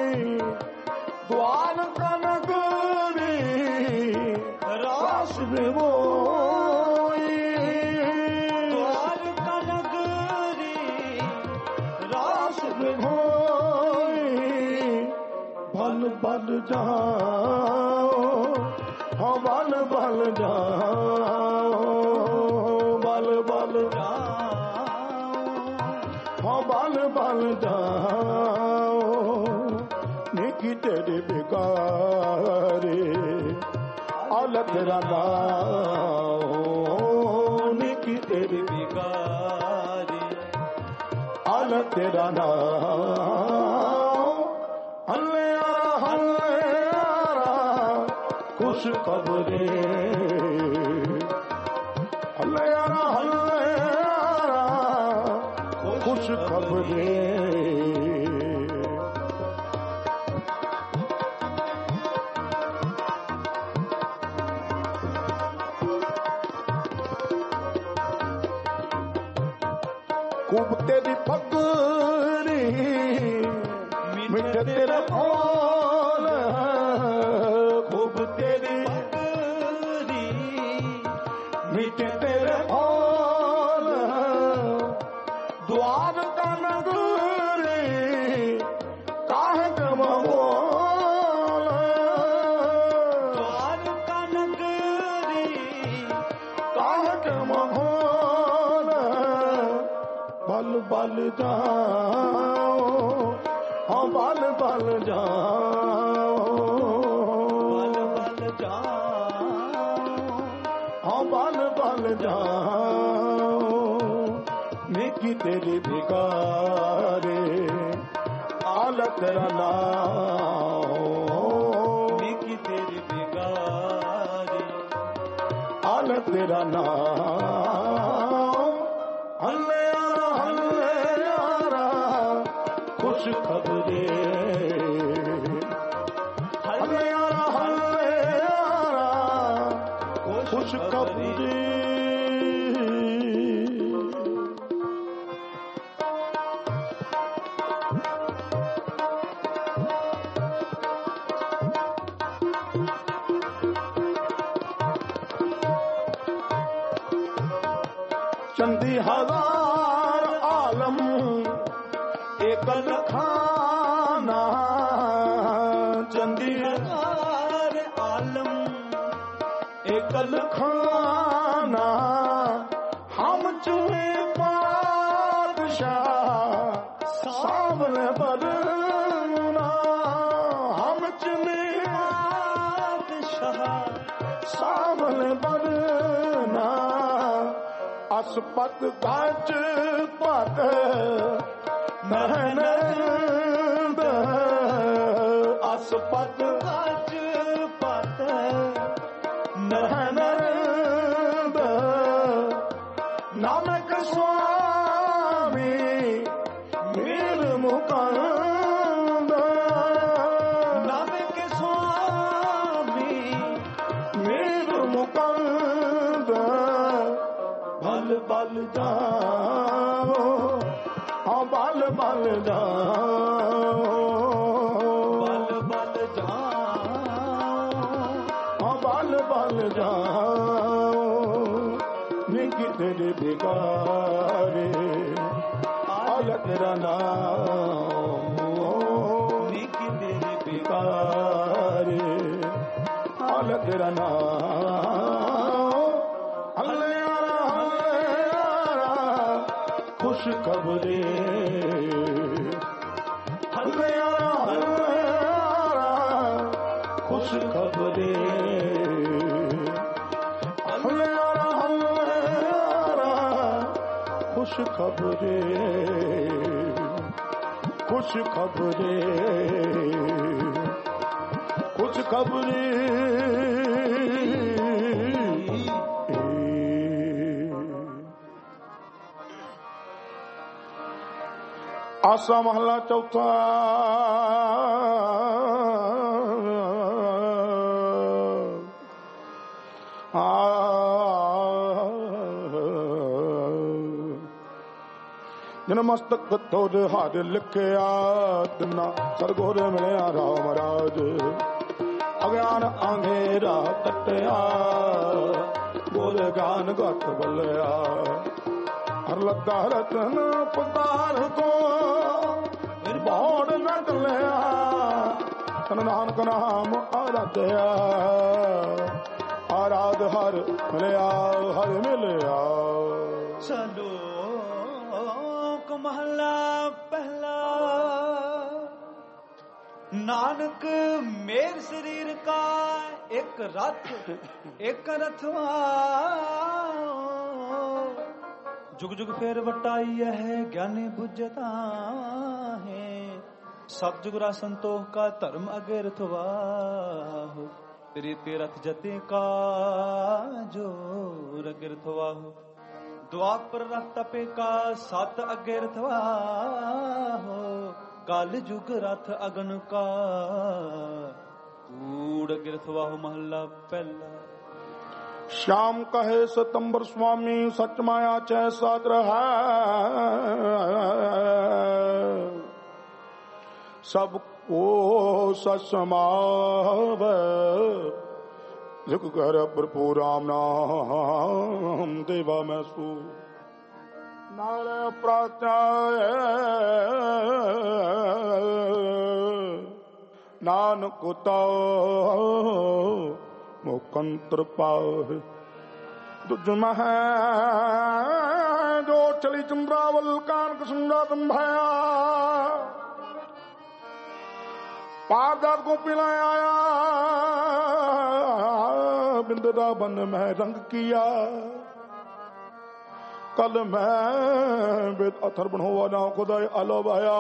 द्वार कनपुरी रास बिभोई, द्वार कनपुरी रास बिभोई। बल बल जाओ हाँ बल बल जाओ, बल बल जाओ हाँ बल बल जाओ। नेकी तेरे बिगारे आला तेरा नाम, नेकी तेरे बिगारे आला तेरा नाम। खुश खबरे हल्ले यारा हल्ले यारा खुश खबरे खूब तेरी पगड़ी मिठे तेरे फूल खूब तेरी पगड़ी मिठे तेरे फूल द्वार का नगरी काहे के बोल द्वार का नगरी काहे के बोल बल बल जाओ हाँ बल बल जाओ बल बल जाओ हाँ बल बल जाओ नेकी तेरी भिगारे आल तेरा नाम नेकी तेरी भिगारे आल तेरा नाम हल्ले यारा हल्ले यारा खुश खबरे हल्ले यारा हल्ले यारा खुश खबरे चंदी हजार आलम एक लखाना चंदी हजार आलम एक लखाना हम चुने पातशाह सावले बरना हम चुने पातशाह सावले बरना असपत गाज पत महनद असपत गाज पत महनद नानक स्वामी मीर मुकंद नानक स्वामी मीर मुकंद बल बल जाओ हाँ बल बल जाओ बल बल जाओ हाँ बल बल जाओ निकी तेरे भिगारे आल तेरा नाम निकी तेरे भिगारे आल तेरा नाम हल्ले खुश खबरे हल्ले यारा हल्ले यारा खुश खबरे हल्ले यारा हल्ले यारा खुश खबरे खुश खबरे खुश खबरे आसा महला चौथा जन मस्तक तोर हार लिखिया दिना सरगोर मिलिया राम राज अज्ञान अंधेरा कटिया गोर ज्ञान गत बलिया हर लगा रतन पतार को निर्भौर नट लिया तन नानक नाम आराध्या आराध हर मिलिया हर मिलिया चलो महला पहला नानक मेर शरीर का एक रथ एक रथवा जुग जुग फेर बटाई है ज्ञानी बुझता है सब जुगरा संतोष का धर्म अगे रथवा हो ਤੇਰੇ ਤੇ ਰਥ ਜਤੇ ਕਾ ਜੋਰ ਗਿਰਥ ਵਾਹੋ ਦੁਆਪਰ ਰਥ ਤਪੇ ਕਾ ਸਤ ਅਗੇ ਰਥਵਾਹੋ ਕਲ ਜੁਗ ਰਥ ਅਗਨ ਕਾ ਊੜ ਗਿਰਥਵਾਹੋ ਮਹੱਲਾ ਪਹਿਲਾ। श्याम कहे सितंबर स्वामी सच माया चै सागर है सब को ससमाव जिक कर भरपूर राम नाम देवा मैसू नाल प्राचाय नानक तो मुकंत्र पावे दुज मह जो चली चंद्रावल कानक सुंदा तुम्भाया पारदास गोपी लाए आया बिंददा बन में रंग किया कल मैं बेद अथर बनोवा ना खुदाई अलवाया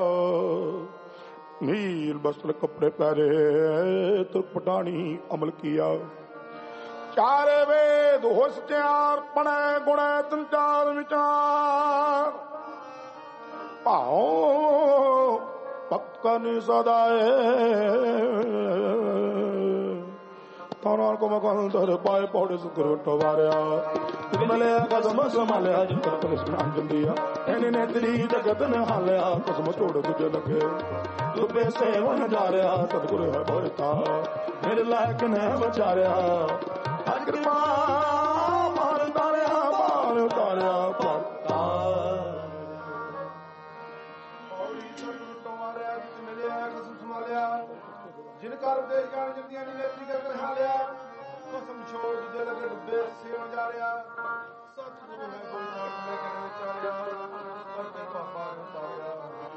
नील वस्त्र कपड़े पहरे तुरपटानी अमल किया चारे वेद होशियार पणे गुणे संचार विचार पाओ भक्त का निसदाए तानार को मकान धर पाए पौड़े सुकर टवारिया मले कसम संभालिया जिन कर पुलिस नाम जंदिया एने ने तेरी जगत ने हालिया कसम तोड़ तुझे लगे तुबे से वन जा रहा सतगुरु है बोलता मेरे लायक ने बचाया आज कृपा मार तारिया मार तारिया पता जिन कर देश जान जंदिया ने नेत्री कर हालिया कसम छोड़ तुझे लगे डुबे से वन जा रहा सतगुरु है बोलता मेरे कहने विचारिया करते पापा उतारिया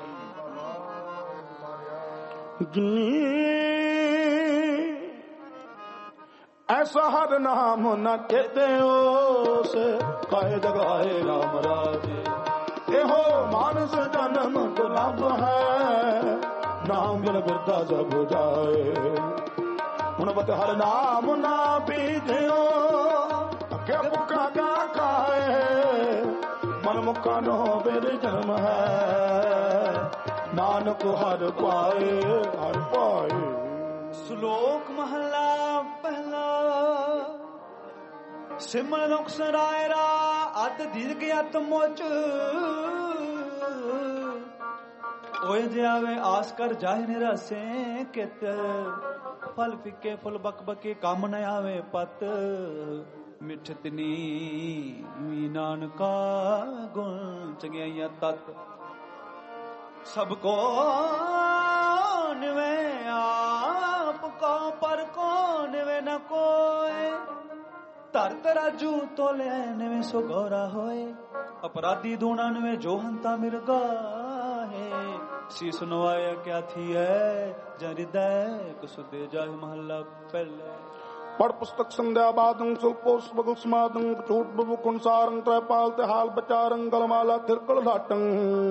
ऐसा हर नाम न कहते हो से काहे जगाए राम राजे एहो मानस जन्म दुर्लभ है नाम बिन बिरता सब जाए हुण बत हर नाम ना पीजो अगे मुक्का का खाए मन मुक्का नो बेर जन्म है नानक हर पाए हर पाए। श्लोक महला पहला सिमर लोक सरायरा अद दीर्घ आत्मोच ओए जावे आस कर जाहि निरासे कित फल फिके फुल बक बके काम न आवे पत मिठतनी नानका गुण चंगियाइया तत सबको निवे आप को पर को निवे न कोई तर तराजू तो ले निवे सो गौरा होए अपराधी दूना निवे जो हंता मिर्गा है सी सुनवाया क्या थी है जरिदय कुसुदे जाहि महल्ला पहले पढ़ पुस्तक संध्या बादं सुल्पोस बगल समादं चूट बबु कुंसारं त्रैपाल तिहाल बचारं गलमाला तिरकल धाटं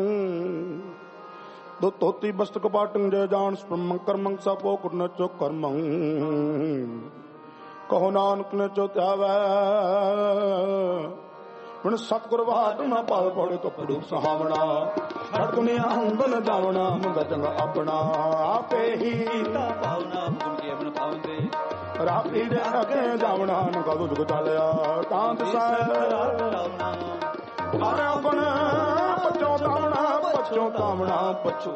दो तोती बस्त कपाटं जय जान स्प्रमं कर्मं सपो कुटन चो कर्मं कहो नानक ने चो त्यावै बिन सतगुर भाट न पाल पड़े तो पड़ू सहावना हर दुनिया अंगन जावना मुंदा चंगा अपना आपे ही भावना गुण के अपन पावंदे रापी दे अगे जावना न कदू जुग चालिया कांत साय अरे गुण पचो तावना पचो तावना पचो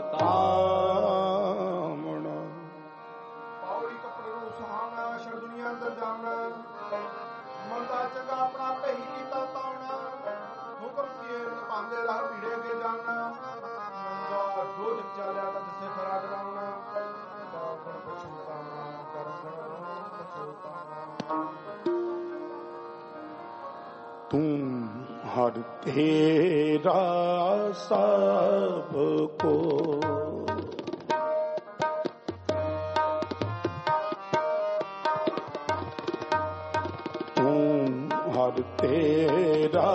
तावना पावड़ी कपड़े रू सहावना शर दुनिया अंदर जावना मुंदा चंगा अपना पे ही कीता तावना हुक्म किए पांदे राह भीड़े के जावना मुंदा जो जुग चालिया ता जिसे खरा डरावना गुण पचो तावना तू हर तेरा सबको तू हर तेरा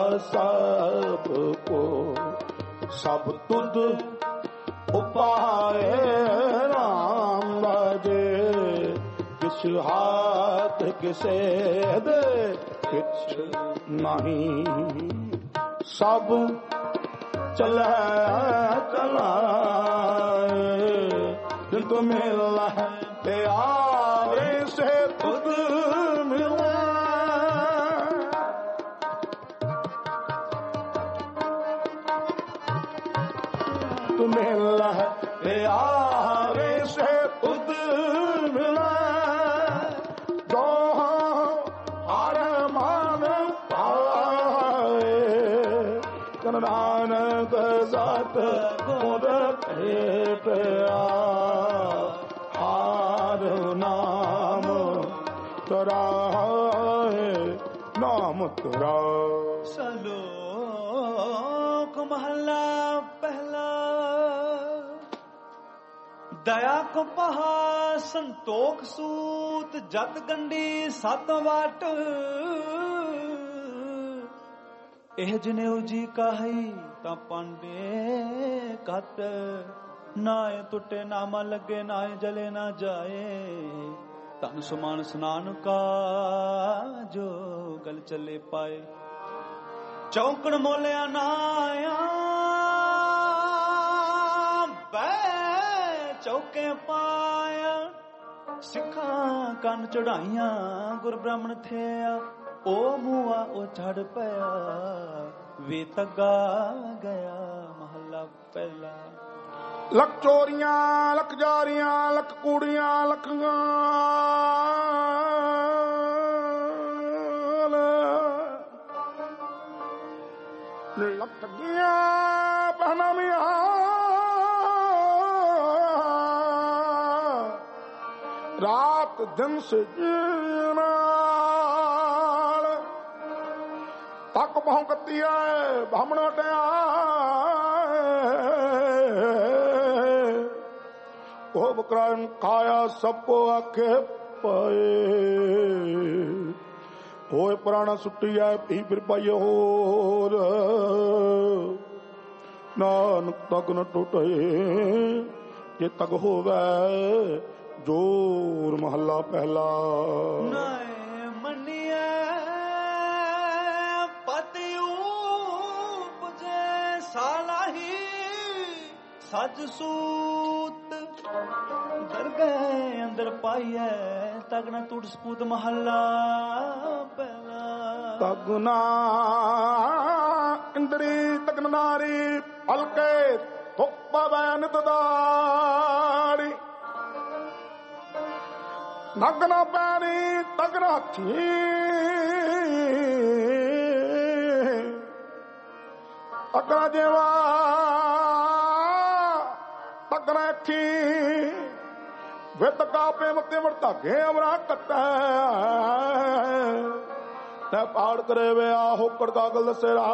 सबको सब तुद उपाय राम राजे किछ हाथ किसे दे किछ नहीं सब चले चलाए जिन तो मिला है प्यारे से खुद मिला तुम्हें लह प्यारे से खुद मिला जो हर मान पाए नानक सत गुर हार नाम तराए नाम तरा सलोक महला पहला दया को पहा संतोख सूत जत गंडी सत वाट ਇਹ ਜਨੇਊ ਜੀ ਕਾਹੀ ਤਾਂ ਪਾਂਡੇ ਕੱਟ ਨਾਏ ਟੁੱਟੇ ਨਾਮਾ ਲੱਗੇ ਨਾਏ ਜਲੇ ਨਾ ਜਾਏ ਤਨ ਸੁਮਾਨ ਸਨਾਨ ਕਾ ਜੋ ਗਲ ਚੱਲੇ ਪਾਏ ਚੌਂਕੜ ਮੋਲਿਆ ਨਾਇਆ ਬੈ ਚੌਕੇ ਪਾਇਆ ਸਿੱਖਾਂ ਕੰਨ ਚੜਾਈਆਂ ਗੁਰ ਬ੍ਰਾਹਮਣ ਥਿਆ ਉਹ ਮੂਆ ਉਹ ਛੜ ਪਿਆ ਵੇ ਤੱਗਾ ਗਿਆ ਮਹੱਲਾ ਪਹਿਲਾ ਲੱਖ ਚੋਰੀਆਂ ਲੱਖ ਜਾਰੀਆਂ ਲੱਖ ਕੂੜੀਆਂ ਲੱਖੀਆਂ ਲੱਖ ਠੱਗੀਆਂ ਪਹਿਨਾਵੀਆਂ ਰਾਤ ਦਿਨ ਸੇ ਜੀਣਾ ਤੱਕ ਬਹੁ ਕੱਤੀ ਆਏ ਬਾਹਮਣ ਵਟਿਆ ਉਹ ਬਕਰਾ ਖਾਇਆ ਸਭ ਕੋ ਆਖੇ ਪਾਏ ਹੋਏ ਪੁਰਾਣਾ ਸੁੱਟੀ ਆਏ ਪੀ ਫਿਰ ਪਾਈ ਹੋਰ ਨਾਨਕ ਤੱਕ ਨ ਟੁੱਟੇ ਜੇ ਤੱਕ ਹੋਵੇ ਜੋਰ ਮਹੱਲਾ ਪਹਿਲਾ ਨਾਏ ਮੰਨੀਏ ਸਾਲਾਹੀ ਸੱਜ ਸੂਤ ਦਰਗਾਹ ਅੰਦਰ ਪਾਈਐ ਤਗਨਾ ਟੁੱਟ ਸਪੂਤ ਮਹੱਲਾ ਪਹਿਲਾ ਤਗਨਾ ਇੰਦਰੀ ਤਗਨ ਨਾਰੀ ਹਲਕੇ ਧੁੱਪ ਪਵੈ ਨਿਤ ਦਾੜੀ ਨਗਨਾ ਪੈਣੀ ਤਗਨਾ ਹੱਥੀ ਤਗਨਾ ਜੇਵਾ ਤਗਨਾ ਅੱਖੀ ਵਿਤ ਕਾਪੇ ਮਤੇ ਵਰਤਾਗੇ ਅਮਰਾ ਕੱਟੈ ਤੇ ਪਾੜ ਕਰੇ ਵੇ ਆਹੋ ਕਰਦਾ ਗਲ ਦਸੇਰਾ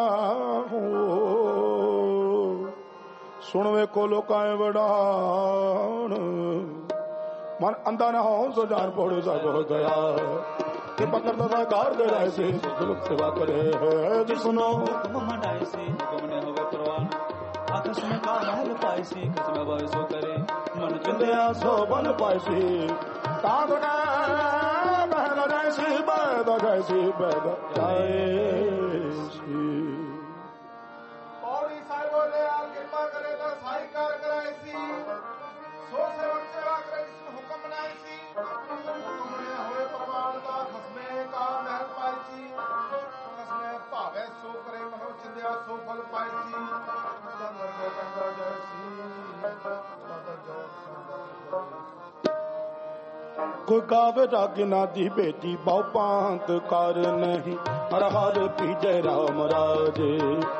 ਸੁਣ ਵੇਖੋ ਲੋਕਾਂ ਵਡਾਣ ਮਨ ਅੰਦਾ ਨਾ ਹੋ ਸੋ ਜਾਨ ਪੋੜੇ ਸਭ ਹੋ ਗਿਆ ਕਿ ਪਕੜ ਦਾ ਕਾਰ ਦੇ ਰਹੇ ਸੀ ਸੁਲਕ ਸੇਵਾ ਕਰੇ ਜਿਸਨੋ ਹੁਕਮ ਮੰਡਾਏ ਸੀ ਹੁਕਮ ਨੇ ਹੋਵੇ ਪ੍ਰਵਾਨ ਆਕਾਸ਼ में का महल पाए सी कसम बाय सो करे मन जिंदया सो बन पाए सी तागना महल जैसी बैद जैसी बैद जाए सी पौड़ी साहिब बोले आ कृपा करे तो साई कार कराए सी सो सेवक सेवा करे हुक्म बनाए सी हुक्म ने होए प्रमाण का खसमे का महल पाए सी कसमे भावे सो करे मनो जिंदया सो फल पाए सी कोई गावे राग नादी बेटी बहु पांत कर नहीं हर हर पीजे राम राजे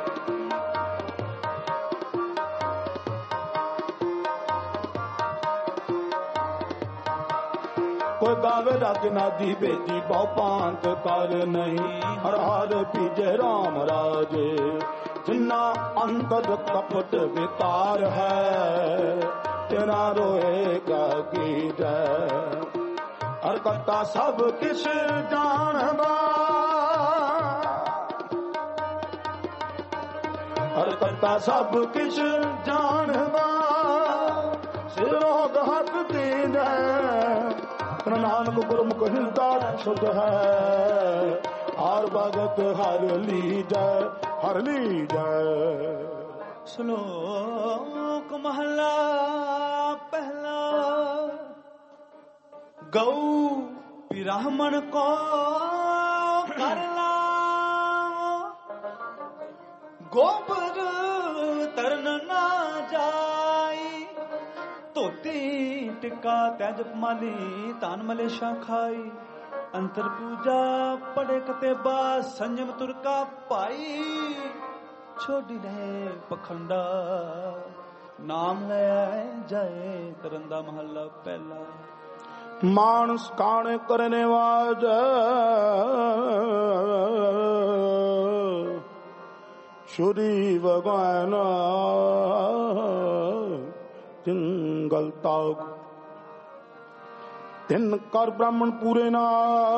कोई गावे राग नादी बेटी बहु पांत कर नहीं हर हर पीजे राम राजे जिन्ना अंतर कपट विकार है तेरा रोएगा की जय हर करता सब किस जानदा हर करता सब किस जानदा सिरों हाथ दीन नानक गुरमुख हृदय शुद्ध है हर भगत हर ली जय हर ली जय। श्लोक महला पहला। गौ ब्राह्मण को करला गोबर तरन ना जाई धोती टिक्का तैज माली तान मलेशा खाई अंतर पूजा पड़े कतेबा संयम तुरका पाई छोड़ी ले पखंडा नाम ले जाए तरंदा महला पहला। मानस काने करने वाज छुरी भगवान तिन ताग तिन कर ब्राह्मण पूरे ना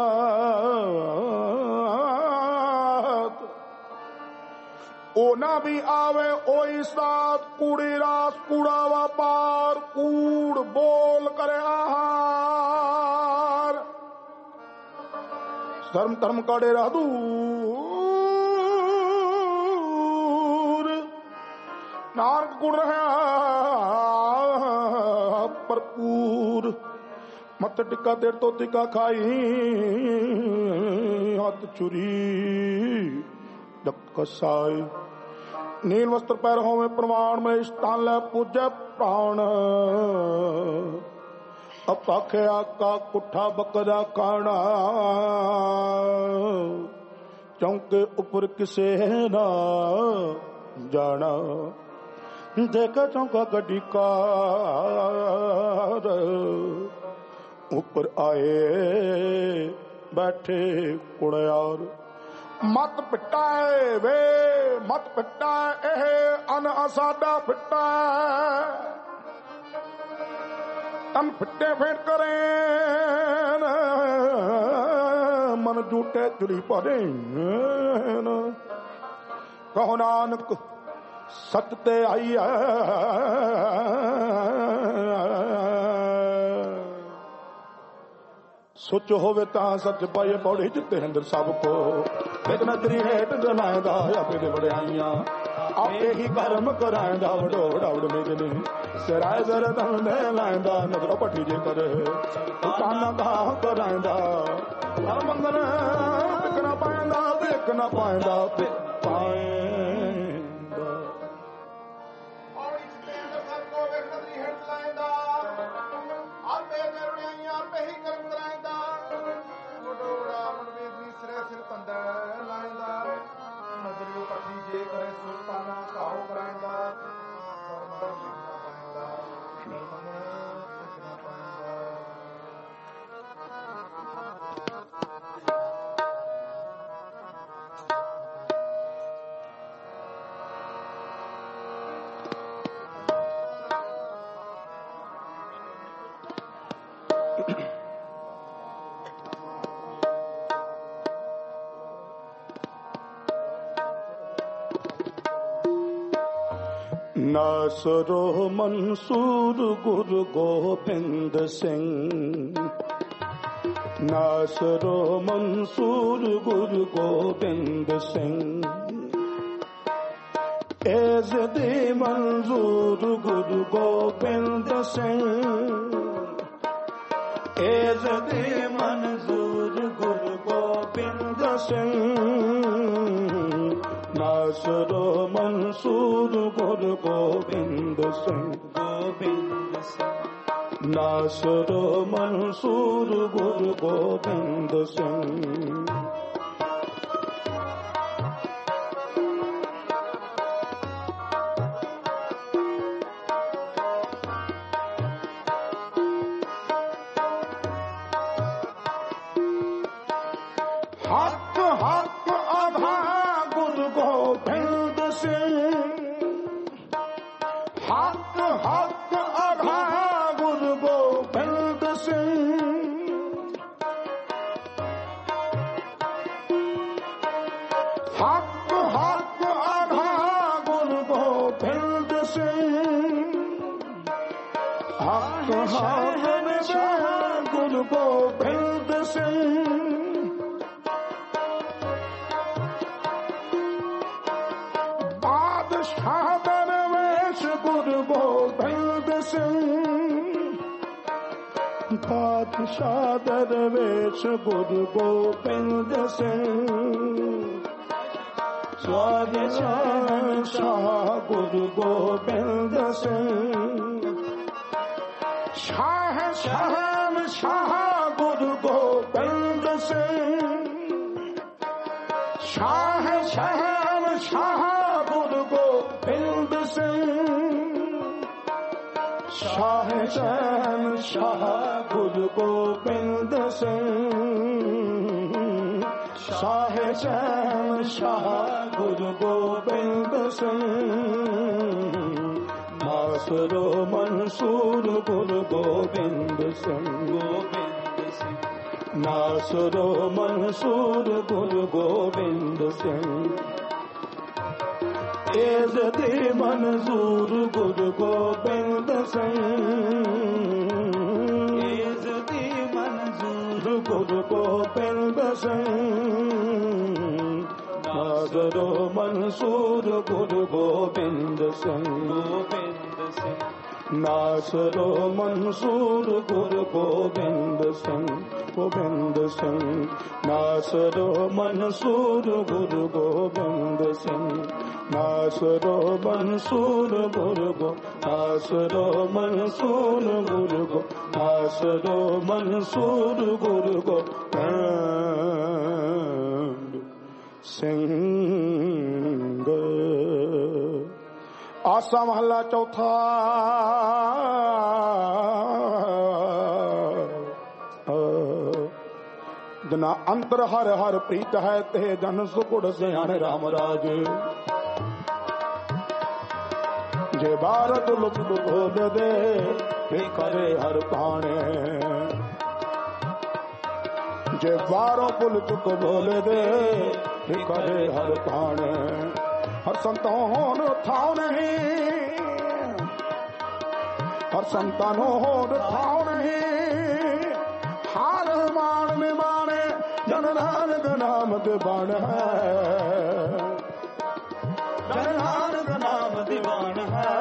ओ ना भी आवे ओई साथ कूड़ी रास कूड़ा व्यापार कूड़ बोल करे आहार धर्म धर्म का डेरा दूर नारक गुण रहा भरपूर मत टिक्का देर तो टिक्का खाई हाथ चुरी कसाई नील वस्त्र पैरों में प्रमाण में स्थान ले पूजे प्राण अपाखे आका कुठा बकरा काना चौके ऊपर किसे ना जाना देखा चौका गड्डी कार ऊपर आए बैठे कुड़ियार मत पिटाए वे मत पिटाए एह अन असाडा पिटा तन फिटे फेट करे मन झूठे चुरी पड़े कहो नानक सत ते आई सोच होवे ता सच पाए पौड़ी जिते अंदर सब को एक नजरी हेठ जलाएंदा आपे बड़ाइया आपे ही कर्म कराएंदा वडो वडावड़ मेरे सिराए सर दे लाएंदा नजरों पठी जे करे काना कहा कराएंदा मंगल देखना पाएंदा देखना पाएंदा पाए नासरो मंसूर गुरु गोबिंद सिंह नासरो मंसूर गुरु गोबिंद सिंह एज़दी मंजूर गुरु गोबिंद सिंह एज़दी मंजूर गुरु गोबिंद सिंह नासरो मंसूर गुरु गोबिंद सिंह गोबिंद सिंह नासरो मंसूर गुरु गोबिंद सिंह गुरु गोबिंद सिंह बादशाह दरवेश गुरु गोबिंद सिंह बादशाह दरवेश गुरु गोबिंद सिंह स्वामी शाह गुरु गोबिंद सिंह शाह शाह शाह गुरु गोबिंद सिंह शाह शाह शाह गुरु गोबिंद सिंह शाह शाह शाह गुरु गोबिंद सिंह शाह शाह शाह गुरु गोबिंद सिंह नासरो मंसूर गुरु गोबिंद सिंह गोबिंद सिंह नासरो मंसूर गुरु गोबिंद सिंह एज़दी मंजूर गुरु गोबिंद सिंह एज़दी मंजूर गुरु गोबिंद सिंह नाज़रो मंसूर गुरु गोबिंद सिंह गोबिंद सिंह नासरो मंसूर गुरु गोबिंद सिंह गोबिंद सिंह नासरो मंसूर गुरु गोबिंद सिंह नासरो मंसूर गुरु गो नासरो मंसूर गुरु गो नासरो मंसूर गुरु गोबिंद सिंह। आसा महला चौथा। जना अंतर हर हर प्रीत है ते जन सुकुड़ सियाने राम राज जे भारत लुप्त बोल दे फिर करे हर पाने जे बारों पुल चुक बोल दे फिर करे हर पाने हर संतान थाव नहीं हर संतानों थाव नहीं हार मान में माने जन नानक नाम दीवान है जन नानक नाम दीवान है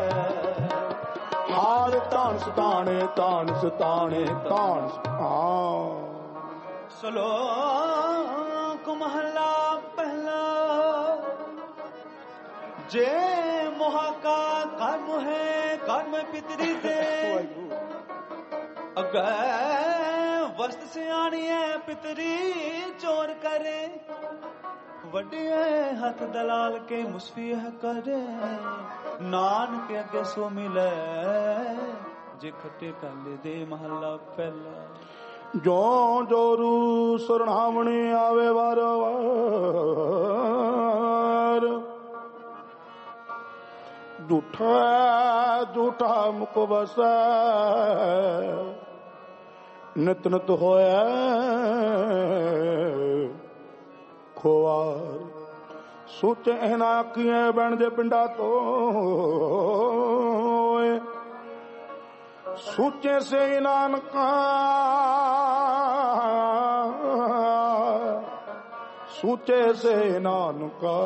हार तान सताने तान सताने तान श्लोक महला पहला। जे मोहा का कर्म है कर्म पितरी दे अगर वस्त से आनी है पितरी चोर करे वड्डे हथ दलाल के मुस्फी है करे नान के अगे सो मिले जे खट्टे काले दे महला पहला। जो जोरू सुरणावणी आवे वार वार झूठा झूठा मुक बस नित नित होया खोवार सोच एना किए बन जे पिंडा तो सोचे से नानका सोचे से नानका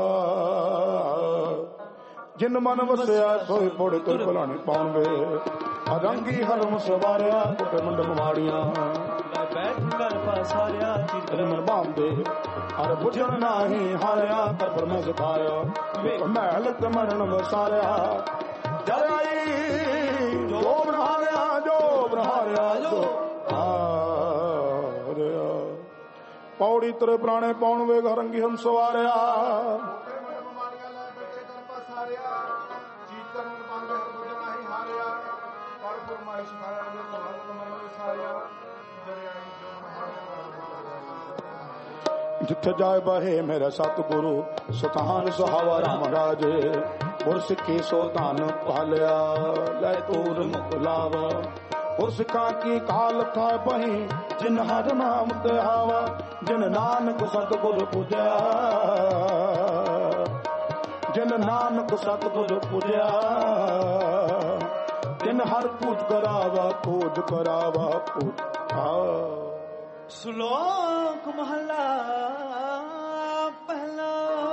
जिन मन वसया सोई पोड़ तुर भलाने पाउंगे अरंगी हरम सवारिया कुट मंडप माड़िया बैठ कर पासारिया चित्र मन बांधे अर बुझन नाही हारिया कर पर मैं सिखाया महल मरण वसारिया जराई जो बहारिया जो बहारिया जो हारिया पौड़ी तेरे प्राणे पौन वे घरंगी हम सवारिया जिथे जाए बहे मेरा सतगुरु सतान सुहावा राम राजे पुरस की सोतान पालिया लै तूर मुकलावा पुरसिका की काल था बही जिन हर नाम ते आवा जिन नानक सतगुरु पूजा जिन नानक सतगुरु पूजा जिन हर पूज करावा पूज करावा पूज ਸ਼ਲੋਕ ਮਹਲਾ ਪਹਿਲਾ।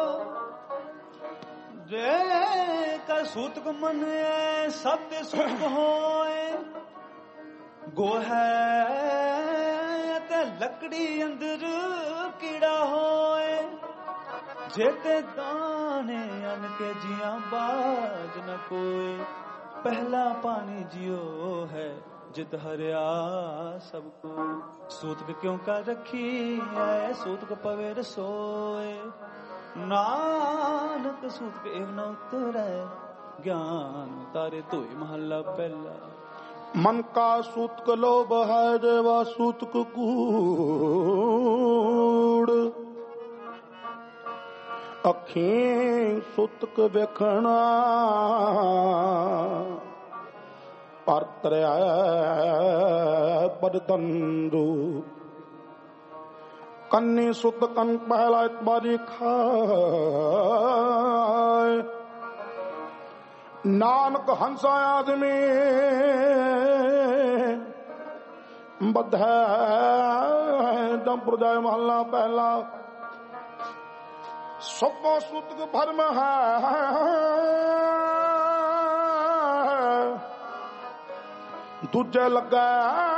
ਜੇ ਕਾ ਸੂਤਕ ਮੰਨੈ ਸਭ ਤੇ ਸੁਖ ਹੋਏ, ਗੋਹੈ ਤੇ ਲੱਕੜੀ ਅੰਦਰ ਕੀੜਾ ਹੋਏ, ਜੇ ਤੇ ਦਾਣੇ ਅਨ ਕੇ ਜੀਆਂ ਬਾਜ ਨ ਕੋਏ। ਪਹਿਲਾ ਪਾਣੀ ਜਿਉ ਹੈ ਜਿਤ ਹਰਿਆ ਸਭ ਕੋ, ਸੂਤਕ ਕਿਉਂ ਕਰ ਰੱਖੀ ਐ ਸੂਤਕ ਪਵੇ ਰਸੋਏ। ਨਾਨਕ ਸੂਤਕ ਏਵ ਨ ਉਤਰੈ, ਗਿਆਨ ਤਾਰੇ ਧੋਏ ਮਹੱਲਾ ਪਹਿਲਾ। मन का सूतक लोभ है देवा सूतक कूड़, अखीं सूतक वेखना पर तरया बदतंदू। कन्नी सुत कन पहला इतबारी खाए, नानक हंसा आदमी बध दंप्रदाय महला पहला। सबो सूतक भरम है दूजे लगे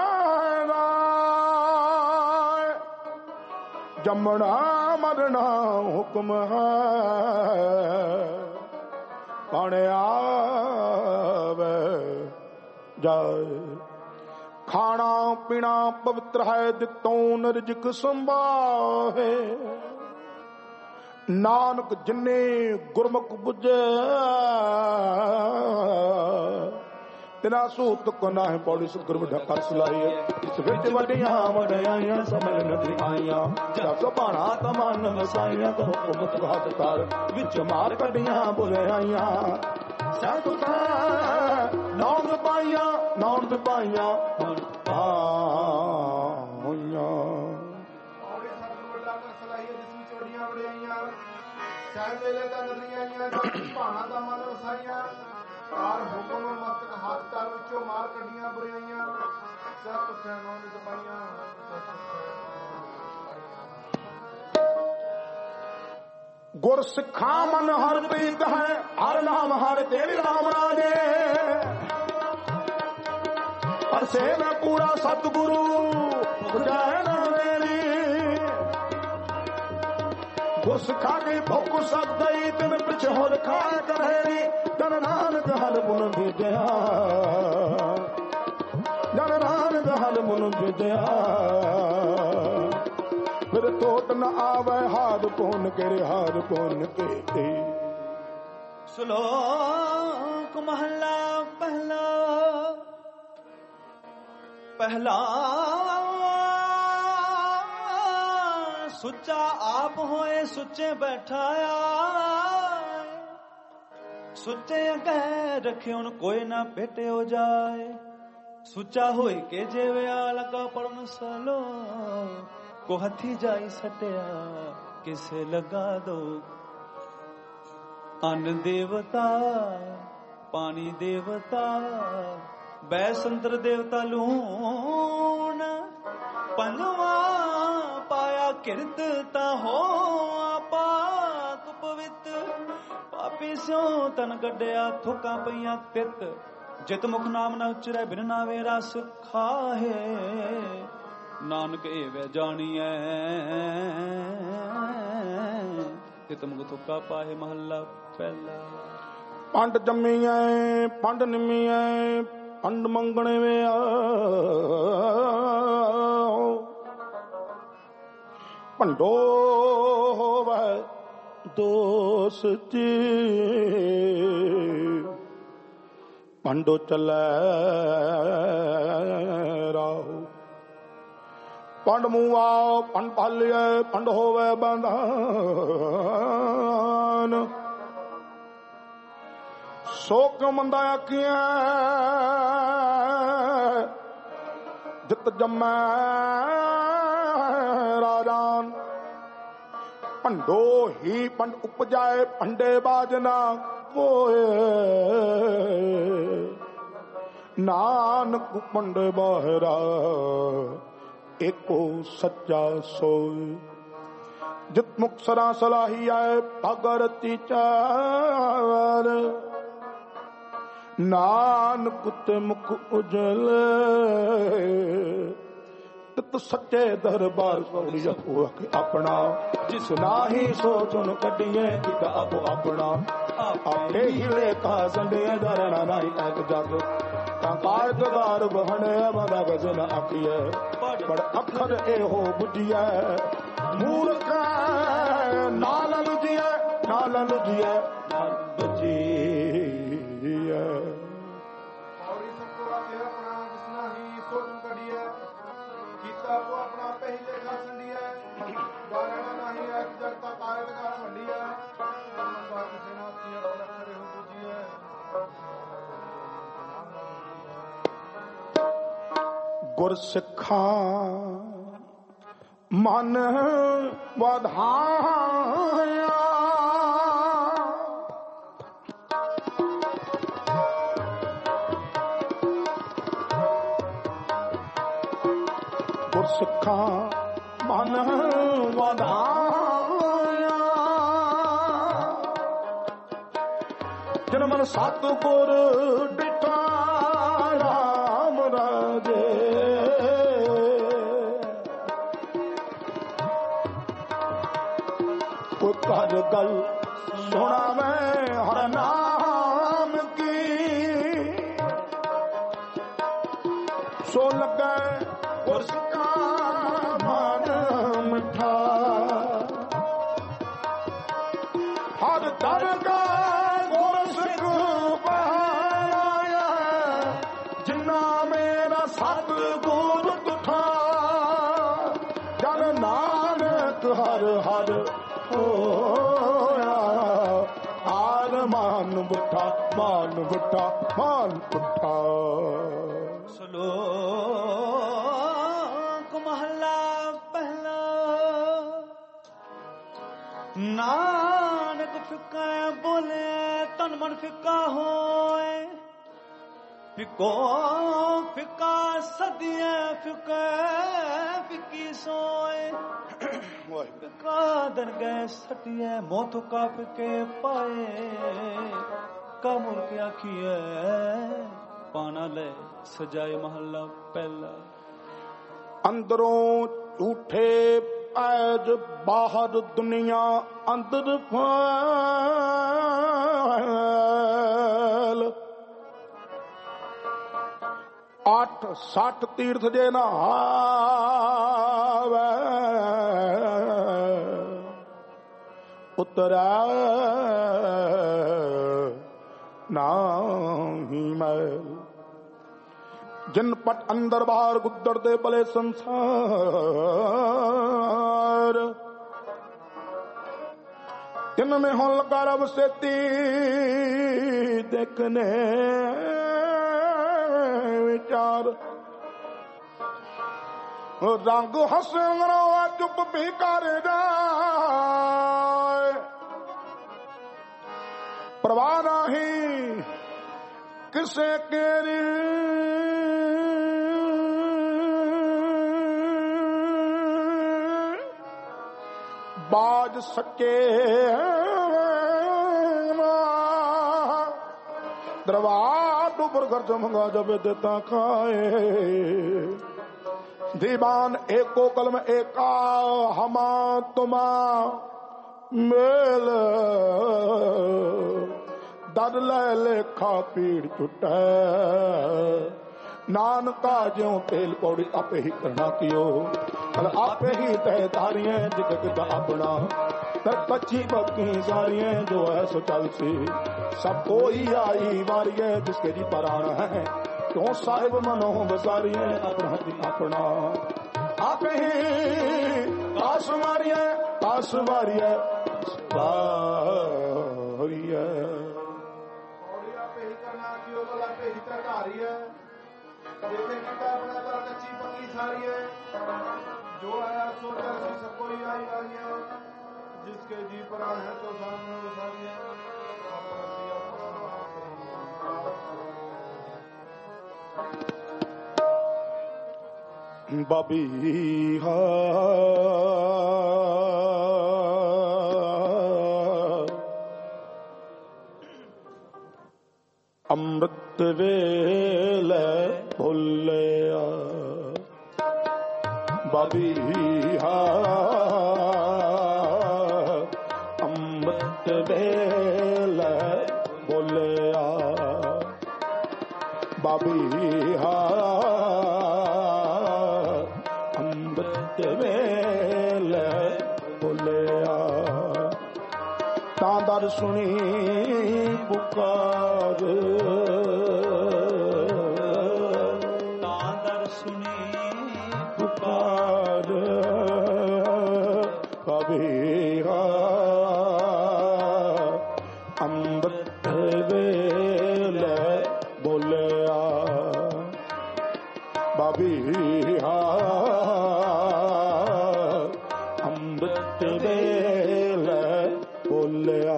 जमना मरना हुक्म है, पाने आवे जाए। खाना पीना पवित्र है दितों नरजिक संभाहे, नानक जिन्ने गुरमुख बुझे तेरा सूतक ना है पौड़ी सुगुरु ढकर सुलाई। इस विच वडियां वडियाइयां समझ नदी आईयां, जग बाणा तमन वसाइयां तो हुकमत घात तार विच मार कडियां बुले आईयां। सतुका नौन पाइयां नौन पाइयां होइयां। कार हुक्म मस्तक हाथ तार विचों मार कड्डियां बुराइयां, सब तुखे नौन दबाइयां। गुर सिखा मन हर प्रीत है, हर नाम हर तेरे नाम राजे। पर से मैं पूरा सतगुरु जाए ना मेरी, गुर सिखा की भुख सब गई तिन पिछ होर खाए करेरी। धन नानक हर मुन भेजया, धन नानक हर मुन भेजया। फिर टोट न आवे हार पुन के हार पुन के। श्लोक महला पहला। पहला सुच्चा आप होए सुच्चे बैठाया, सुच्चे अगे रखे उन कोई ना पेटे हो जाए। सुच्चा होए के जेवे लगा पड़न सलो, को हथी जाई सटिया किसे लगा दो। अन्न देवता पानी देवता बैसंतर देवता लून, पंजवा पाया किरत हो पाक पवित्र। पापी स्यों तन कड्या थुका पईयां तित, जित मुख नाम न उचरै बिन नावे रस खाहे। नानक एवै जानिए तित मुख थुका पाहे महला पहला। पंड जम्मीए पंड निमीए पंड मंगणे वे पंडो होवे दोस्ती, पंडो चले राहो। पंड मुआ पंड पालिए पंड होवे बंधन, सो क्यों मंदा आखियां जित जम्मै राजान। पंडो ही पंड उपजाए पंडे बाजना कोए, नानक पंड बहरा एको सच्चा सोई। जित मुख सरा सलाही आए भगरती चार, नानक ते मुख उजल तित सच्चे दरबार सौड़ी अपना। जिस नाही सो चुन कटिए किता आपो अपना। आपे ही लेखा संडिए धरना नहीं एक जग कंकार कगार बहने मना गजन आखिए। पर अखर ए हो बुझिए मूर्ख नालन जिए नालन जिए बजिए। और इस सबको आके अपना जिसना ही सोच कड़िए गीता को अपना पहले का संडिए। गाना नहीं एक जग का कायद का संडिए। बात से ना किया अखर हो बुझिए। गुर सिखा मन वधाया, गुर सिखा मन वधाया। जिन मन सतगुर डिठा राम राजे, हर गल सुना मैं हर नाम की। सो लगे उसका मन मिठा, हर दरगा गुरसिख पाया। जिन्ना मेरा सतगुर तुठा, जन नानक हर हर आर मान बुठा मान बुठा मान बुठा। श्लोक महला पहला। नानक फिका बोले तन मन फिका होए। फिको फिका सदिया फिका फिकी सोए। फिका दन गए सटिए मोथ का फिके पाए। कमुल के आखिए पाना ले सजाए महला पहला। अंदरों झूठे पैज बाहर दुनिया अंदर फैल। आठ साठ तीर्थ जे नहावे उतरा नाही मैल। जिन पट अंदर बाहर गुद्दड़ दे भले संसार। इनमें हो लगा रब सेती देखने विचार। रंग हसनो चुप भी कर जाए। परवाह नहीं किसे केरी। बाज सके दरबार डूबर घर जमगा जब देता खाए। दीवान एको कलम एका हमा तुमा मेल। दर ले लेखा पीड़ छुटे नानका ज्यों तेल कौड़ी आपे ही करना कियो। आपे ही तय तारियां जिग अपना तर पच्ची बक्की सारियां जो है सो चल सी। सब कोई आई वारिये जिसके जी पराण है क्यों साहिब मनो बसारिये अपना अपना। आपे ही पास मारिये पास मारिये वारिये। कच्ची पक्की सारी है जो आया सो सबको ही आई वाली है। जिसके जी प्राण है तो सामने वो सारी है। ਬਬੀਹਾ ਅੰਮ੍ਰਿਤ ਵੇਲੇ ਭੁੱਲਿਆ ਬਬੀਹਾ ਅੰਮ੍ਰਿਤ ਵੇਲੇ ਭੁੱਲਿਆ ਬਬੀਹਾ ਅੰਮ੍ਰਿਤ ਵੇਲੇ ਭੁੱਲਿਆ ਤਾਂ ਦਰ ਸੁਣੀ ਪੁਕਾਰ ਤਾਂ ਦਰ ਸੁਣੀ ਪੁਕਾਰ ਬਬੀਹਾ ਅੰਮ੍ਰਿਤ ਵੇਲੇ ਬੋਲਿਆ ਬਬੀਹਾ ਅੰਮ੍ਰਿਤ ਵੇਲੇ ਬੋਲਿਆ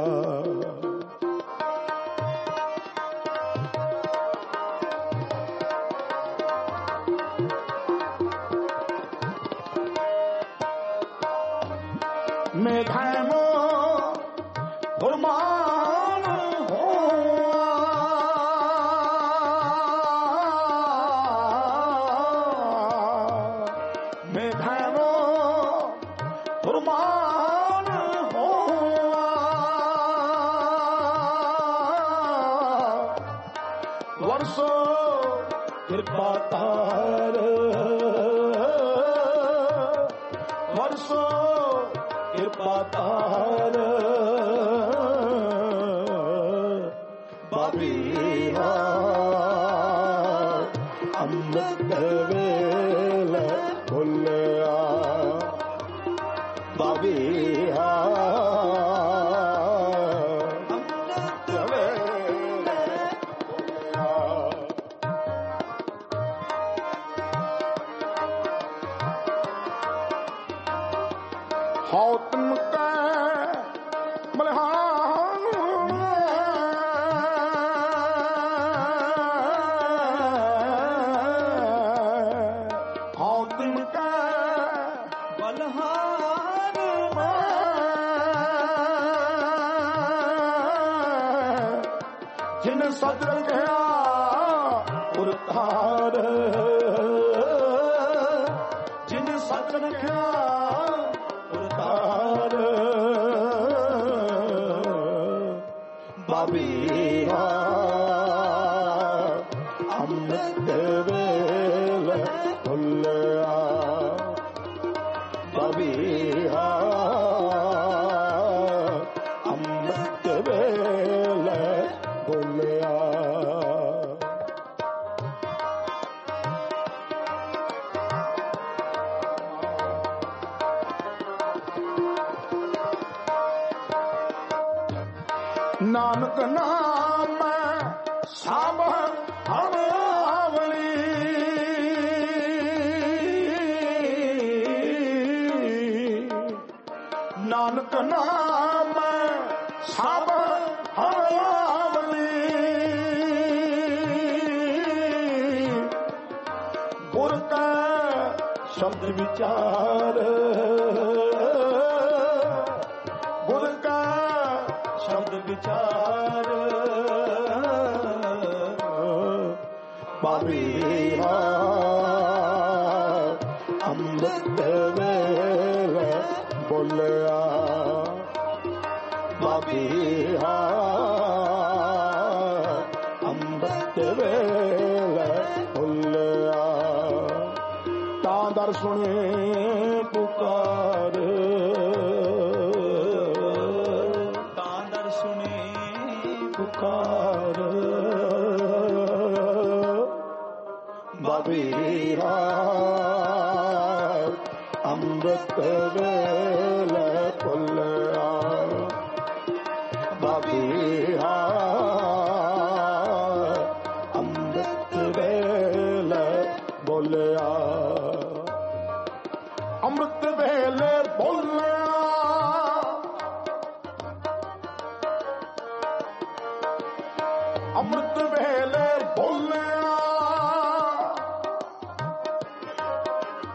ਮੇਘਾਮੋ ਗੁਰਮਾਨ ਹੋਆ ਮੇਘਾਮੋ ਗੁਰਮਾਨ ਹੋਆ ਵਰਸੋ ਕਿਰਪਾ ਤਾਰ ਵਰਸੋ ਕਿਰਪਾ ਤਾਰ ਬਬੀਹਾ ਅੰਮ੍ਰਿਤ ਵੇਲੇ ਭੁੱਲਿਆ ਬਬੀਹਾ ਅੰਮ੍ਰਿਤ ਵੇਲੇ ਭੁੱਲਿਆ ਹੌਤਮ ਕੈ ਮਲਹਾਨ ਹੌਤਮ ਕੈ ਬਲਹਾਨ ਜਿਨ ਸਦ ਰਖਿਆ ਉਰਤਾਰ ਜਿਨ ਸਦ ਰਖਿਆ ਉਰਤਾਰ ਬਬੀਹਾ ਅੰਮ੍ਰਿਤ ਵੇਲੇ ਭੁੱਲਿਆ ਬਬੀਹਾ ਅੰਮ੍ਰਿਤ ਵੇਲੇ ਭੁੱਲਿਆ ਨਾਨਕ ਨਾਮ ਸਭ ਹਵਾਵਲੀ ਨਾਨਕ ਨਾਮ ਸਭ ਹਵਾਵਲੀ ਗੁਰ ਕਾ ਸ਼ਬਦ ਵਿਚਾਰ ਗੁਰ ਕਾ ਸ਼ਬਦ ਵਿਚਾਰ ਬਬੀਹਾ ਅੰਮ੍ਰਿਤ ਵੇਲੇ ਬੋਲਿਆ ਬਬੀਹਾ ਅੰਮ੍ਰਿਤ ਵੇਲੇ ਬੋਲਿਆ ਤਾਂ ਦਰ ਸੁਣੇ ਪੁਕਾਰ ਤਾਂ ਦਰ ਸੁਣੇ ਪੁਕਾਰ ਬਬੀਹਾ ਅੰਮ੍ਰਿਤ ਵੇਲੇ ਭੁੱਲਿਆ ਬਬੀਹਾ ਅੰਮ੍ਰਿਤ ਵੇਲੇ ਬੋਲਿਆ ਅੰਮ੍ਰਿਤ ਵੇਲੇ ਬੋਲਿਆ ਅੰਮ੍ਰਿਤ ਵੇਲੇ ਬੋਲਿਆ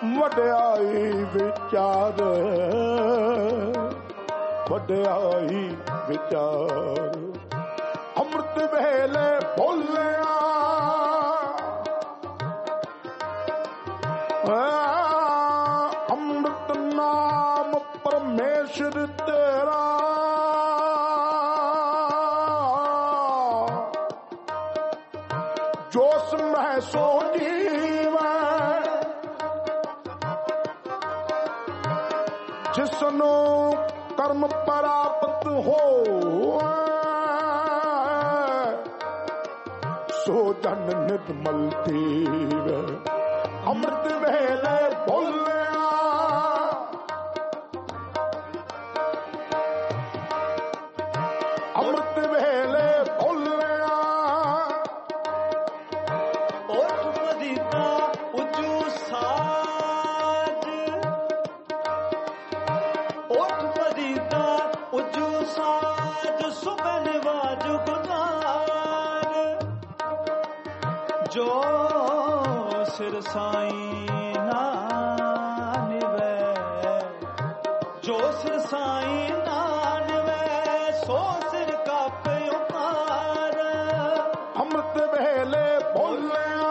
ਵਡਿਆਈ ਵਿਚਾਰ ਵਡਿਆਈ ਵਿਚਾਰ ਅੰਮ੍ਰਿਤ ਵੇਲੇ ਬੋਲਿਆ ਅੰਮ੍ਰਿਤ ਨਾਮ ਪਰਮੇਸ਼ਰ ਤੇਰਾ जोस में सो जीव जिसनो कर्म प्राप्त हो सो जन निर्मल थीव अमृत वेले बोलिया अमृत वेले बोलिया जो सिर साईं नानवे जो सिर साईं नानवे सो सिर का प्यार अमृत वेले बोलिया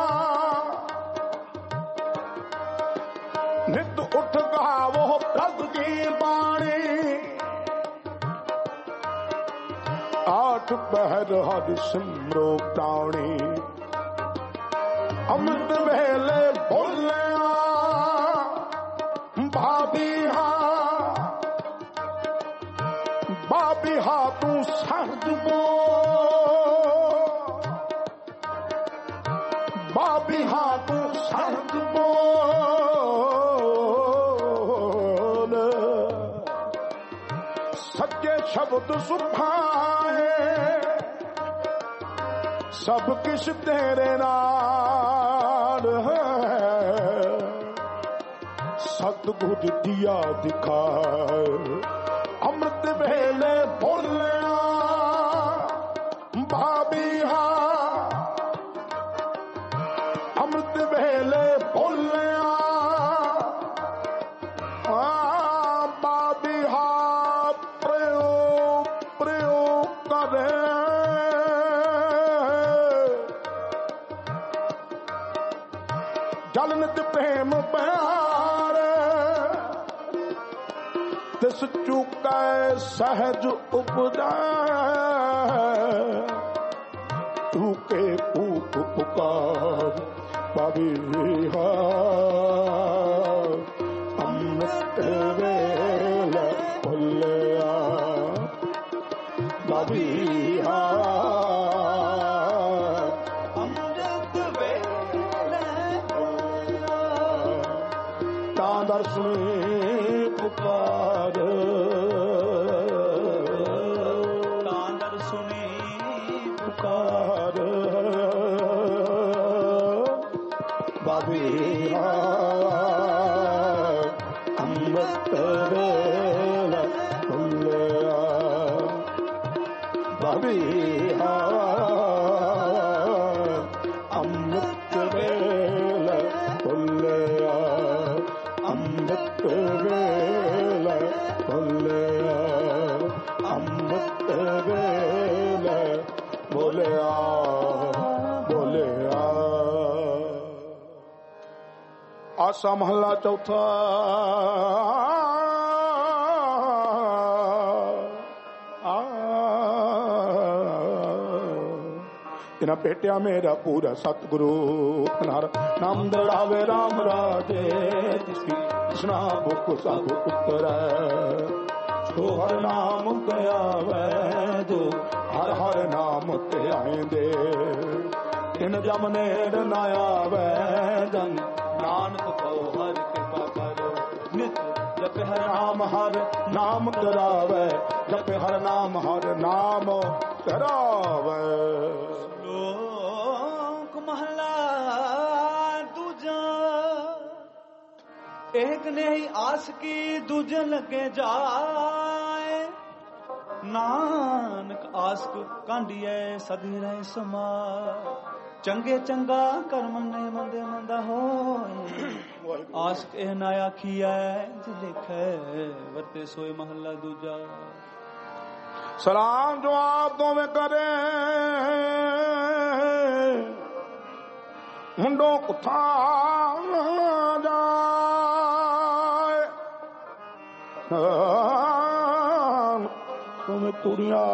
नित उठ गावो प्रभु की बाणी आठ पहर हर सिमरो प्राणी अमृत वेले बोलिया भाबिहा भाबिहा तू सर्द बो भाबिहा तू सर्द बोल सच्चे शब्द सुभाए सब किश तेरे नाल है सतगुर दिया दिखाए अमृत वेले बोलिया भाबिहा अमृत वेले बोलिया भाबिहा प्रयोग प्रयोग करे जलनत प्रेम प्यार तिस चुकै सहज उपजा तू के पूत पुकार बाबिहा अमृत वेले बोलिया बाबिहा दर्शनी पुकार तांदर सुनी पुकार बाबिहा अमृत वेले बोलिया बाबिहा अमृत वेले बोलिया अमृत वेले बोलिया अमृत वेले बोलिया बोलिया। आसा महला चौथा तिना बेटिया मेरा पूरा सतगुरु नार नाम दड़ावे राम राजे जिसकी कृष्णा भुख सब उतर जो हर नाम गया वै जो हर हर नाम ते आएंदे इन जमने नाया वै जन नानक को हर कृपा करो नित जप हर नाम हर नाम करावे जप हर नाम हर नाम करावे। लोक महला दूजा एक ने ही आस की दूजे लगे जाए नानक आसक कांडिए सदी रहे समा चंगे चंगा कर मने मंदे मंदा हो ਆਸਕ ਇਹ ਨਾ ਆਖੀਐ ਜੇ ਲਿਖੈ ਵਰਤੇ ਸੋਏ ਮਹੱਲਾ ਦੂਜਾ। ਸਲਾਮ ਜਵਾਬ ਦੋਵੇਂ ਕਰੇ ਮੁੰਡੋ ਕੁੱਥਾ ਜਾਏ ਤੁਮੇ ਕੁੜੀਆਂ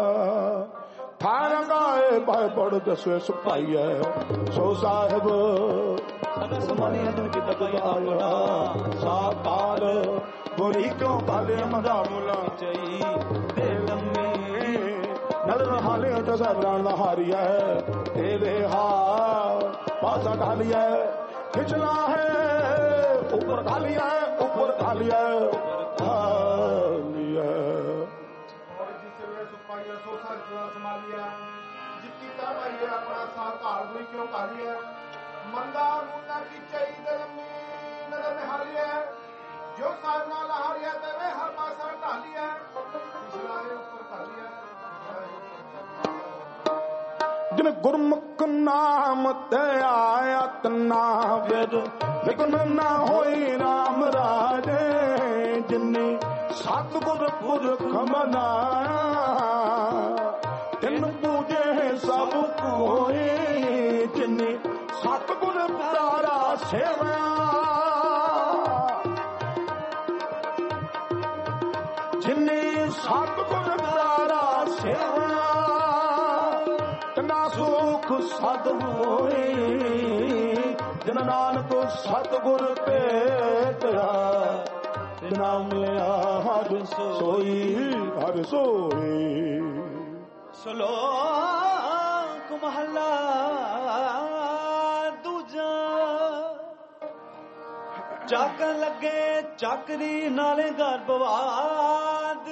ਥਾਰ ਗਾਏ ਬਾਏ ਬੜ ਦਸੇ ਸੁਪਾਈਐ ਸੋ ਸਾਹਿਬ ਸਦਾ ਸਮਾਨੇ ਅਦਨ ਕੀ ਤਪਾਇਆ ਸਾਕਾਲ ਗੋਰੀ ਕਿਉਂ ਭਾਲੇ ਮਦਾ ਮੁਲਾ ਚਈ ਦੇ ਲੰਮੀ ਨਲ ਰਹਾਲੇ ਜਸਾ ਰਾਣ ਦਾ ਹਾਰੀਐ ਤੇਰੇ ਹਾ ਪਾਸਾ ਢਾਲੀਐ ਖਿਚਲਾ ਹੈ ਉੱਪਰ ਢਾਲੀਐ ਉੱਪਰ ਢਾਲੀਐ ਢਾਲੀਐ ਔਰ ਜਿਸ ਵੇ ਸੁਪਾਈਆ ਸੋ ਸਰ ਜੁਆ ਸਮਾਲੀਆ ਜਿੱਤੀ ਕਾ ਭਾਈ ਆਪਣਾ ਸਾਕਾਲ ਗੋਰੀ ਕਿਉਂ ਕਾਲੀਐ ਮੰਦਾ ਮੁੰਨਾ ਕੀ ਚਈ ਦੇ ਲੰਮੀ ਨਦਰ ਨਿਹਾਲੀਐ ਜੋ ਸਾਹਿਬ ਨਾਲ ਹਾਰੀਐ ਤੇ ਵੇ ਹਰ ਪਾਸਾ ਢਾਲੀਐ ਪਿਛਲਾ ਹੈ ਉੱਪਰ ਢਾਲੀਐ ਜਿਨ ਗੁਰਮੁਖ ਨਾਮ ਤੇ ਆਇਤ ਨਾ ਵਿਦ ਵਿਗਨ ਨਾ ਹੋਈ ਰਾਮ ਰਾਜੇ ਜਿਨੇ ਸਤਿਗੁਰ ਪੁਰਖ ਮਨਾਇਆ ਤਿਨ ਪੂਜੇ ਸਭ ਕੋਏ ਜਿਨੇ ਸਤਿਗੁਰ ਪਿਆਰਾ ਸੇਵਿਆ ਜਿਨੇ ਸਤਿਗੁਰ ਪਿਆਰਾ ਸੇਵਿਆ ਤਨਾ ਸੁਖ ਸਦ ਹੋਏ ਜਿਨ ਨਾਨਕ ਸਤਿਗੁਰ ਭੇਟਿਆ ਬਿਨਾ ਮਿਲਿਆ ਹਰ ਸੋਈ ਹਰ ਸੋਈ। ਸ਼ਲੋਕ ਮਹੱਲਾ ਦੂਜਾ। ਚੱਕ ਲੱਗੇ ਚੱਕਰੀ ਨਾਲੇ ਗਰਭਵਾਦ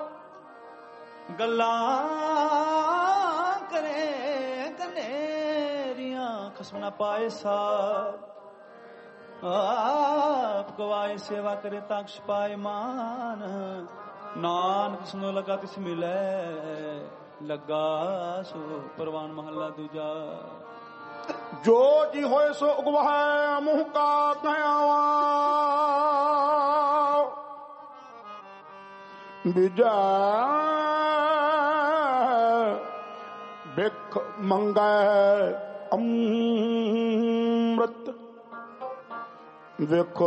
ਗੱਲਾਂ ਕਰੇ ਕਨੇਰੀਆਂ ਖਸਮ ਨਾ ਪਾਏ ਸਾਰ ਆਪ ਗਵਾਏ ਸੇਵਾ ਕਰੇ ਤਖਸ਼ ਪਾਏ ਮਾਨ ਨਾਨਕ ਸੁਨੋ ਲਗਾ ਤਿਸ ਮਿਲੇ ਲੱਗਾ ਸੋ ਪਰਵਾਨ ਮਹੱਲਾ ਦੂਜਾ। ਜੋ ਜੀ ਹੋਏ ਸੋ ਉਗਵਾਏ ਮੂੰਹ ਕਾ ਕਹਿਆਵਾ ਵਿਜੈ ਬਿਖ ਮੰਗੈ ਅੰਮ੍ਰਿਤ ਵੇਖੋ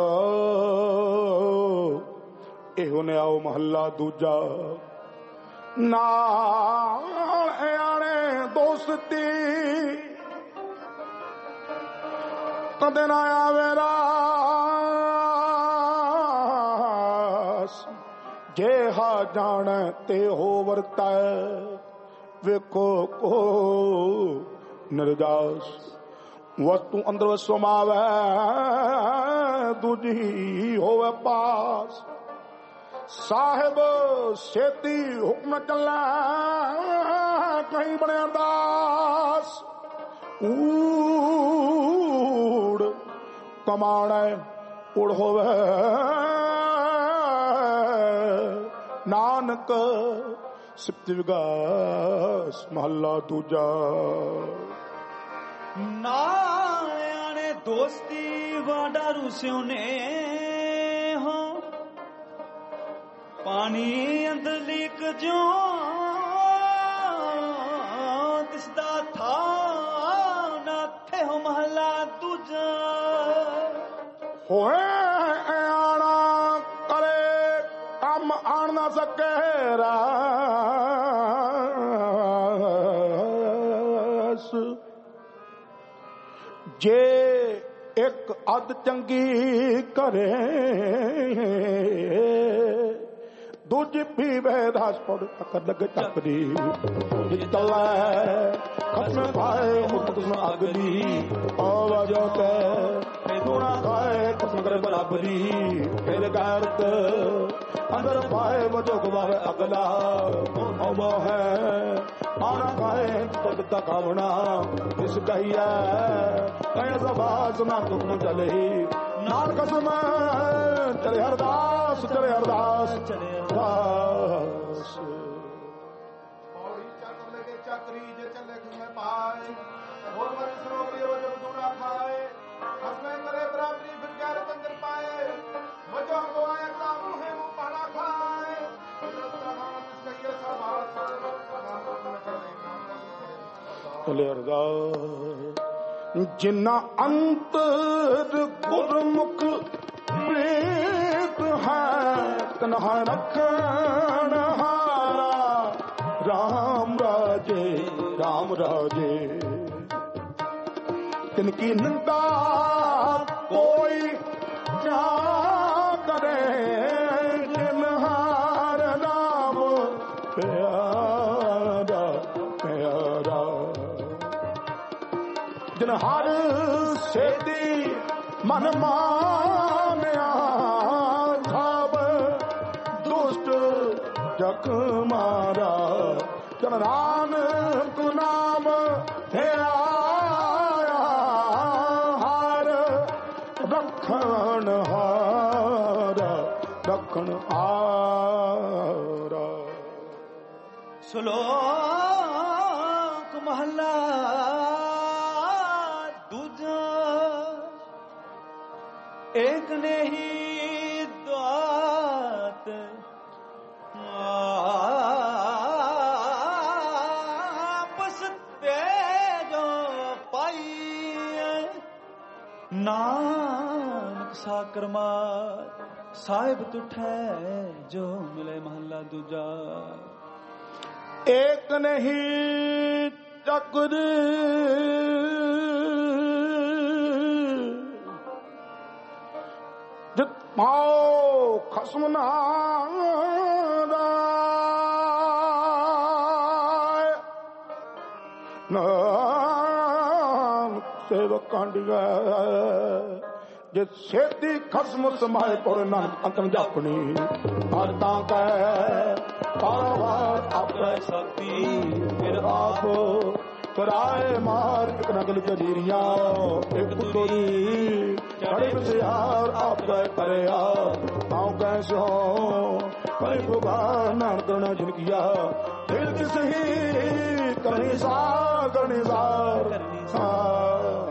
ਇਹੋ ਨੇ ਆਓ ਮਹੱਲਾ ਦੂਜਾ। ਨਾਲ ਆਣੇ ਦੋਸਤੀ ਕਦੇ ਨਾ ਆਵੇ ਰਾਸ ਜੇ ਹਾ ਜਾਣ ਤੇ ਹੋ ਵਰਤੈ ਵੇਖੋ ਕੋ ਨਿਰਦਾਸ ਵਸਤੂ ਅੰਦਰ ਸਮਾਵੈ ਦੂਜੀ ਹੋਵੇ ਪਾਸ ਸਾਹਿਬ ਛੇਤੀ ਹੁਕਮ ਚੱਲੈ ਕਹੀਂ ਬਣਿਆ ਦਾਸ ਊੜ ਕਮਾਣੈ ਉੜ ਹੋਵੇ ਨਾਨਕ ਸਿਫਤ ਵਿਗਾਸ ਮਹੱਲਾ ਦੂਜਾ। ਨਾਲਿਆਣੇ ਦੋਸਤੀ ਵਾਡਾ ਰੂਸਿਓ ਨੇ ਹੋ ਪਾਣੀ ਅੰਦਰ ਲੀਕ ਜੋ ਤਿਸਦਾ ਥਾ ਨਾ ਥੇ ਹੋ ਮਹੱਲਾ ਦੂਜਾ। ਹੋਏ ਆਣਾ ਕਰੇ ਕੰਮ ਆਣ ਨਾ ਸਕੇ ਰਾਸ ਜੇ ਇੱਕ ਅੱਧ ਚੰਗੀ ਕਰੇ ਦੂਜੀ ਪੀਵੇ ਦਾਸ ਪੜ ਤੱਕ ਲੱਗ ਚੱਕਦੀ ਜਿੱਤਲਾ ਖਸਮ ਪਾਏ ਮੁਕਤ ਸੁਣ ਅਗਲੀ ਆਵਾਜ਼ੋਂ ਤੇ ਥੋੜਾ ਖਾਏ ਖਸਮ ਕਰੇ ਬਰਾਬਰੀ ਫਿਰ ਗੈਰਤ ਅੰਦਰ ਪਾਏ ਵਜੋ ਗਵਾਵੇ ਅਗਲਾ ਹਉਮਾ ਹੈ ਆਣਾ ਖਾਏ ਤਦ ਤੱਕ ਆਵਣਾ ਇਸ ਕਹੀਐ ਕਹਿ ਜ਼ਬਾਸ ਨਾ ਤੁਮ ਚਲਹੀ ਨਾਲ ਕਸਮ ਚਲੇ ਹਰਦਾਸ ਚਲੇ ਹਰਦਾਸ ਚਲੇ ਹਰਦਾਸ। ਪੌੜੀ ਚੱਕ ਲਗੇ ਚੱਕਰੀ ਜੇ ਚੱਲੇ ਖਿਮੇ ਪਾਏ ਹੋਰ ਮਰੀ ਸਰੋਵਰੀ ਰੋਜ ਦੂੜਾ ਖਾਏ ਹਸਮੇ ਕਰੇ ਬਰਾਬਰੀ ਫਿਰ ਕਿਆ ਚਲੇ ਅਰਦਾਸ ਜਿਨਾ ਅੰਤਰ ਗੁਰਮੁਖ ਪ੍ਰੀਤ ਹੈ ਤਨਹਾ ਰੱਖਣ ਹਾਰਾ ਰਾਮ ਰਾਜੇ ਰਾਮ ਰਾਜੇ ਤਿਨਕੀ ਨਿੰਦਾ ਕੋਈ ਨਾ ਕਰੇ ਜਿਨ ਹਰ ਨਾਮ ਪਿਆਰਾ ਪਿਆਰਾ ਜਿਨ ਹਰ ਸੇਤੀ ਮਨ ਮਾਨਿਆ ਸਭ ਦੁਸ਼ਟ ਜਗ ਮਾਰਾ ਜਨ ਨਾਨਕ ਨਾਮ ਤੇਰਾ ਰੱਖਣ ਹਾਰਾ ਰੱਖਣ ਹਾਰਾ। ਸ਼ਲੋਕ ਮਹਲਾ ਦੂਜਾ ਏਕ ਨਹੀਂ ਦਾਤ ਆਪਸ ਤੇ ਜੋ ਪਾਈ ਨਾਨਕ ਸਾਕਰ ਮਾਰ ਸਾਹਿਬ ਤੁਠੈ ਜੋ ਮਿਲੇ ਮਹੱਲਾ ਦੂਜਾ। ਏਕ ਨਹੀਂ ਚਕਰ ਜਿਤ ਪਾਉ ਖਸਮ ਨਾਰਾ ਨਾਮ ਸੇਵਕ ਕਾਂਡੀਆ ਜੇ ਛੇਤੀ ਖਸਮ ਸਮਾਏ ਪੁਰ ਨਾਨਕ ਅੰਤਮ ਜਾਪਣੀ ਹਰ ਤਾਂ ਕੈ ਪਾਰਵਾਰ ਆਪੇ ਸ਼ਕਤੀ ਫਿਰ ਆਪ ਕਰਾਏ ਮਾਰ ਇੱਕ ਨਗਲ ਜਰੀਰੀਆਂ ਇੱਕ ਤੋਰੀ ਚੜੇ ਵਿਸਿਆਰ ਆਪੇ ਕਰਿਆ ਆਉ ਕੈਸੋ ਪਰ ਭਗਵਾਨ ਨਾਨਕ ਨਾ ਜਿਨਕੀਆ ਦਿਲ ਕਿਸ ਹੀ ਕਰਨੀ ਸਾਰ ਕਰਨੀ ਸਾਰ ਕਰਨੀ ਸਾਰ।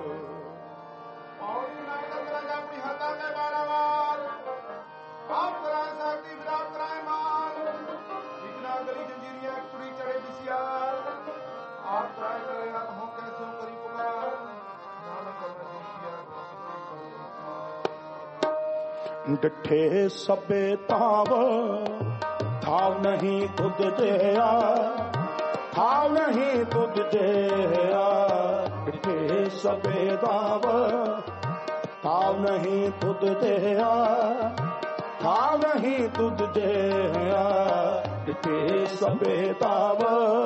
ਡਿਠੇ ਸਭੇ ਤਾਵ ਥਾਵ ਨਹੀਂ ਤੁਧ ਜਿਆ ਥਾਵ ਨਹੀਂ ਤੁਧ ਜਿਆ ਡਿਠੇ ਸਭੇ ਤਾਵ ਥਾਵ ਨਹੀਂ ਤੁਧ ਜਿਆ ਥਾਵ ਨਹੀਂ ਤੁਧ ਜਿਆ ਡਿਠੇ ਸਭੇ ਤਾਵ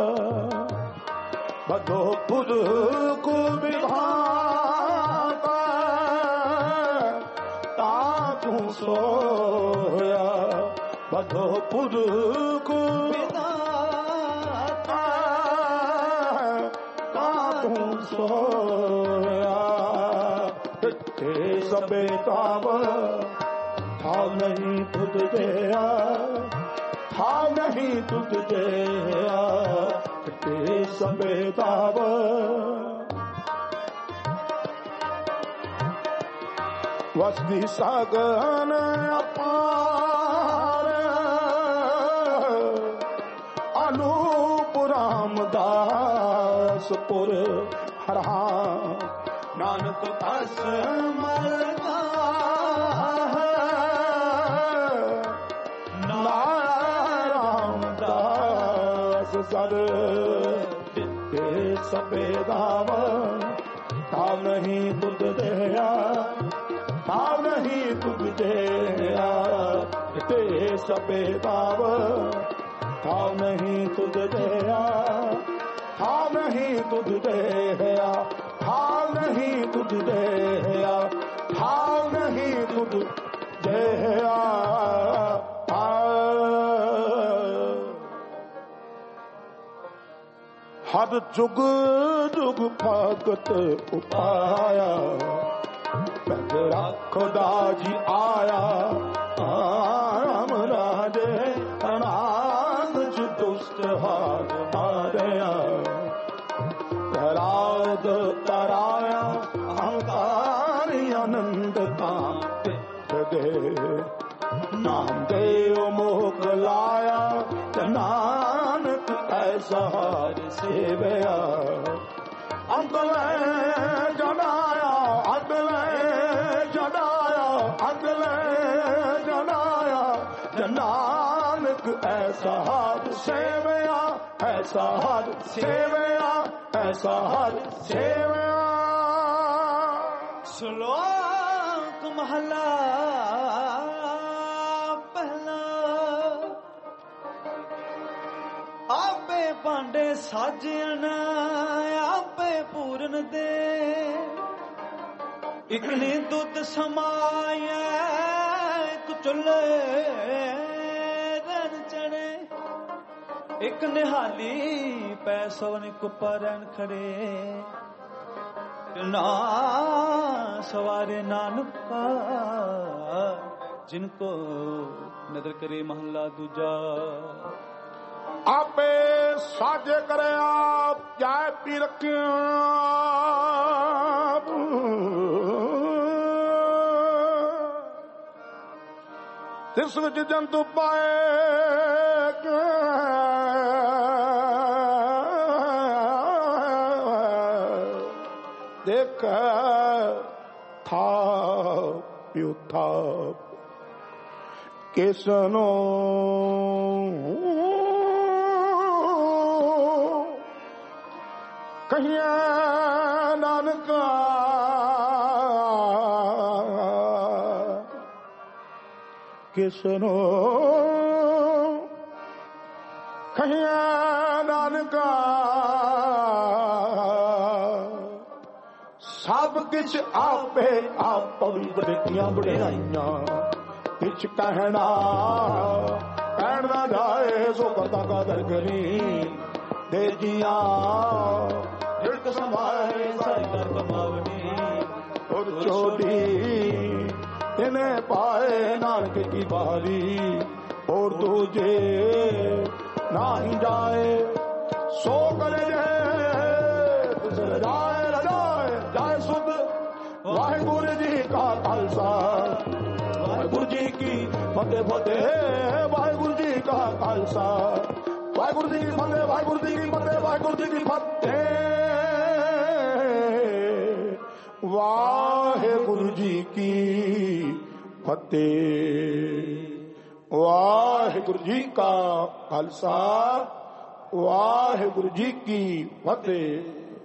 ਬਧੋ ਪੁਰ ਕੋ ਵਿਧਾਤਾ ਤਾ ਤੂੰ ਸੋਇਆ ਬਧੋ ਪੁਰ ਕੋ ਵਿਧਾਤਾ ਤਾ ਤੂੰ ਸੋਇਆ ਤੇ ਸਭੇ ਤਾਵ ਥਾਵ ਨਹੀਂ ਤੁਧ ਜਿਆ ਥਾਵ ਨਹੀਂ ਤੁਧ ਜਿਆ ਤੇ ਸਭੇ ਤਾਵ ਵਸਦੀ ਸਾਗਨ ਅਪਾਰ ਅਨੂਪ ਰਾਮਦਾਸ ਪੁਰ ਹਰਾ ਨਾਨਕ ਅਸ ਮਲਦਾ ਨਾਰਾਮਦਾਸ ਸਰ ਦਿੱਤੇ ਸਭੇ ਦਾਵ ਤਾਵ ਨਹੀਂ ਤੁਧ ਜਿਆ ਤਾਵ ਨਹੀਂ ਤੁਧ ਜਿਆ ਦਿੱਤੇ ਸਭੇ ਦਾਵ ਤਾਵ ਨਹੀਂ ਤੁਧ ਜਿਆ ਤਾਵ ਨਹੀਂ ਤੁਧ ਜਿਆ ਤਾਵ ਨਹੀਂ ਤੁਧ ਜਿਆ ਤਾਵ ਨਹੀਂ ਤੁਧ ਜਿਆ। ਹਰ ਜੁਗ ਜੁਗ ਭਗਤ ਉਪਾਇਆ ਪੈਜ ਰੱਖਦਾ ਜੀ ਆਇਆ ਰਾਮ ਰਾਜੇ ਅਨਾਥ ਜੁ ਦੁਸ਼ਟ ਹਾਰ ਮਾਰਿਆ ਰਾਜ ਤਰਾਇਆ ਅਹੰਕਾਰੀ ਆਨੰਦ ਤਾਂ ਦੇ ਨਾਮ ਦੇਵ ਮੋਖ ਲਾਇਆ ਨਾਨਕ ਐਸਾ ਹਰ ਸੇਵਿਆ ਅੰਦਲੇ ਜਨਾਇਆ ਅੰਦਲੇ ਜਨਾਇਆ ਅੰਦਲੇ ਜਨਾਇਆ ਨਾਨਕ ਐਸਾ ਹਰ ਸੇਵਿਆ ਐਸਾ ਹਰ ਸੇਵਿਆ ਐਸਾ ਹਰ ਸੇਵਿਆ। ਸ਼ਲੋਕ ਮਹਲਾ ਪਹਿਲਾ। ਆਪੇ ਭਾਂਡੇ ਸਾਜਣ ਆਪੇ ਪੂਰਨ ਦੇ, ਇਕ ਨੇ ਦੁੱਧ ਸਮਾਇਆ ਇਕ ਚੁੱਲ੍ਹੇ ਰਣ ਚੜੇ, ਇਕ ਨਿਹਾਲੀ ਪੈ ਸੋਨ ਕੁਪਰਨ ਖੜੇ, ਨਾ ਸਵਾਰੇ ਨਾਨਕਾ ਜਿਨ ਕੋ ਨਦਰ ਕਰੇ। ਮਹਲਾ ਦੂਜਾ। ਆਪੇ ਸਾਜੇ ਕਰੇ ਆਪ ਜਾਏ ਪੀ ਰੱਖਿਆ, ਤਿਸ ਵਿੱਚ ਜੰਤੂ ਪਾਏ ਦੇਖ ਥਾ ਪਿਉ ਥਾ ਕਿਸਨੋ ਕਹੀਆਂ ਨਾਨਕਾ ਕਿਸਨੋ ਕਹੀਆਂ ਨਾਨਕਾ ਸਭ ਕਿਛ ਆਪੇ ਆਪ ਬੜੀਆਂ ਬੜਾਈਆਂ ਕਿਛ ਕਹਿਣਾ ਕਹਿਣ ਨਾ ਜਾਏ ਸੋ ਕਰਤਾ ਕਾਦਰ ਕਰੀ ਦੇ ਜੀਆਂ ਜਿਲਕ ਸੰਭਾਏ ਸਾਈ ਕਰ ਕਮਾਵਣੀ ਔਰ ਚੋੜੀ ਇਹਨੇ ਪਾਏ ਨਾਨਕ ਕੀ ਬਾਰੀ ਔਰ ਦੂਜੇ ਨਹੀਂ ਜਾਏ ਸੋ ਕਰੇ ਜੇ ਤੁਸ ਰਜਾਏ ਰਜਾਏ ਜਾਏ ਸੁਧ। ਵਾਹਿਗੁਰੂ ਜੀ ਕਾ ਖਾਲਸਾ ਵਾਹਿਗੁਰੂ ਜੀ ਕੀ ਫਤਿਹ ਫਤਿਹ। ਵਾਹਿਗੁਰੂ ਜੀ ਕਾ ਖਾਲਸਾ ਵਾਹਿਗੁਰੂ ਜੀ ਕੀ ਫਤਿਹ ਵਾਹਿਗੁਰੂ ਜੀ ਕੀ ਫਤਿਹ ਵਾਹਿਗੁਰੂ ਜੀ ਕੀ ਫਤਿਹ। ਵਾਹਿਗੁਰੂ ਜੀ ਕੀ ਫਤਿਹ। ਵਾਹਿਗੁਰੂ ਜੀ ਕਾ ਖਾਲਸਾ ਵਾਹਿਗੁਰੂ ਜੀ ਕੀ ਫਤਿਹ।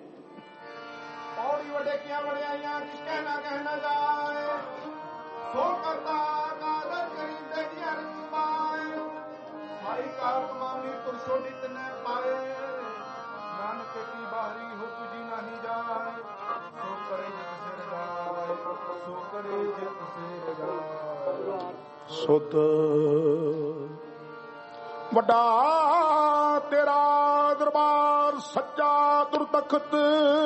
ਪੌੜੀ ਵੱਡੇ ਕੀਆਂ ਵਡਿਆਈਆਂ ਕਿਸ ਕਹਿਣਾ ਕਹਿਣਾ ਜਾਏ, ਸੋ ਕਰਤਾ ਕਾਦਰ ਕਰੀ ਦੇਗੀਆਂ ਰੁਮਾਏ, ਸਾਈ ਕਾਰ ਕਮਾਵਨੀ ਤੁਰ ਛੋਡੀ ਤਨੇ ਪਾਏ, ਨਾਨਕ ਕੀ ਬਾਹਰੀ ਹੁਕ ਜੀ ਨਹੀਂ ਜਾਏ, ਸੋ ਕਰੇ ਜਿਤ ਸਿਰ ਜਾਏ ਸੋ ਕਰੇ ਜਿਤ ਸਿਰ ਜਾਏ। ਸੁਧ ਵੱਡਾ ਤੇਰਾ ਦਰਬਾਰ ਸੱਚਾ ਦੁਰਤਖਤ,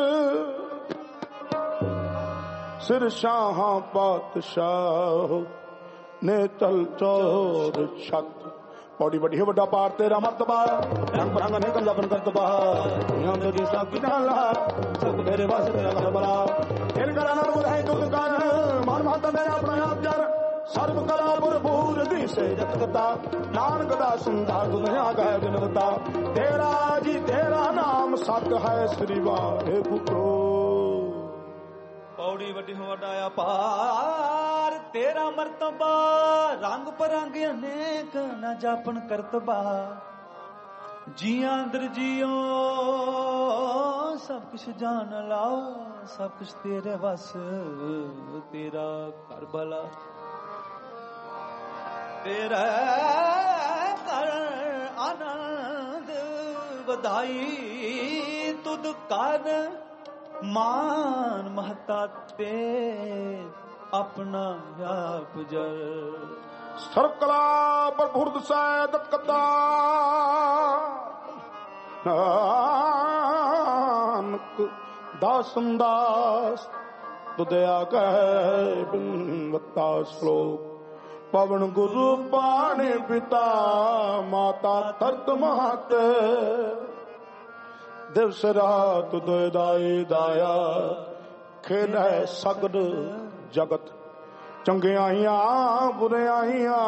ਸਿਰ ਸ਼ਾਹਾਂ ਪਾਤਸ਼ਾਹ ਨੇ ਤਲ ਚੋਰ ਛੱਤ। ਪੌੜੀ ਵੱਡੀ ਵੱਡਾ ਪਾਰ ਤੇਰਾ ਮਰਤਬਾ, ਰੰਗ ਬਰੰਗ ਨੇ ਕੰਦਾ ਬਨ ਕਰਤਬਾ, ਦੁਨੀਆ ਦੇ ਜੀ ਸਭ ਕੀ ਨਾਲਾ ਸਭ ਤੇਰੇ ਵਾਸਤੇ ਤੇਰਾ ਕਰ ਬਲਾ। ਫਿਰ ਕਰਾਂ ਨਾ ਬੁਧਾਈ ਤੁਧ ਕਰ ਮਨ ਮਾਤਾ ਮੇਰਾ ਆਪਣਾ ਆਪ ਜਰ, ਸਰਬ ਕਲਾ ਭਰਪੂਰ ਦੀ ਸੇ ਜਤ ਕਰਤਾ, ਨਾਨਕ ਦਾ ਸੁੰਦਰ ਦੁਨੀਆ ਗਏ ਬਿਨਵਤਾ। ਤੇਰਾ ਜੀ ਤੇਰਾ ਨਾਮ ਸਤ ਹੈ ਸ੍ਰੀ ਵਾਹਿਗੁਰੂ। ਪੌੜੀ ਵੱਡੀ ਵੱਡਾ ਪਾਰ ਤੇਰਾ ਮਰਤਬਾ, ਰੰਗ ਪਰੰਗ ਅਨੇਕ ਨਾ ਜਾਪਨ ਕਰਤਬਾ। ਜੀਆਂ ਅੰਦਰ ਜੀਓ ਸਭ ਕੁਛ ਜਾਣ ਲਾਓ, ਸਭ ਕੁਛ ਤੇਰੇ ਵਸ ਤੇਰਾ ਘਰ ਭਲਾ। ਤੇਰਾ ਕਰ ਆਨੰਦ ਵਧਾਈ ਤੁਧ ਕਰ, ਮਾਨ ਮਹਤਾ ਤੇ ਆਪਣਾ ਆਪ ਜਰ। ਸਰਕਲਾ ਬਰਭੁਰਦ ਸੈਦ ਕਦਾ ਨਾਨਕ ਦਾਸੰ ਦਾਸ ਤੁਦਿਆ ਕਹਿ ਬਿਨਵਤਾ। ਸ਼ਲੋਕ ਪਵਨ ਗੁਰੂ ਪਾਣੇ ਪਿਤਾ ਮਾਤਾ ਤਰਤ ਮਹਤ, ਦਿਵਸ ਰਾਤ ਦੁਇ ਦਾਈ ਦਾਇਆ ਖੇਡੈ ਸਗਲ ਜਗਤ। ਚੰਗਿਆਈਆਂ ਬੁਰਿਆਈਆਂ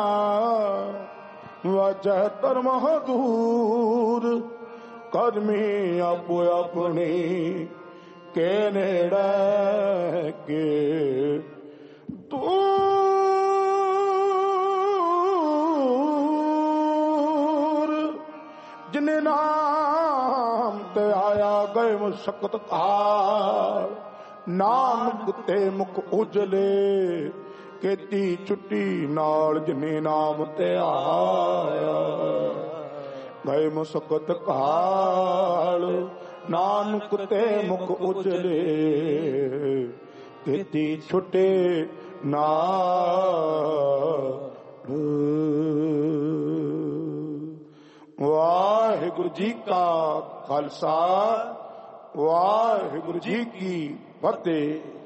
ਵਾਜੈ ਧਰਮ ਦੂਰ, ਕਰਮੀ ਆਪੋ ਆਪਣੀ ਕੇ ਨੇੜੇ ਕੇ ਦੂਰ ਜਿਨੇ ਨਾਮ ਤੇ ਆਇਆ ਗਏ ਮੁਸ਼ਕਤ ਕਾਲ ਨਾਨਕ ਤੇ ਮੁਖ ਉਜਲੇ ਕੀਤੀ ਛੁੱਟੀ ਨਾਲ ਜਿਨੇ ਨਾਮ ਤੇ ਆਇਆ ਗਏ ਮੁਸ਼ਕਤ ਕਾਲ ਨਾਨਕ ਤੇ ਮੁਖ ਉਜਲੇ ਕੀਤੀ ਛੁੱਟੇ ਨਾਲ। ਵਾਹਿਗੁਰੂ ਜੀ ਕਾ ਖਾਲਸਾ ਵਾਹਿਗੁਰੂ ਜੀ ਕੀ ਫਤਿਹ।